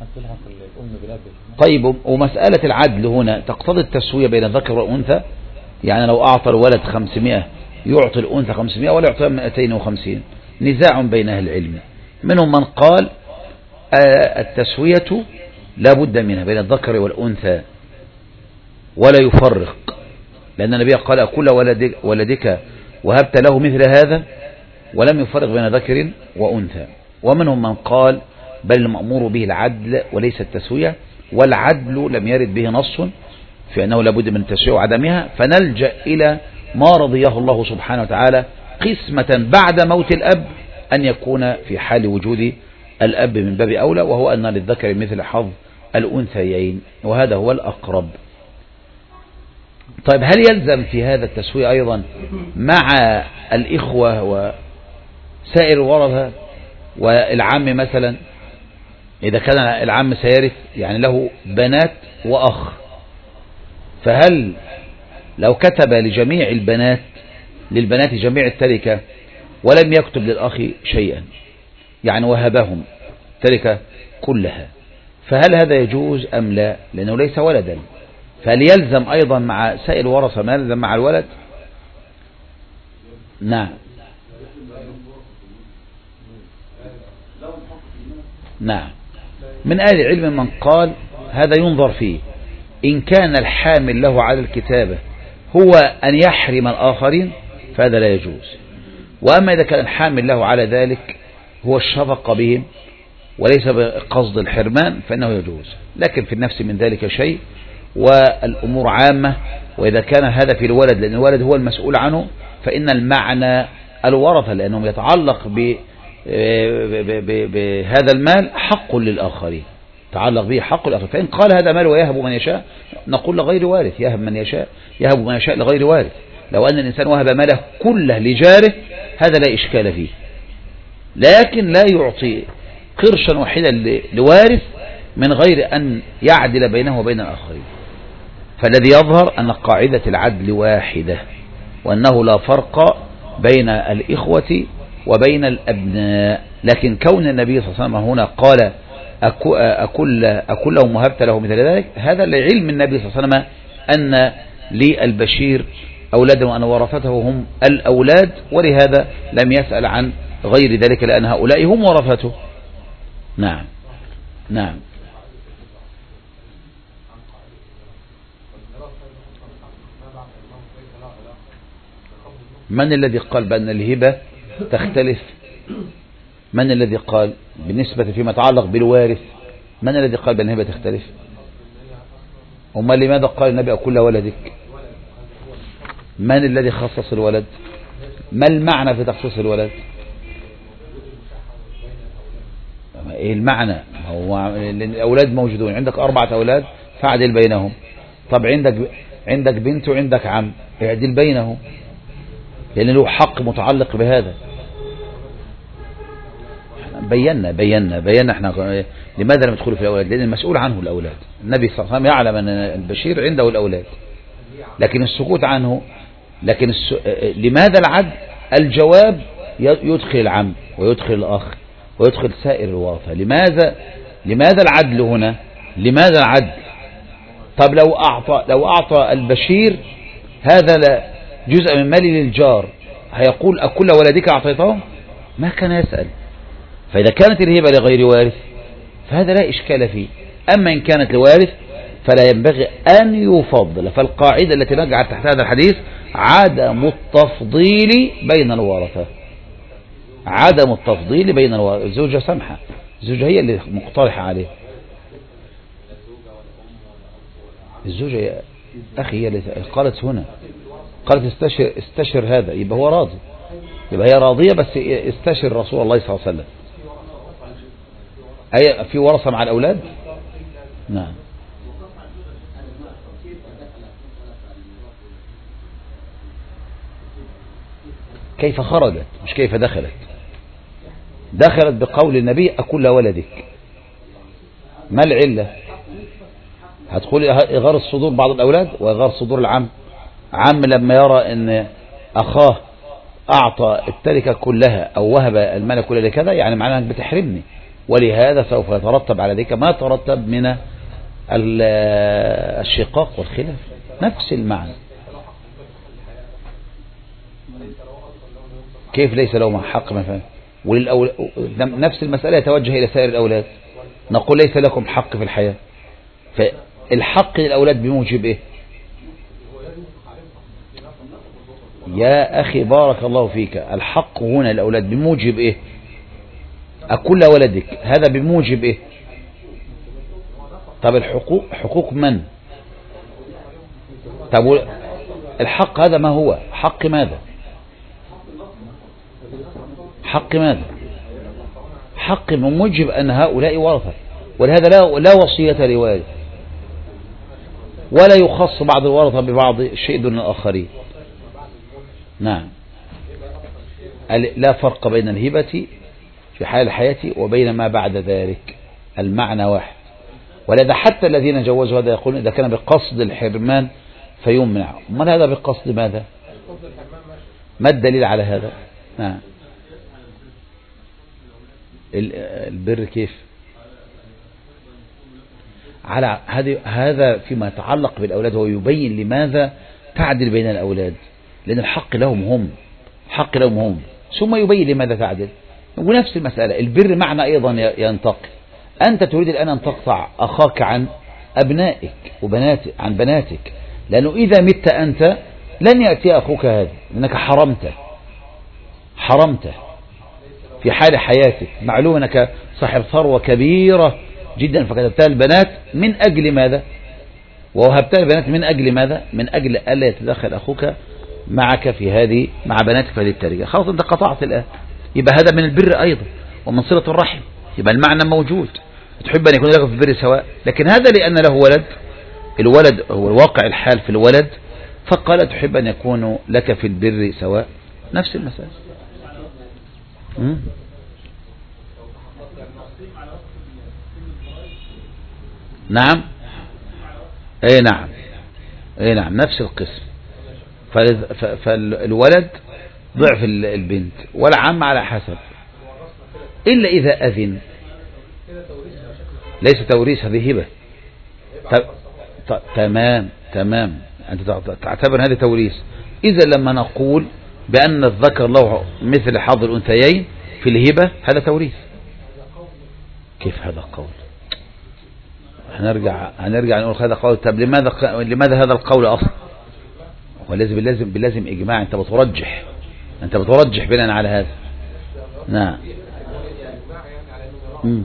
طيب، ومسألة العدل هنا تقتضي التسوية بين الذكر والأنثى، يعني لو أعطى الولد خمسمائة يعطي الأنثى خمسمائة ولا يعطيها مئتين وخمسين، نزاع بين أهل العلم. منهم من قال التسوية لا بد منها بين الذكر والأنثى ولا يفرق، لأن النبي قال أكل ولدك, ولدك وهبت له مثل هذا، ولم يفرق بين ذكر وأنثى. ومنهم من قال بل المأمور به العدل وليس التسوية، والعدل لم يرد به نص في أنه لابد من التسوية وعدمها، فنلجأ إلى ما رضيه الله سبحانه وتعالى قسمة بعد موت الأب أن يكون في حال وجود الأب من باب أولى، وهو أن للذكر مثل حظ الأنثيين، وهذا هو الأقرب. طيب، هل يلزم في هذا التسوية أيضا مع الإخوة وسائر الورثة والعم مثلا؟ إذا كان العم سيرث يعني له بنات وأخ، فهل لو كتب لجميع البنات للبنات جميع التركة ولم يكتب للأخ شيئا، يعني وهبهم التركة كلها، فهل هذا يجوز أم لا؟ لأنه ليس ولدا، فهل يلزم أيضا مع سائر الورثة ما يلزم مع الولد؟ نعم. نعم. من أهل العلم من قال هذا ينظر فيه، إن كان الحامل له على الكتابة هو أن يحرم الآخرين فهذا لا يجوز، وأما إذا كان الحامل له على ذلك هو الشفقة بهم وليس بقصد الحرمان فإنه يجوز، لكن في النفس من ذلك شيء، والأمور عامة. وإذا كان هذا في الولد لأن الولد هو المسؤول عنه، فإن المعنى الورثة لأنهم يتعلق ب بهذا المال حق للآخرين، تعلق به حق للآخرين. فإن قال هذا مال ويهب من يشاء نقول لغير وارث، يهب من يشاء يهب من يشاء لغير وارث. لو أن الإنسان وهب ماله كله لجاره هذا لا إشكال فيه، لكن لا يعطي قرشا واحدا لوارث من غير أن يعدل بينه وبين الآخرين. فالذي يظهر أن قاعدة العدل واحدة، وأنه لا فرق بين الإخوة وبين الأبناء. لكن كون النبي صلى الله عليه وسلم هنا قال أكل أكلهم وهبت له مثل ذلك، هذا لعلم النبي صلى الله عليه وسلم أن للبشير أولادا وأن ورثته هم الأولاد، ولهذا لم يسأل عن غير ذلك لأن هؤلاء هم ورثته. نعم. نعم. من الذي قال بأن الهبة تختلف؟ من الذي قال بالنسبة فيما يتعلق بالوارث؟ من الذي قال بأن الهبة تختلف؟ وما لماذا قال النبي أكل ولدك؟ من الذي خصص الولد؟ ما المعنى في تخصيص الولد؟ ايه المعنى؟ هو الأولاد موجودون، عندك أربعة أولاد فاعدل بينهم. طب عندك عندك بنت وعندك عم، اعدل بينهم، لأن له حق متعلق بهذا. بينا بينا بينا احنا لماذا لم يدخلوا في الأولاد؟ لأن المسؤول عنه الأولاد. النبي صلى الله عليه وسلم يعلم أن البشير عنده الأولاد، لكن السكوت عنه. لكن الس... لماذا العدل؟ الجواب يدخل العم ويدخل الأخ ويدخل سائر الورثة. لماذا لماذا العدل هنا؟ لماذا العدل؟ طب لو أعطى لو أعطى البشير هذا لا جزء من مال للجار، هيقول أكل ولدك أعطيتهم؟ ما كان يسأل. فإذا كانت الهبة لغير وارث فهذا لا إشكال فيه. أما إن كانت لوارث فلا ينبغي أن يفضل. فالقاعدة التي نجعل تحت هذا الحديث عدم التفضيل بين الورثة. عدم التفضيل بين الورثة. الزوجة سمحة، الزوجة هي اللي مقترحة عليه. الزوجة يا أخي هي اللي قالت هنا، قالت استشر, استشر هذا، يبقى هو راضي، يبقى هي راضية، بس استشر رسول الله صلى الله عليه وسلم. أي في ورثة مع الأولاد؟ نعم. كيف خرجت مش كيف دخلت. دخلت بقول النبي أكل ولدك. ما العلة؟ هتقول إغار الصدور بعض الأولاد وإغار صدور العم. عم لما يرى أن أخاه أعطى التركة كلها أو وهب المال كله لكذا، يعني معناه أنك بتحرمني، ولهذا سوف يترتب على ذلك ما ترتب من الشقاق والخلاف. نفس المعنى. كيف ليس له حق مثلا؟ وللأول... نفس المسألة يتوجه إلى سائر الأولاد، نقول ليس لكم حق في الحياة. فالحق للأولاد بموجب إيه؟ يا أخي بارك الله فيك، الحق هنا للأولاد بموجب إيه؟ أكل ولدك، هذا بموجب إيه؟ طب الحقوق حقوق من؟ طب الحق هذا ما هو؟ حق ماذا؟ حق ماذا؟ حق من موجب أن هؤلاء ورثة، ولهذا لا لا وصية لوارث، ولا يخص بعض الورثة ببعض شيء دون الآخرين. نعم. لا فرق بين الهبة في حال الحياة وبين ما بعد ذلك، المعنى واحد. ولذا حتى الذين جوزوا هذا يقولون إذا كان بقصد الحرمان فيمنع. من هذا بقصد ماذا؟ ما الدليل على هذا؟ نعم. البر كيف؟ على هذا فيما يتعلق بالأولاد، هو يبين لماذا تعدل بين الأولاد، لأن الحق لهم هم، حق لهم هم، ثم يبين لماذا تعدل. ونفس المسألة البر معنى أيضا ينتقل. أنت تريد الآن أن تقطع أخاك عن أبنائك وبناتك، عن بناتك، لأنه إذا مت أنت لن يأتي أخوك هذا، لأنك حرمته حرمته في حال حياتك. معلوم أنك صاحب ثروة كبيرة جدا، فكتبتها البنات من أجل ماذا؟ ووهبتها البنات من أجل ماذا؟ من أجل ألا يتدخل أخوك معك في هذه مع بناتك في هذه التركة. خلاص أنت قطعت الآن، يبقى هذا من البر أيضا ومن صلة الرحم، يبقى المعنى موجود. تحب أن يكون لك في البر سواء، لكن هذا لأن له ولد، الولد هو الواقع الحال في الولد، فقال تحب أن يكون لك في البر سواء. نفس المسألة. نعم. اي نعم، اي نعم، نفس القسم. فالولد ضعف البنت، والعم على حسب، إلا إذا أذن. ليس توريث، هذه هبة. تمام تمام، أنت تعتبر هذا توريث. إذا لما نقول بأن الذكر له مثل حظ الأنثيين في الهبة، هذا توريث. كيف هذا القول؟ هنرجع هنرجع نقول هذا قول. طب لماذا لماذا هذا القول أصلا؟ هو لازم لازم بلازم إجماع. أنت بترجح أنت بترجح بناء على هذا. نعم. امم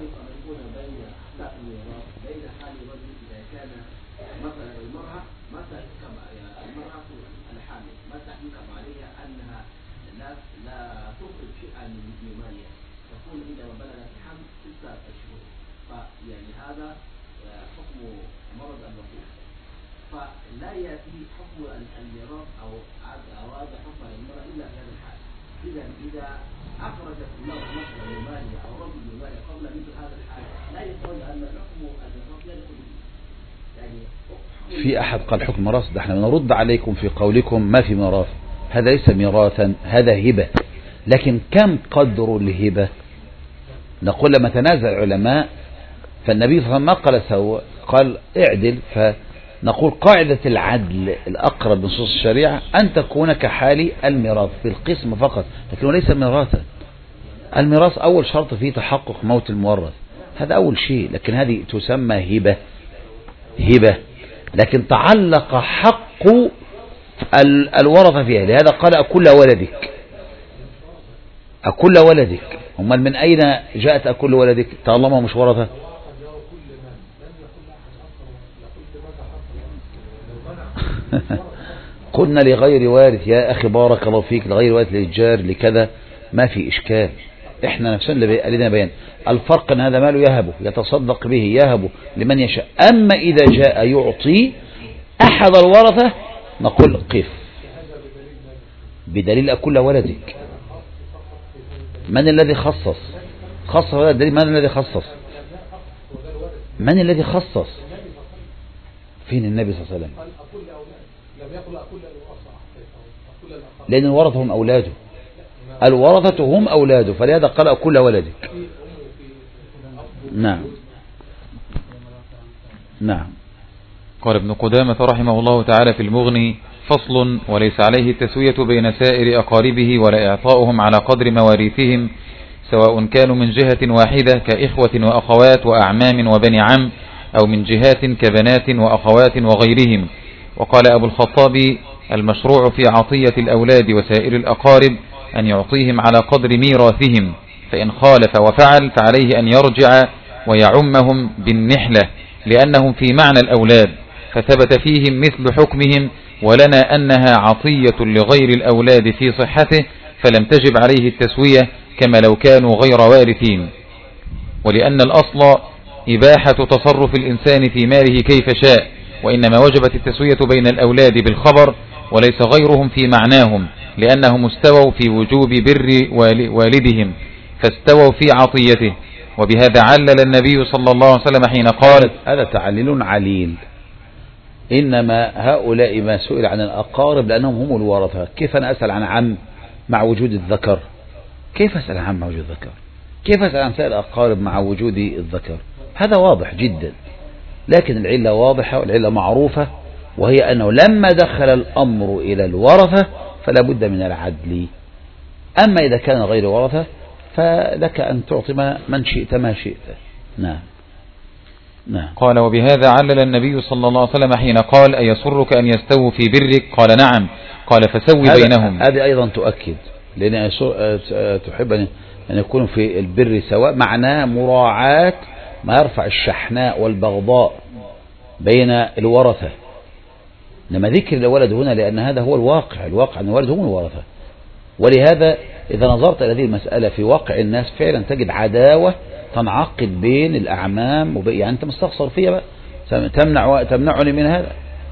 في أحد قال حكم ميراث؟ ده احنا بنرد عليكم في قولكم ما في ميراث. هذا ليس ميراثا، هذا هبة. لكن كم قدر الهبة؟ نقول لما تنازع العلماء، فالنبي صلى الله عليه وسلم ما قال سوى، قال اعدل. فنقول قاعدة العدل الأقرب من نصوص الشريعة أن تكون كحال الميراث في القسم فقط، لكنه ليس ميراثا. الميراث أول شرط فيه تحقق موت المورث، هذا أول شيء، لكن هذه تسمى هبة. هبة لكن تعلق حق الورثة فيها. لهذا قال أكل ولدك، أكل ولدك، أمال من أين جاءت أكل ولدك؟ طالما مش ورثة. قلنا لغير وارث يا أخي بارك الله فيك، لغير وارث للجار لكذا ما في إشكال. إحنا نفسنا اللي لنا بيان الفرق أن هذا ماله يهبه يتصدق به يهبه لمن يشاء. أما إذا جاء يعطي أحد الورثة نقول قف بدليل أكل ولدك. من الذي خصص خصص هذا الدليل؟ من الذي خصص من الذي خصص فين النبي صلى الله عليه وسلم؟ لأن الورثة هم أولاده، الورثة هم أولاده، فلهذا قال أكل ولدك. نعم نعم. قال ابن قدامة رحمه الله تعالى في المغني: فصل: وليس عليه التسوية بين سائر أقاربه ولا إعطاؤهم على قدر مواريثهم، سواء كانوا من جهة واحدة كإخوة وأخوات وأعمام وبني عم، أو من جهات كبنات وأخوات وغيرهم. وقال أبو الخطاب: المشروع في عطية الأولاد وسائر الأقارب أن يعطيهم على قدر ميراثهم، فإن خالف وفعل فعليه أن يرجع ويعمهم بالنحلة، لأنهم في معنى الأولاد، فثبت فيهم مثل حكمهم، ولنا أنها عطية لغير الأولاد في صحته، فلم تجب عليه التسوية كما لو كانوا غير وارثين. ولأن الأصل إباحة تصرف الإنسان في ماله كيف شاء، وإنما وجبت التسوية بين الأولاد بالخبر وليس غيرهم في معناهم، لأنهم استووا في وجوب بر والدهم فاستووا في عطيته. وبهذا علل النبي صلى الله عليه وسلم حين قال: هذا تعليل عليل، إنما هؤلاء ما سئل عن الأقارب لأنهم هم الورثة. كيف أنا أسأل عن عم مع وجود الذكر؟ كيف أسأل عن عم مع وجود الذكر؟ كيف أسأل عن سائر الأقارب مع وجود الذكر؟ هذا واضح جدا، لكن العلة واضحة والعلة معروفة، وهي أنه لما دخل الأمر إلى الورثة فلا بد من العدل. أما إذا كان غير ورثة فلك أن تعطي من شئت ما شئت. نعم نعم. قال: وبهذا علل النبي صلى الله عليه وسلم حين قال: أيسرك أن يستووا في برك؟ قال: نعم. قال: فسوي بينهم. هذه أيضا تؤكد، لأن تحب أن يكون في البر سواء، معناه مراعاة ما يرفع الشحناء والبغضاء بين الورثة. لما ذكر الولد هنا لأن هذا هو الواقع، الواقع أن الولد هم الورثة. ولهذا إذا نظرت إلى هذه المسألة في واقع الناس فعلا تجد عداوة تنعقد بين الأعمام وبين، يعني أنت مستخسر فيها بقى، تمنع تمنعني من هذا،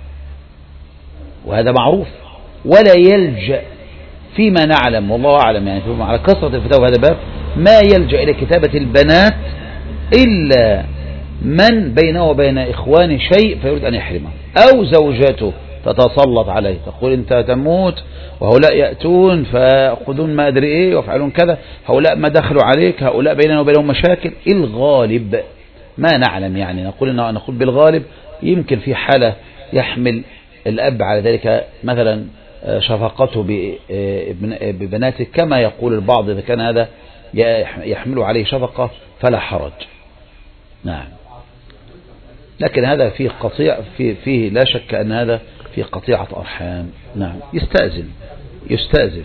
وهذا معروف. ولا يلجأ فيما نعلم والله أعلم، يعني على كثرة الفتاوى هذا باب، ما يلجأ إلى كتابة البنات إلا من بينه وبين إخوان شيء فيريد أن يحرمه، أو زوجته تتسلط عليه تقول أنت تموت وهؤلاء يأتون فيأخذون ما أدري إيه ويفعلون كذا، هؤلاء ما دخلوا عليك، هؤلاء بيننا وبينهم مشاكل. الغالب ما نعلم، يعني نقول إنه نقول بالغالب، يمكن في حالة يحمل الأب على ذلك مثلا شفقته ببناته كما يقول البعض، إذا كان هذا يحمل عليه شفقة فلا حرج. نعم. لكن هذا فيه قطيع، فيه, فيه لا شك أن هذا فيه قطيعة أرحام. نعم. يستأذن يستأذن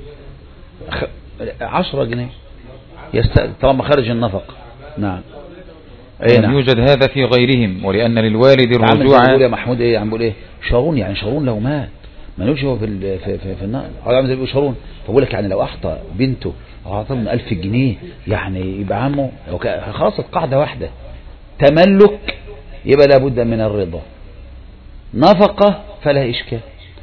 عشرة جنيه يستأذن طالما خارج النفق. نعم. أي نعم. يوجد هذا في غيرهم، ولأن للوالد الرجوع. يا محمود إيه عم بقول إيه شارون، يعني شارون لو مات ما نوجه هو في في في, في النار، هذا عامل زي بيقول شارون. فبقول لك يعني لو أخطأ بنته أعطاه من ألف جنيه يعني يبقى عمه خلاص القاعدة واحدة، تملك يبقى لابد من الرضا، نفقة فلا إشكال.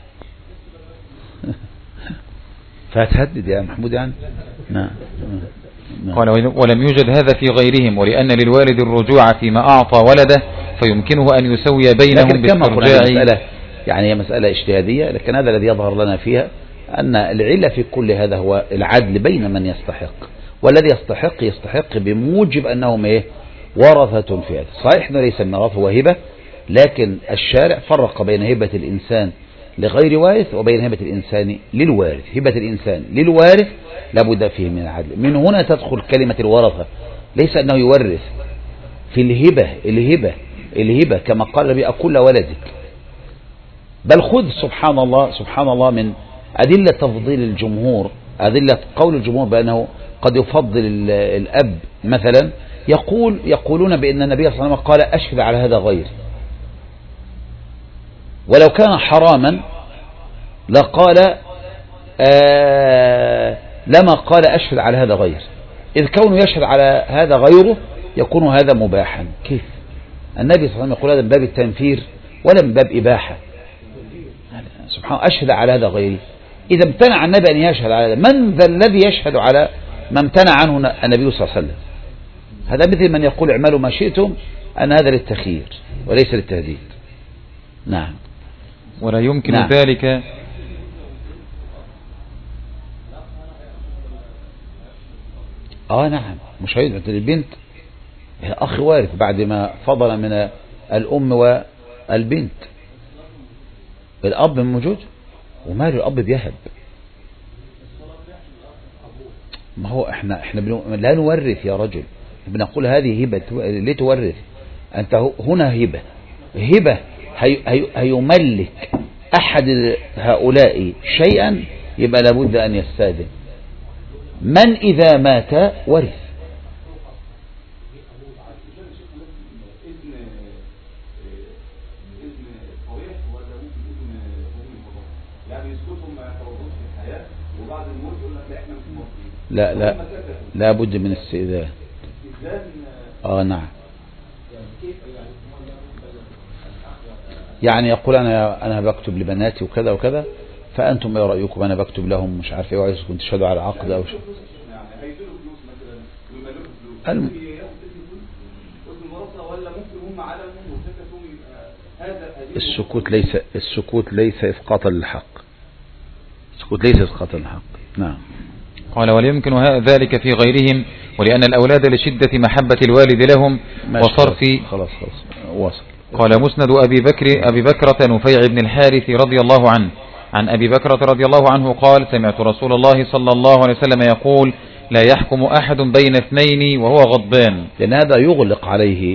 فهتهدد يا محمود يعني. نعم. قال: ولم يوجد هذا في غيرهم، ولأن للوالد الرجوع فيما أعطى ولده فيمكنه أن يسوي بينهم بالترجاع. يعني هي مسألة اجتهادية، لكن هذا الذي يظهر لنا فيها أن العلة في كل هذا هو العدل بين من يستحق، والذي يستحق يستحق بموجب أنهم إيه ورثة في هذا. صحيح أنه ليس الميراث هو هبة، لكن الشارع فرق بين هبة الإنسان لغير وارث وبين هبة الإنسان للوارث. هبة الإنسان للوارث لابد فيه من العدل. من هنا تدخل كلمة الورثة، ليس أنه يورث في الهبة الهبة الهبة كما قال النبي أكل ولدك، بل خذ سبحان الله سبحان الله من أدلة تفضيل الجمهور أدلة قول الجمهور بأنه قد يفضل الأب مثلا، يقول يقولون بأن النبي صلى الله عليه وسلم قال أشهد على هذا غيري، ولو كان حراما لقال آه لما قال أشهد على هذا غير، إذ كونه يشهد على هذا غيره يكون هذا مباحا. كيف النبي صلى الله عليه وسلم يقول هذا من باب التنفير ولا من باب إباحة؟ سبحان الله، أشهد على هذا غيري. إذا امتنع النبي أن يشهد على هذا، من ذا الذي يشهد على ما امتنع عنه النبي صلى الله عليه وسلم؟ هذا مثل من يقول اعملوا ما شئتم، أن هذا للتخيير وليس للتهديد. نعم. ولا يمكن نعم. ذلك آه نعم، مش هيدعو للبنت أخ وارث بعد ما فضل من الأم والبنت. الأب موجود ومال الأب بيهب. ما هو احنا احنا لا نورث يا رجل، بنقول هذه هبة. ليه تورث أنت؟ هنا هبة هبة هي هي هيملك أحد هؤلاء شيئا، يبقى لابد أن يستأذن. من إذا مات ورث. لا لا لا بد من استئذان. اه نعم. يعني يقول انا انا بكتب لبناتي وكذا وكذا، فانتم ايه رايكم؟ انا بكتب لهم مش عارف ايه، وعايزكم تشهدوا على عقد او شيء. الم... السكوت ليس السكوت ليس اسقاطا للحق. السكوت ليس اسقاطا للحق. نعم. قال ولا يمكن ذلك في غيرهم، ولأن الأولاد لشدة محبة الوالد لهم وصرف. خلاص خلاص واصل. قال مسند أبي بكر أبي بكرة نفيع بن الحارث رضي الله عنه عن أبي بكرة رضي الله عنه قال سمعت رسول الله صلى الله عليه وسلم يقول لا يحكم أحد بين اثنين وهو غضبان. لأن هذا يغلق عليه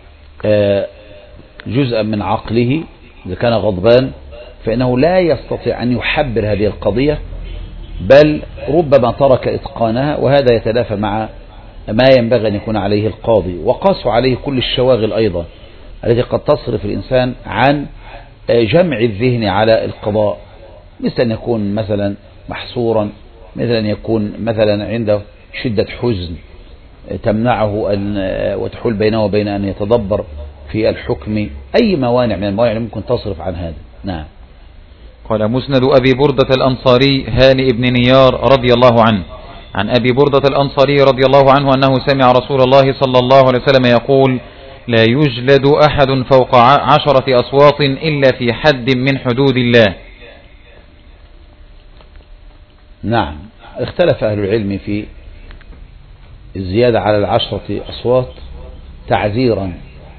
جزءا من عقله. إذا كان غضبان فإنه لا يستطيع أن يحبر هذه القضية، بل ربما ترك إتقانها، وهذا يتلافى مع ما ينبغي أن يكون عليه القاضي. وقاسوا عليه كل الشواغل أيضا التي قد تصرف الإنسان عن جمع الذهن على القضاء، مثل أن يكون مثلا محصورا، مثل أن يكون مثلا عنده شدة حزن تمنعه أن وتحول بينه وبين أن يتدبر في الحكم. أي موانع من الموانع ممكن تصرف عن هذا. نعم. قال مسند أبي بردة الأنصاري هانئ بن نيار رضي الله عنه عن أبي بردة الأنصاري رضي الله عنه أنه سمع رسول الله صلى الله عليه وسلم يقول لا يجلد أحد فوق عشرة أصوات إلا في حد من حدود الله. نعم. اختلف أهل العلم في الزيادة على العشرة أصوات تعزيرا،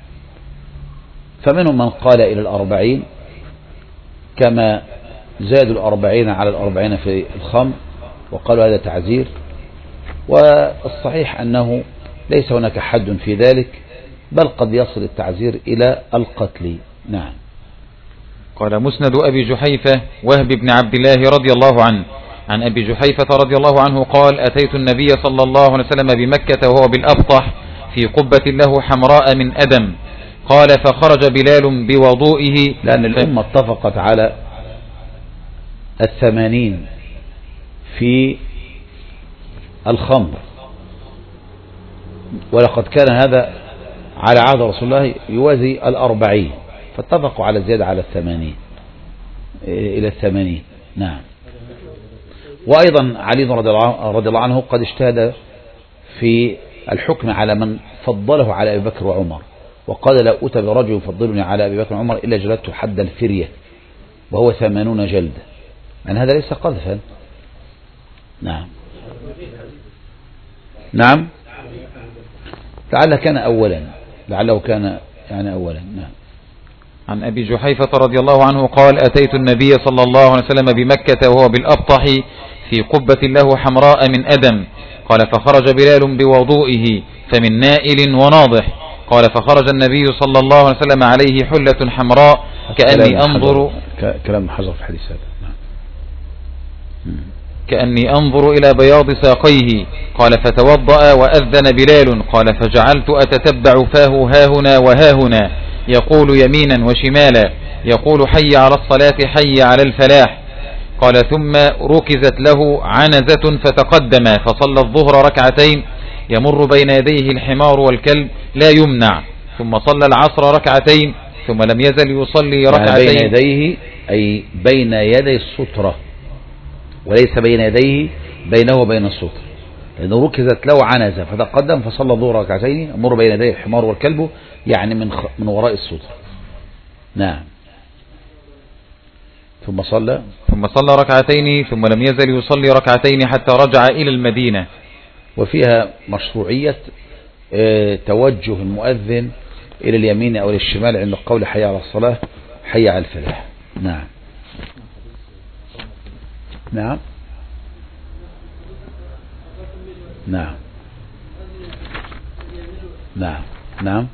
فمنهم من قال إلى الأربعين كما زادوا الأربعين على الأربعين في الخمر وقالوا هذا تعزير، والصحيح أنه ليس هناك حد في ذلك، بل قد يصل التعزير إلى القتل. نعم. قال مسند أبي جحيفة وهب بن عبد الله رضي الله عنه عن أبي جحيفة رضي الله عنه قال أتيت النبي صلى الله عليه وسلم بمكة وهو بالأبطح في قبة له حمراء من أدم، قال فخرج بلال بوضوئه. لأن الأمة اتفقت على الثمانين في الخمر، ولقد كان هذا على عهد رسول الله يوازي الأربعين، فاتفقوا على زيادة على الثمانين إلى الثمانين. نعم. وأيضا علي رضي الله عنه قد اجتهد في الحكم على من فضله على أبي بكر وعمر، وقال لا أتى برجل يفضلني على أبي بكر وعمر إلا جلدته حد الفرية وهو ثمانون جلدة، أن هذا ليس قذفا. نعم. نعم. لعله كان أولا لعله كان يعني أولا. نعم. عن أبي جحيفة رضي الله عنه قال أتيت النبي صلى الله عليه وسلم بمكة وهو بالأبطح في قبة له حمراء من أدم، قال فخرج بلال بوضوئه فمن نائل وناضح، قال فخرج النبي صلى الله عليه وسلم عليه حلة حمراء كأني أنظر. كلام حجر في الحديث هذا. نعم. كأني أنظر إلى بياض ساقيه. قال فتوضأ وأذن بلال. قال فجعلت أتتبع فاه هاهنا وهاهنا يقول يمينا وشمالا يقول حي على الصلاة حي على الفلاح. قال ثم ركزت له عنزة فتقدم فصلى الظهر ركعتين يمر بين يديه الحمار والكلب لا يمنع. ثم صلى العصر ركعتين ثم لم يزل يصلي ركعتين. يعني بين يديه أي بين يدي السترة وليس بين يديه بينه وبين السترة، لأنه ركزت له عنزة فتقدم فصلى الظهر ركعتين يمر بين يديه الحمار والكلب، يعني من خ... من وراء السترة. نعم. ثم صلى ثم صلى ركعتين ثم لم يزل يصلي ركعتين حتى رجع إلى المدينة. وفيها مشروعية توجه المؤذن إلى اليمين أو للشمال عند قول حي على الصلاة حي على الفلاح. نعم نعم نعم نعم نعم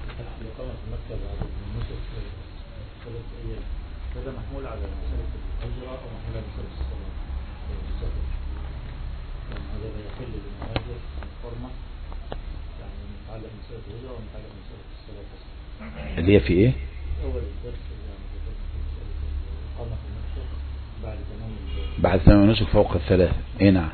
هذا محمول على مسألة الهجرة أو محمول على مسألة الصلاة والسفر، يعني هذا لا يقل بالمهاجر الفرمة، يعني نتعلم مسألة الهجرة ونتعلم مسألة الصلاة اللي هي في إيه؟ أول الدرس يعني مسألة الإقامة في النسك بعد تمام بعد تمام النسك فوق الثلاث. إيه نعم.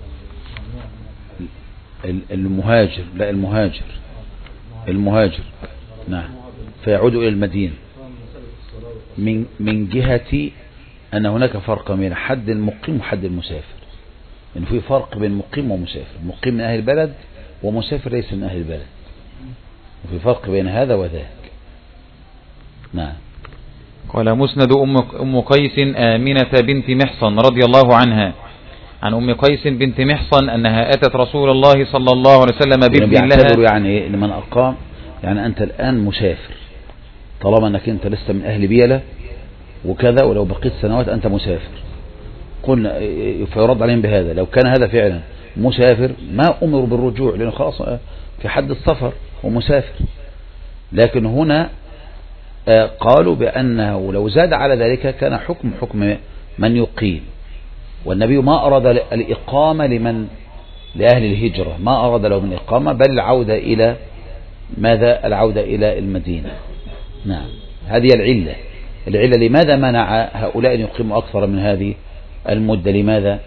المهاجر لا المهاجر المهاجر نعم فيعود إلى المدينة من من جهة أن هناك فرق بين حد المقيم وحد المسافر. إن في فرق بين مقيم ومسافر، مقيم من أهل البلد ومسافر ليس من أهل البلد، وفي فرق بين هذا وذاك. نعم. قال مسند أم أم قيس آمنة بنت محصن رضي الله عنها عن أم قيس بنت محصن أنها أتت رسول الله صلى الله عليه وسلم بابن لها. يعني لمن أقام، يعني أنت الآن مسافر طالما أنك أنت لست من أهل بيلة وكذا، ولو بقيت سنوات أنت مسافر. قلنا فيرد عليهم بهذا، لو كان هذا فعلا مسافر ما أمروا بالرجوع لأنه خلاص في حد السفر ومسافر. لكن هنا قالوا بأنه لو زاد على ذلك كان حكم حكم من يقيم، والنبي ما أراد الإقامة لمن لأهل الهجرة، ما أراد لهم الإقامة بل العودة إلى ماذا؟ العودة إلى المدينة. نعم هذه العلة. العلة لماذا منع هؤلاء أن يقيموا أكثر من هذه المدة؟ لماذا؟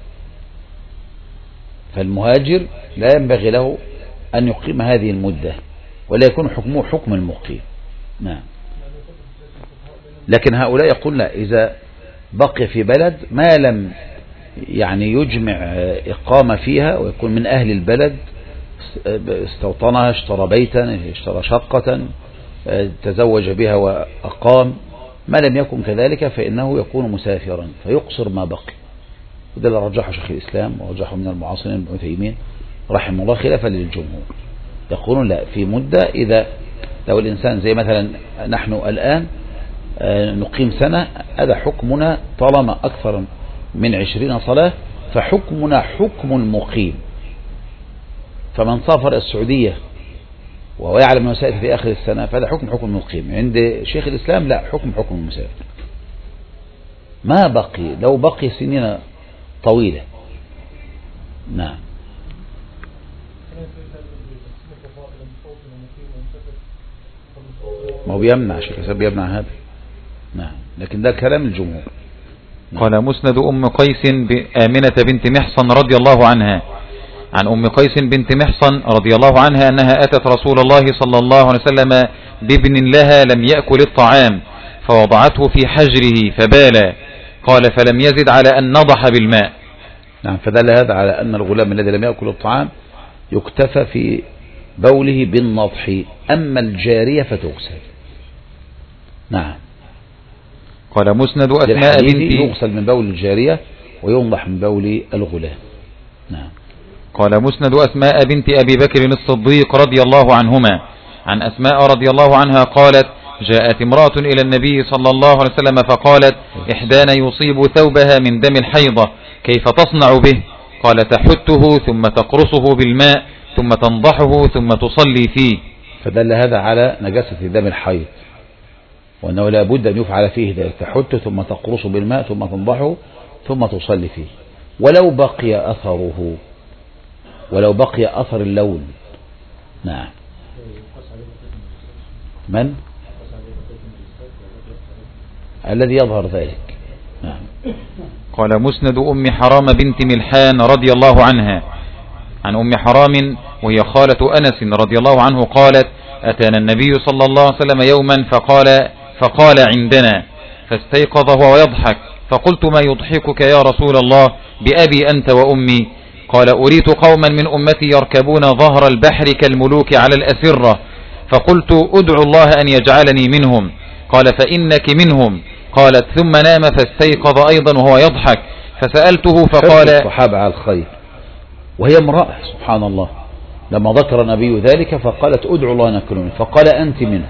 فالمهاجر لا ينبغي له أن يقيم هذه المدة ولا يكون حكمه حكم المقيم. نعم. لكن هؤلاء يقول لا، إذا بقي في بلد ما لم يعني يجمع إقامة فيها ويكون من أهل البلد، استوطنها، اشترى بيتا، اشترى شقة، تزوج بها وأقام، ما لم يكن كذلك فإنه يكون مسافرا فيقصر ما بقي. وده اللي رجحه شيخ الإسلام ورجحه من المعاصرين ابن عثيمين رحمه الله خلافا للجمهور. يقولون لا، في مدة إذا لو الإنسان زي مثلا نحن الآن نقيم سنة، هذا حكمنا طالما أكثر من عشرين صلاة فحكمنا حكم المقيم. فمن سافر السعودية وهو يعلم أنه سيأتي في آخر السنة فهذا حكم حكم المقيم. عند شيخ الإسلام لا، حكم حكم المسافر ما بقي، لو بقي سنين طويلة. نعم. ما هو بيمنع شيخ الإسلام بيمنع هذا. نعم، لكن ده كلام الجمهور. نعم. قال مسند أم قيس آمنة بنت محصن رضي الله عنها عن أم قيس بنت محصن رضي الله عنها أنها أتت رسول الله صلى الله عليه وسلم بابن لها لم يأكل الطعام فوضعته في حجره فبال. قال فلم يزد على أن نضح بالماء. نعم، فدل هذا على أن الغلام الذي لم يأكل الطعام يكتفى في بوله بالنضح، أما الجارية فتغسل. نعم. قال مسند أسماء بنت يغسل من بول الجارية وينضح من بول الغلام. نعم. قال مسند أسماء بنت أبي بكر الصديق رضي الله عنهما عن أسماء رضي الله عنها قالت جاءت امرأة إلى النبي صلى الله عليه وسلم فقالت إحدانا يصيب ثوبها من دم الحيضة كيف تصنع به؟ قال تحته ثم تقرصه بالماء ثم تنضحه ثم تصلي فيه. فدل هذا على نجاسة دم الحيض وأنه لا بد أن يفعل فيه ذلك، تحته ثم تقرصه بالماء ثم تنضحه ثم تصلي فيه. ولو بقي أثره، ولو بقي أثر اللون. نعم. من الذي يظهر ذلك؟ نعم. قال مسند أم حرام بنت ملحان رضي الله عنها عن أم حرام وهي خالة أنس رضي الله عنه قالت: أتانا النبي صلى الله عليه وسلم يوما فقال فقال عندنا، فاستيقظ وهو يضحك، فقلت: ما يضحكك يا رسول الله بأبي أنت وأمي؟ قال: أريت قوما من أمتي يركبون ظهر البحر كالملوك على الأسرة، فقلت: أدعو الله أن يجعلني منهم. قال: فإنك منهم. قالت: ثم نام فاستيقظ أيضا وهو يضحك، فسألته فقال: الصحابة على الخير، وهي امرأة سبحان الله، لما ذكر النبي ذلك فقالت: أدعو الله أن أكون منه، فقال: أنت منه،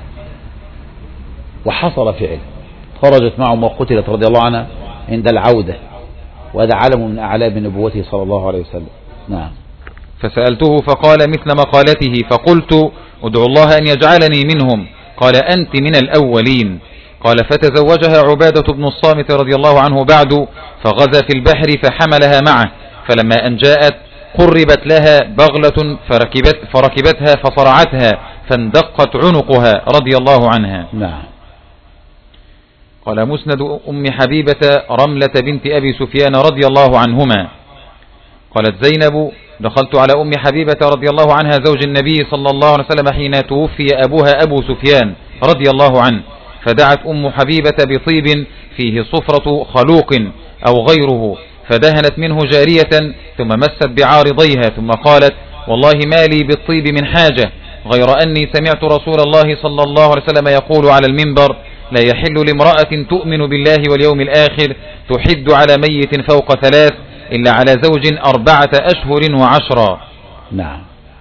وحصل فعل، خرجت معه وقتلت رضي الله عنها عند العودة، وهذا علم من أعلام نبوته صلى الله عليه وسلم. نعم. فسألته فقال مثل مقالته، فقلت: أدعو الله أن يجعلني منهم. قال: أنت من الأولين. قال: فتزوجها عبادة بن الصامت رضي الله عنه بعد، فغزا في البحر فحملها معه، فلما أن جاءت قربت لها بغلة فركبت فركبتها فصرعتها فاندقت عنقها رضي الله عنها. نعم. قال مسند أم حبيبة رملة بنت أبي سفيان رضي الله عنهما قالت زينب: دخلت على أم حبيبة رضي الله عنها زوج النبي صلى الله عليه وسلم حين توفي أبوها أبو سفيان رضي الله عنه، فدعت أم حبيبة بطيب فيه صفرة خلوق أو غيره، فدهنت منه جارية ثم مست بعارضيها، ثم قالت: والله ما لي بالطيب من حاجة، غير أني سمعت رسول الله صلى الله عليه وسلم يقول على المنبر: لا يحل لامرأة تؤمن بالله واليوم الآخر تحد على ميت فوق ثلاث إلا على زوج أربعة أشهر وعشرا. نعم.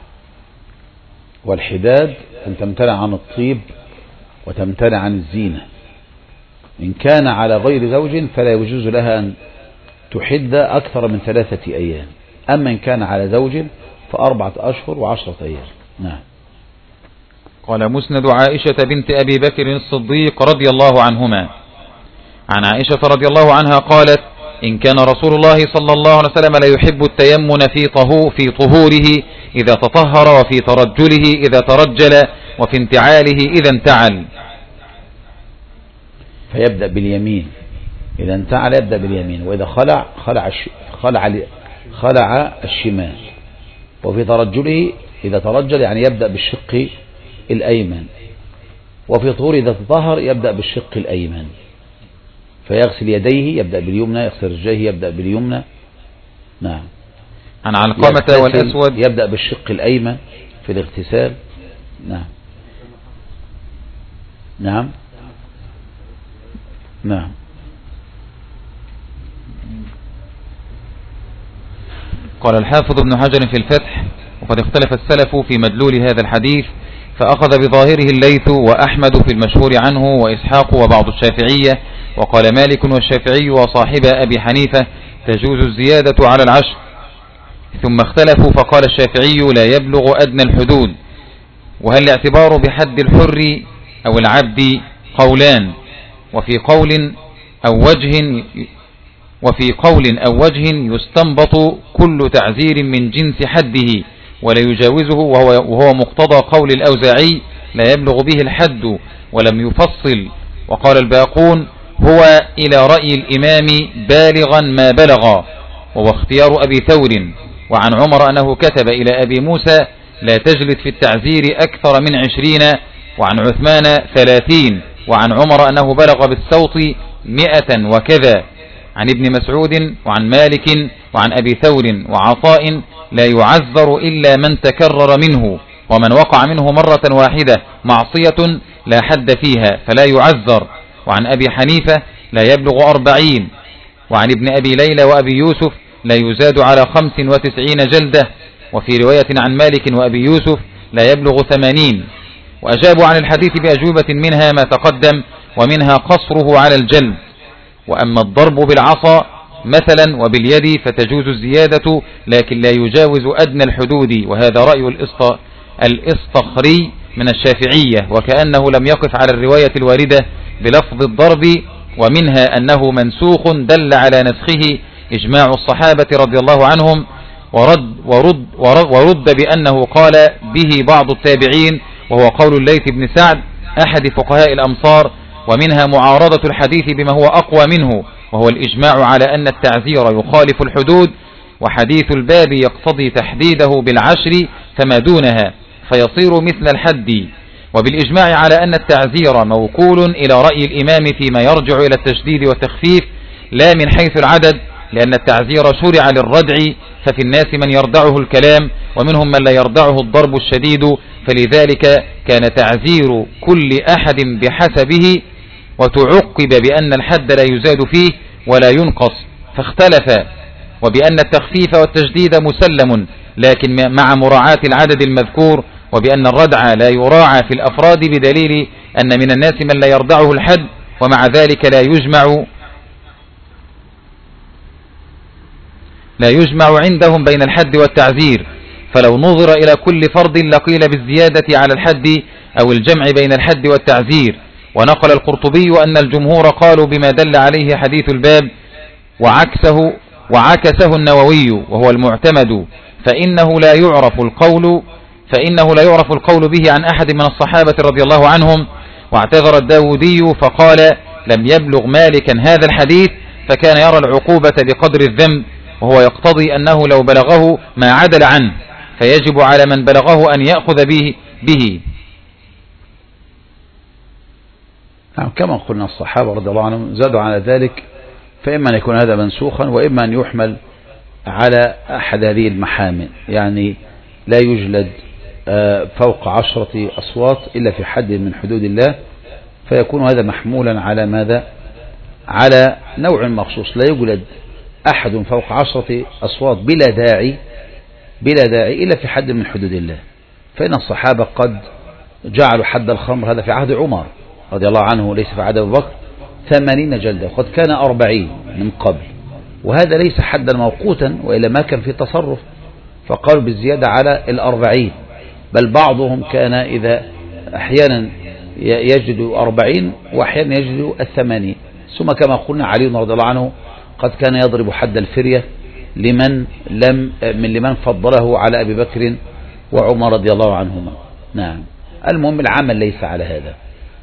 والحداد أن تمتنع عن الطيب وتمتنع عن الزينة. إن كان على غير زوج فلا يجوز لها أن تحد أكثر من ثلاثة أيام، أما إن كان على زوج فأربعة أشهر وعشرة أيام. نعم. قال مسند عائشة بنت أبي بكر الصديق رضي الله عنهما عن عائشة رضي الله عنها قالت: إن كان رسول الله صلى الله عليه وسلم لا يحب التيمن في طهو في طهوره إذا تطهر، وفي ترجله إذا ترجل، وفي انتعاله إذا انتعل. فيبدأ باليمين، إذا انتعل يبدأ باليمين، وإذا خلع خلع خلع خلع الشمال، وفي ترجله إذا ترجل يعني يبدأ بالشق الأيمن، وفي طهور إذا تطهر يبدأ بالشق الأيمن، فيغسل يديه يبدأ باليمنى، يغسل رجليه يبدأ باليمنى. نعم. عن علقمة والأسود يبدأ بالشق الأيمن في الاغتسال. نعم. نعم. نعم. قال الحافظ ابن حجر في الفتح: وقد اختلف السلف في مدلول هذا الحديث، فأخذ بظاهره الليث وأحمد في المشهور عنه وإسحاق وبعض الشافعية، وقال مالك والشافعي وصاحب أبي حنيفة: تجوز الزيادة على العشر. ثم اختلفوا فقال الشافعي: لا يبلغ أدنى الحدود. وهل الاعتبار بحد الحر أو العبد؟ قولان، وفي قول أو وجه وفي قول أو وجه يستنبط كل تعزير من جنس حده ولا يجاوزه، وهو, وهو مقتضى قول الأوزاعي: لا يبلغ به الحد، ولم يفصل. وقال الباقون: هو إلى رأي الإمام بالغا ما بلغ، وهو اختيار أبي ثور. وعن عمر أنه كتب إلى أبي موسى: لا تجلد في التعزير أكثر من عشرين، وعن عثمان ثلاثين، وعن عمر أنه بلغ بالصوت مئة وكذا. عن ابن مسعود وعن مالك وعن أبي ثور وعطاء: لا يعذر إلا من تكرر منه، ومن وقع منه مرة واحدة معصية لا حد فيها فلا يعذر. وعن أبي حنيفة: لا يبلغ أربعين. وعن ابن أبي ليلى وأبي يوسف: لا يزاد على خمس وتسعين جلدة. وفي رواية عن مالك وأبي يوسف: لا يبلغ ثمانين. وأجابوا عن الحديث بأجوبة منها ما تقدم، ومنها قصره على الجلد. وأما الضرب بالعصا مثلا وباليد فتجوز الزيادة، لكن لا يجاوز أدنى الحدود، وهذا رأي الإسطخري من الشافعية، وكأنه لم يقف على الرواية الواردة بلفظ الضرب، ومنها أنه منسوخ دل على نسخه إجماع الصحابة رضي الله عنهم، ورد, ورد, ورد, ورد بأنه قال به بعض التابعين، وهو قول الليث بن سعد أحد فقهاء الأمصار، ومنها معارضة الحديث بما هو أقوى منه، وهو الإجماع على أن التعزير يخالف الحدود، وحديث الباب يقتضي تحديده بالعشر فما دونها فيصير مثل الحد، وبالإجماع على أن التعزير موكول إلى رأي الإمام فيما يرجع إلى التشديد والتخفيف لا من حيث العدد، لأن التعزير شرع للردع، ففي الناس من يردعه الكلام ومنهم من لا يردعه الضرب الشديد، فلذلك كان تعزير كل أحد بحسبه، وتعقب بأن الحد لا يزاد فيه ولا ينقص، فاختلف، وبأن التخفيف والتشديد مسلم لكن مع مراعاة العدد المذكور، وبأن الردع لا يراعى في الأفراد بدليل أن من الناس من لا يردعه الحد، ومع ذلك لا يجمع لا يجمع عندهم بين الحد والتعزير، فلو نظر إلى كل فرد لقيل بالزيادة على الحد أو الجمع بين الحد والتعزير. ونقل القرطبي أن الجمهور قالوا بما دل عليه حديث الباب، وعكسه وعكسه النووي وهو المعتمد، فإنه لا يعرف القول فإنه لا يعرف القول به عن أحد من الصحابة رضي الله عنهم. واعتذر الداودي فقال لم يبلغ مالكا هذا الحديث، فكان يرى العقوبة بقدر الذنب، وهو يقتضي أنه لو بلغه ما عدل عنه، فيجب على من بلغه أن يأخذ به, به. نعم، كما قلنا الصحابة رضي الله عنهم زادوا على ذلك، فإما أن يكون هذا منسوخا، وإما أن يحمل على أحد هذه المحامل، يعني لا يجلد فوق عشرة أصوات إلا في حد من حدود الله، فيكون هذا محمولا على ماذا؟ على نوع مخصوص، لا يجلد أحد فوق عشرة أصوات بلا داعي بلا داعي إلا في حد من حدود الله. فإن الصحابة قد جعلوا حد الخمر هذا في عهد عمر رضي الله عنه، ليس في عهد أبي بكر، ثمانين جلدة، وقد كان أربعين من قبل، وهذا ليس حدا موقوتا، وإلا ما كان في تصرف، فقالوا بالزيادة على الأربعين، بل بعضهم كان إذا أحيانا يجد أربعين وأحيانا يجد الثمانين. ثم كما قلنا علي رضي الله عنه قد كان يضرب حد الفرية لمن لم من لمن فضله على أبي بكر وعمر رضي الله عنهما. نعم، المهم العمل ليس على هذا،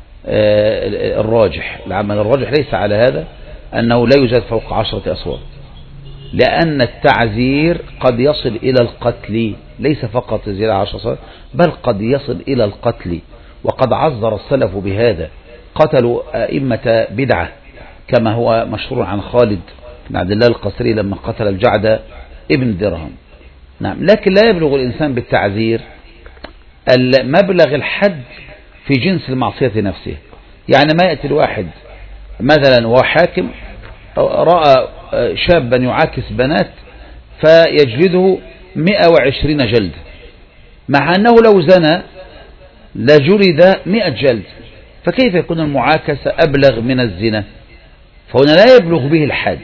الراجح العمل الراجح ليس على هذا، أنه لا يزاد فوق عشرة أصوات، لأن التعزير قد يصل إلى القتل، ليس فقط زيادة عشر أصوات، بل قد يصل إلى القتل، وقد عذر السلف بهذا، قتلوا أئمة بدعة كما هو مشهور عن خالد بن عبد الله القسري لما قتل الجعد ابن درهم. نعم، لكن لا يبلغ الإنسان بالتعزير المبلغ الحد في جنس المعصية نفسه. يعني ما يأتي الواحد مثلا وحاكم رأى شابا يعاكس بنات فيجلده مئة وعشرين جلد، مع أنه لو زنى لجلد مئة جلد، فكيف يكون المعاكسة أبلغ من الزنا؟ فهنا لا يبلغ به الحد،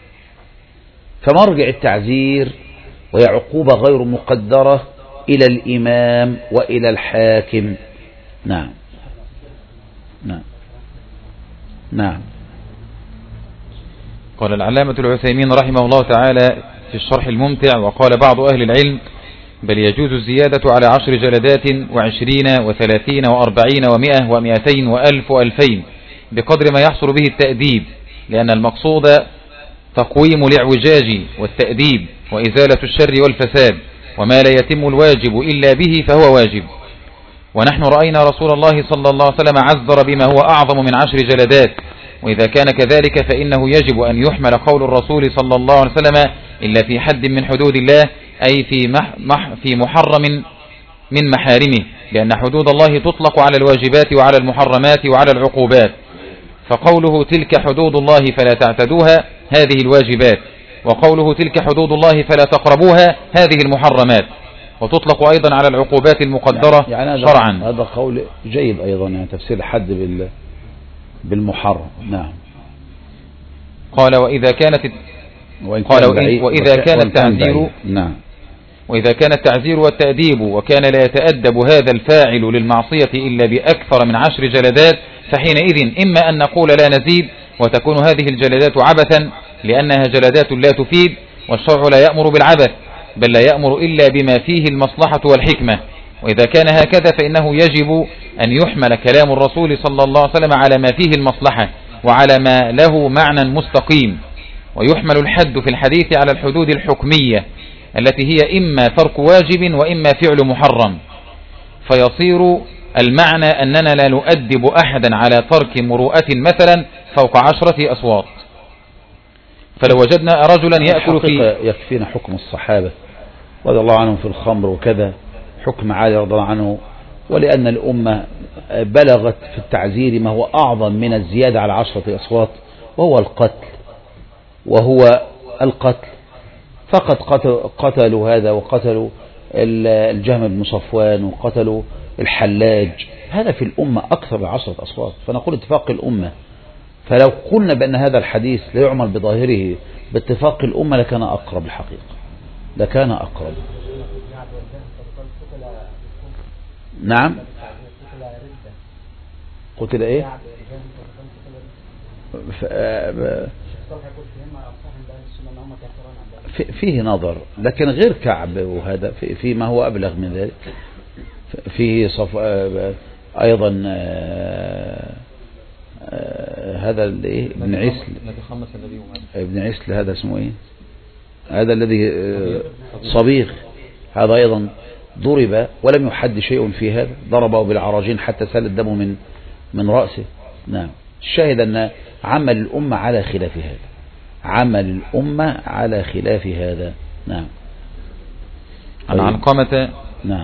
فمرجع التعزير وهي عقوبة غير مقدرة إلى الإمام وإلى الحاكم. نعم نعم نعم. قال العلامة العثيمين رحمه الله تعالى في الشرح الممتع: وقال بعض أهل العلم بل يجوز الزيادة على عشر جلدات وعشرين وثلاثين وأربعين ومئة ومئتين وألف وألفين بقدر ما يحصل به التأديب، لأن المقصود تقويم الاعوجاج والتأديب وإزالة الشر والفساد، وما لا يتم الواجب إلا به فهو واجب. ونحن رأينا رسول الله صلى الله عليه وسلم عذر بما هو أعظم من عشر جلدات، وإذا كان كذلك فإنه يجب أن يحمل قول الرسول صلى الله عليه وسلم إلا في حد من حدود الله، أي في, مح مح في محرم من محارمه، لأن حدود الله تطلق على الواجبات وعلى المحرمات وعلى العقوبات، فقوله تلك حدود الله فلا تعتدوها هذه الواجبات، وقوله تلك حدود الله فلا تقربوها هذه المحرمات، وتطلق أيضا على العقوبات المقدرة يعني شرعا. هذا قول جيد أيضا، يعني تفسير الحد بال بالمحرم. نعم. قال وإذا كانت قال وإذا كان التعزير نعم وإذا كان التعزير والتأديب وكان لا يتأدب هذا الفاعل للمعصية إلا بأكثر من عشر جلدات، فحينئذ إما أن نقول لا نزيد وتكون هذه الجلدات عبثا، لأنها جلدات لا تفيد، والشرع لا يأمر بالعبث، بل لا يأمر إلا بما فيه المصلحة والحكمة. وإذا كان هكذا فإنه يجب أن يحمل كلام الرسول صلى الله عليه وسلم على ما فيه المصلحة وعلى ما له معنى مستقيم، ويحمل الحد في الحديث على الحدود الحكمية التي هي إما ترك واجب وإما فعل محرم، فيصير المعنى أننا لا نؤدب أحدا على ترك مروءة مثلا فوق عشرة أصوات. فلو وجدنا رجلا يأكل في يكفينا حكم الصحابة رضي الله عنهم في الخمر وكذا، حكم علي رضي الله عنه، ولأن الأمة بلغت في التعزير ما هو أعظم من الزيادة على عشرة أصوات، وهو القتل وهو القتل فقد قتلوا هذا، وقتلوا الجهم بن صفوان، وقتلوا الحلاج، هذا في الأمة أكثر من عشرة أصوات. فنقول اتفاق الأمة، فلو قلنا بأن هذا الحديث لا يعمل بظاهره باتفاق الأمة لكان أقرب الحقيقة، لكان أقرب. نعم. قتل ايه؟ فيه نظر، لكن غير كعب، وهذا في ما هو أبلغ من ذلك. فيه صف أيضا هذا ابن عسل، ابن عسل هذا اسمه ايه؟ هذا الذي صبيغ، هذا أيضا ضرب ولم يحد شيء في هذا، ضربه بالعراجين حتى سال الدم من من رأسه. نعم. الشاهد أن عمل الأمة على خلاف هذا، عمل الأمة على خلاف هذا. نعم. عن علقمة. نعم.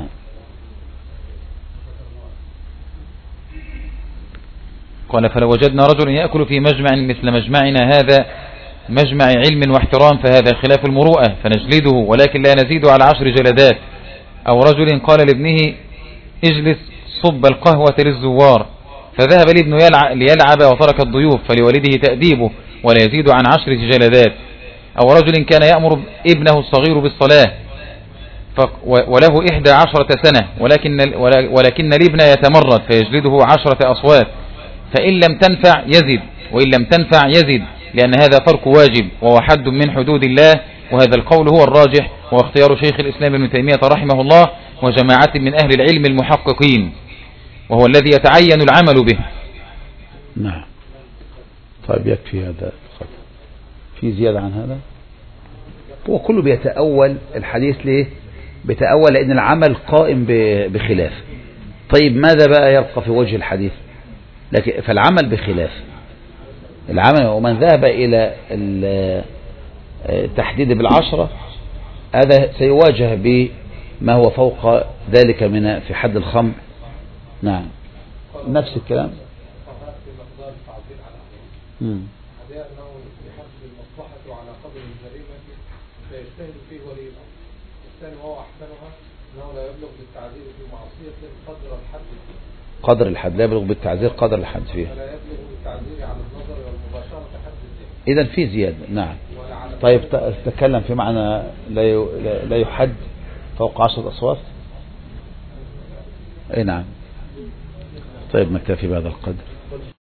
قال فلو وجدنا رجلا يأكل في مجمع مثل مجمعنا هذا مجمع علم واحترام فهذا خلاف المروءة فنجلده، ولكن لا نزيد على عشر جلدات. أو رجل قال لابنه اجلس صب القهوة للزوار، فذهب الابن ليلعب وترك الضيوف، فلوالده تأديبه ولا يزيد عن عشر جلدات. أو رجل كان يأمر ابنه الصغير بالصلاة وله إحدى عشرة سنة، ولكن, ولكن الابن يتمرد فيجلده عشرة أصوات، فإن لم تنفع يزد، وإن لم تنفع يزد، لأن هذا ترك واجب وهو حد من حدود الله. وهذا القول هو الراجح، واختيار شيخ الإسلام ابن تيمية رحمه الله وجماعة من أهل العلم المحققين، وهو الذي يتعين العمل به. نعم. طيب يكفي هذا. في زيادة عن هذا؟ هو كله بيتأول الحديث. ليه بيتأول؟ لأن العمل قائم بخلاف. طيب ماذا بقى يبقى في وجه الحديث؟ لكن فالعمل بخلاف العمل. ومن ذهب إلى التحديد بالعشرة هذا سيواجه بما هو فوق ذلك من في حد الخمر. نعم. نفس الكلام. امم فيجتهد فيه ولي الأمر. الثاني وهو أحسنها أنه لا يبلغ بالتعذير في معصية قدر الحد فيه. قدر الحد لا يبلغ بالتعذير قدر الحد فيه. ولا يبلغ بالتعذير على النظر والمباشرة حد الزنا. إذا في زيادة. نعم. طيب تتكلم في معنى لا لا يحد فوق عشرة أصوات. أي نعم. طيب نكتفي بهذا القدر.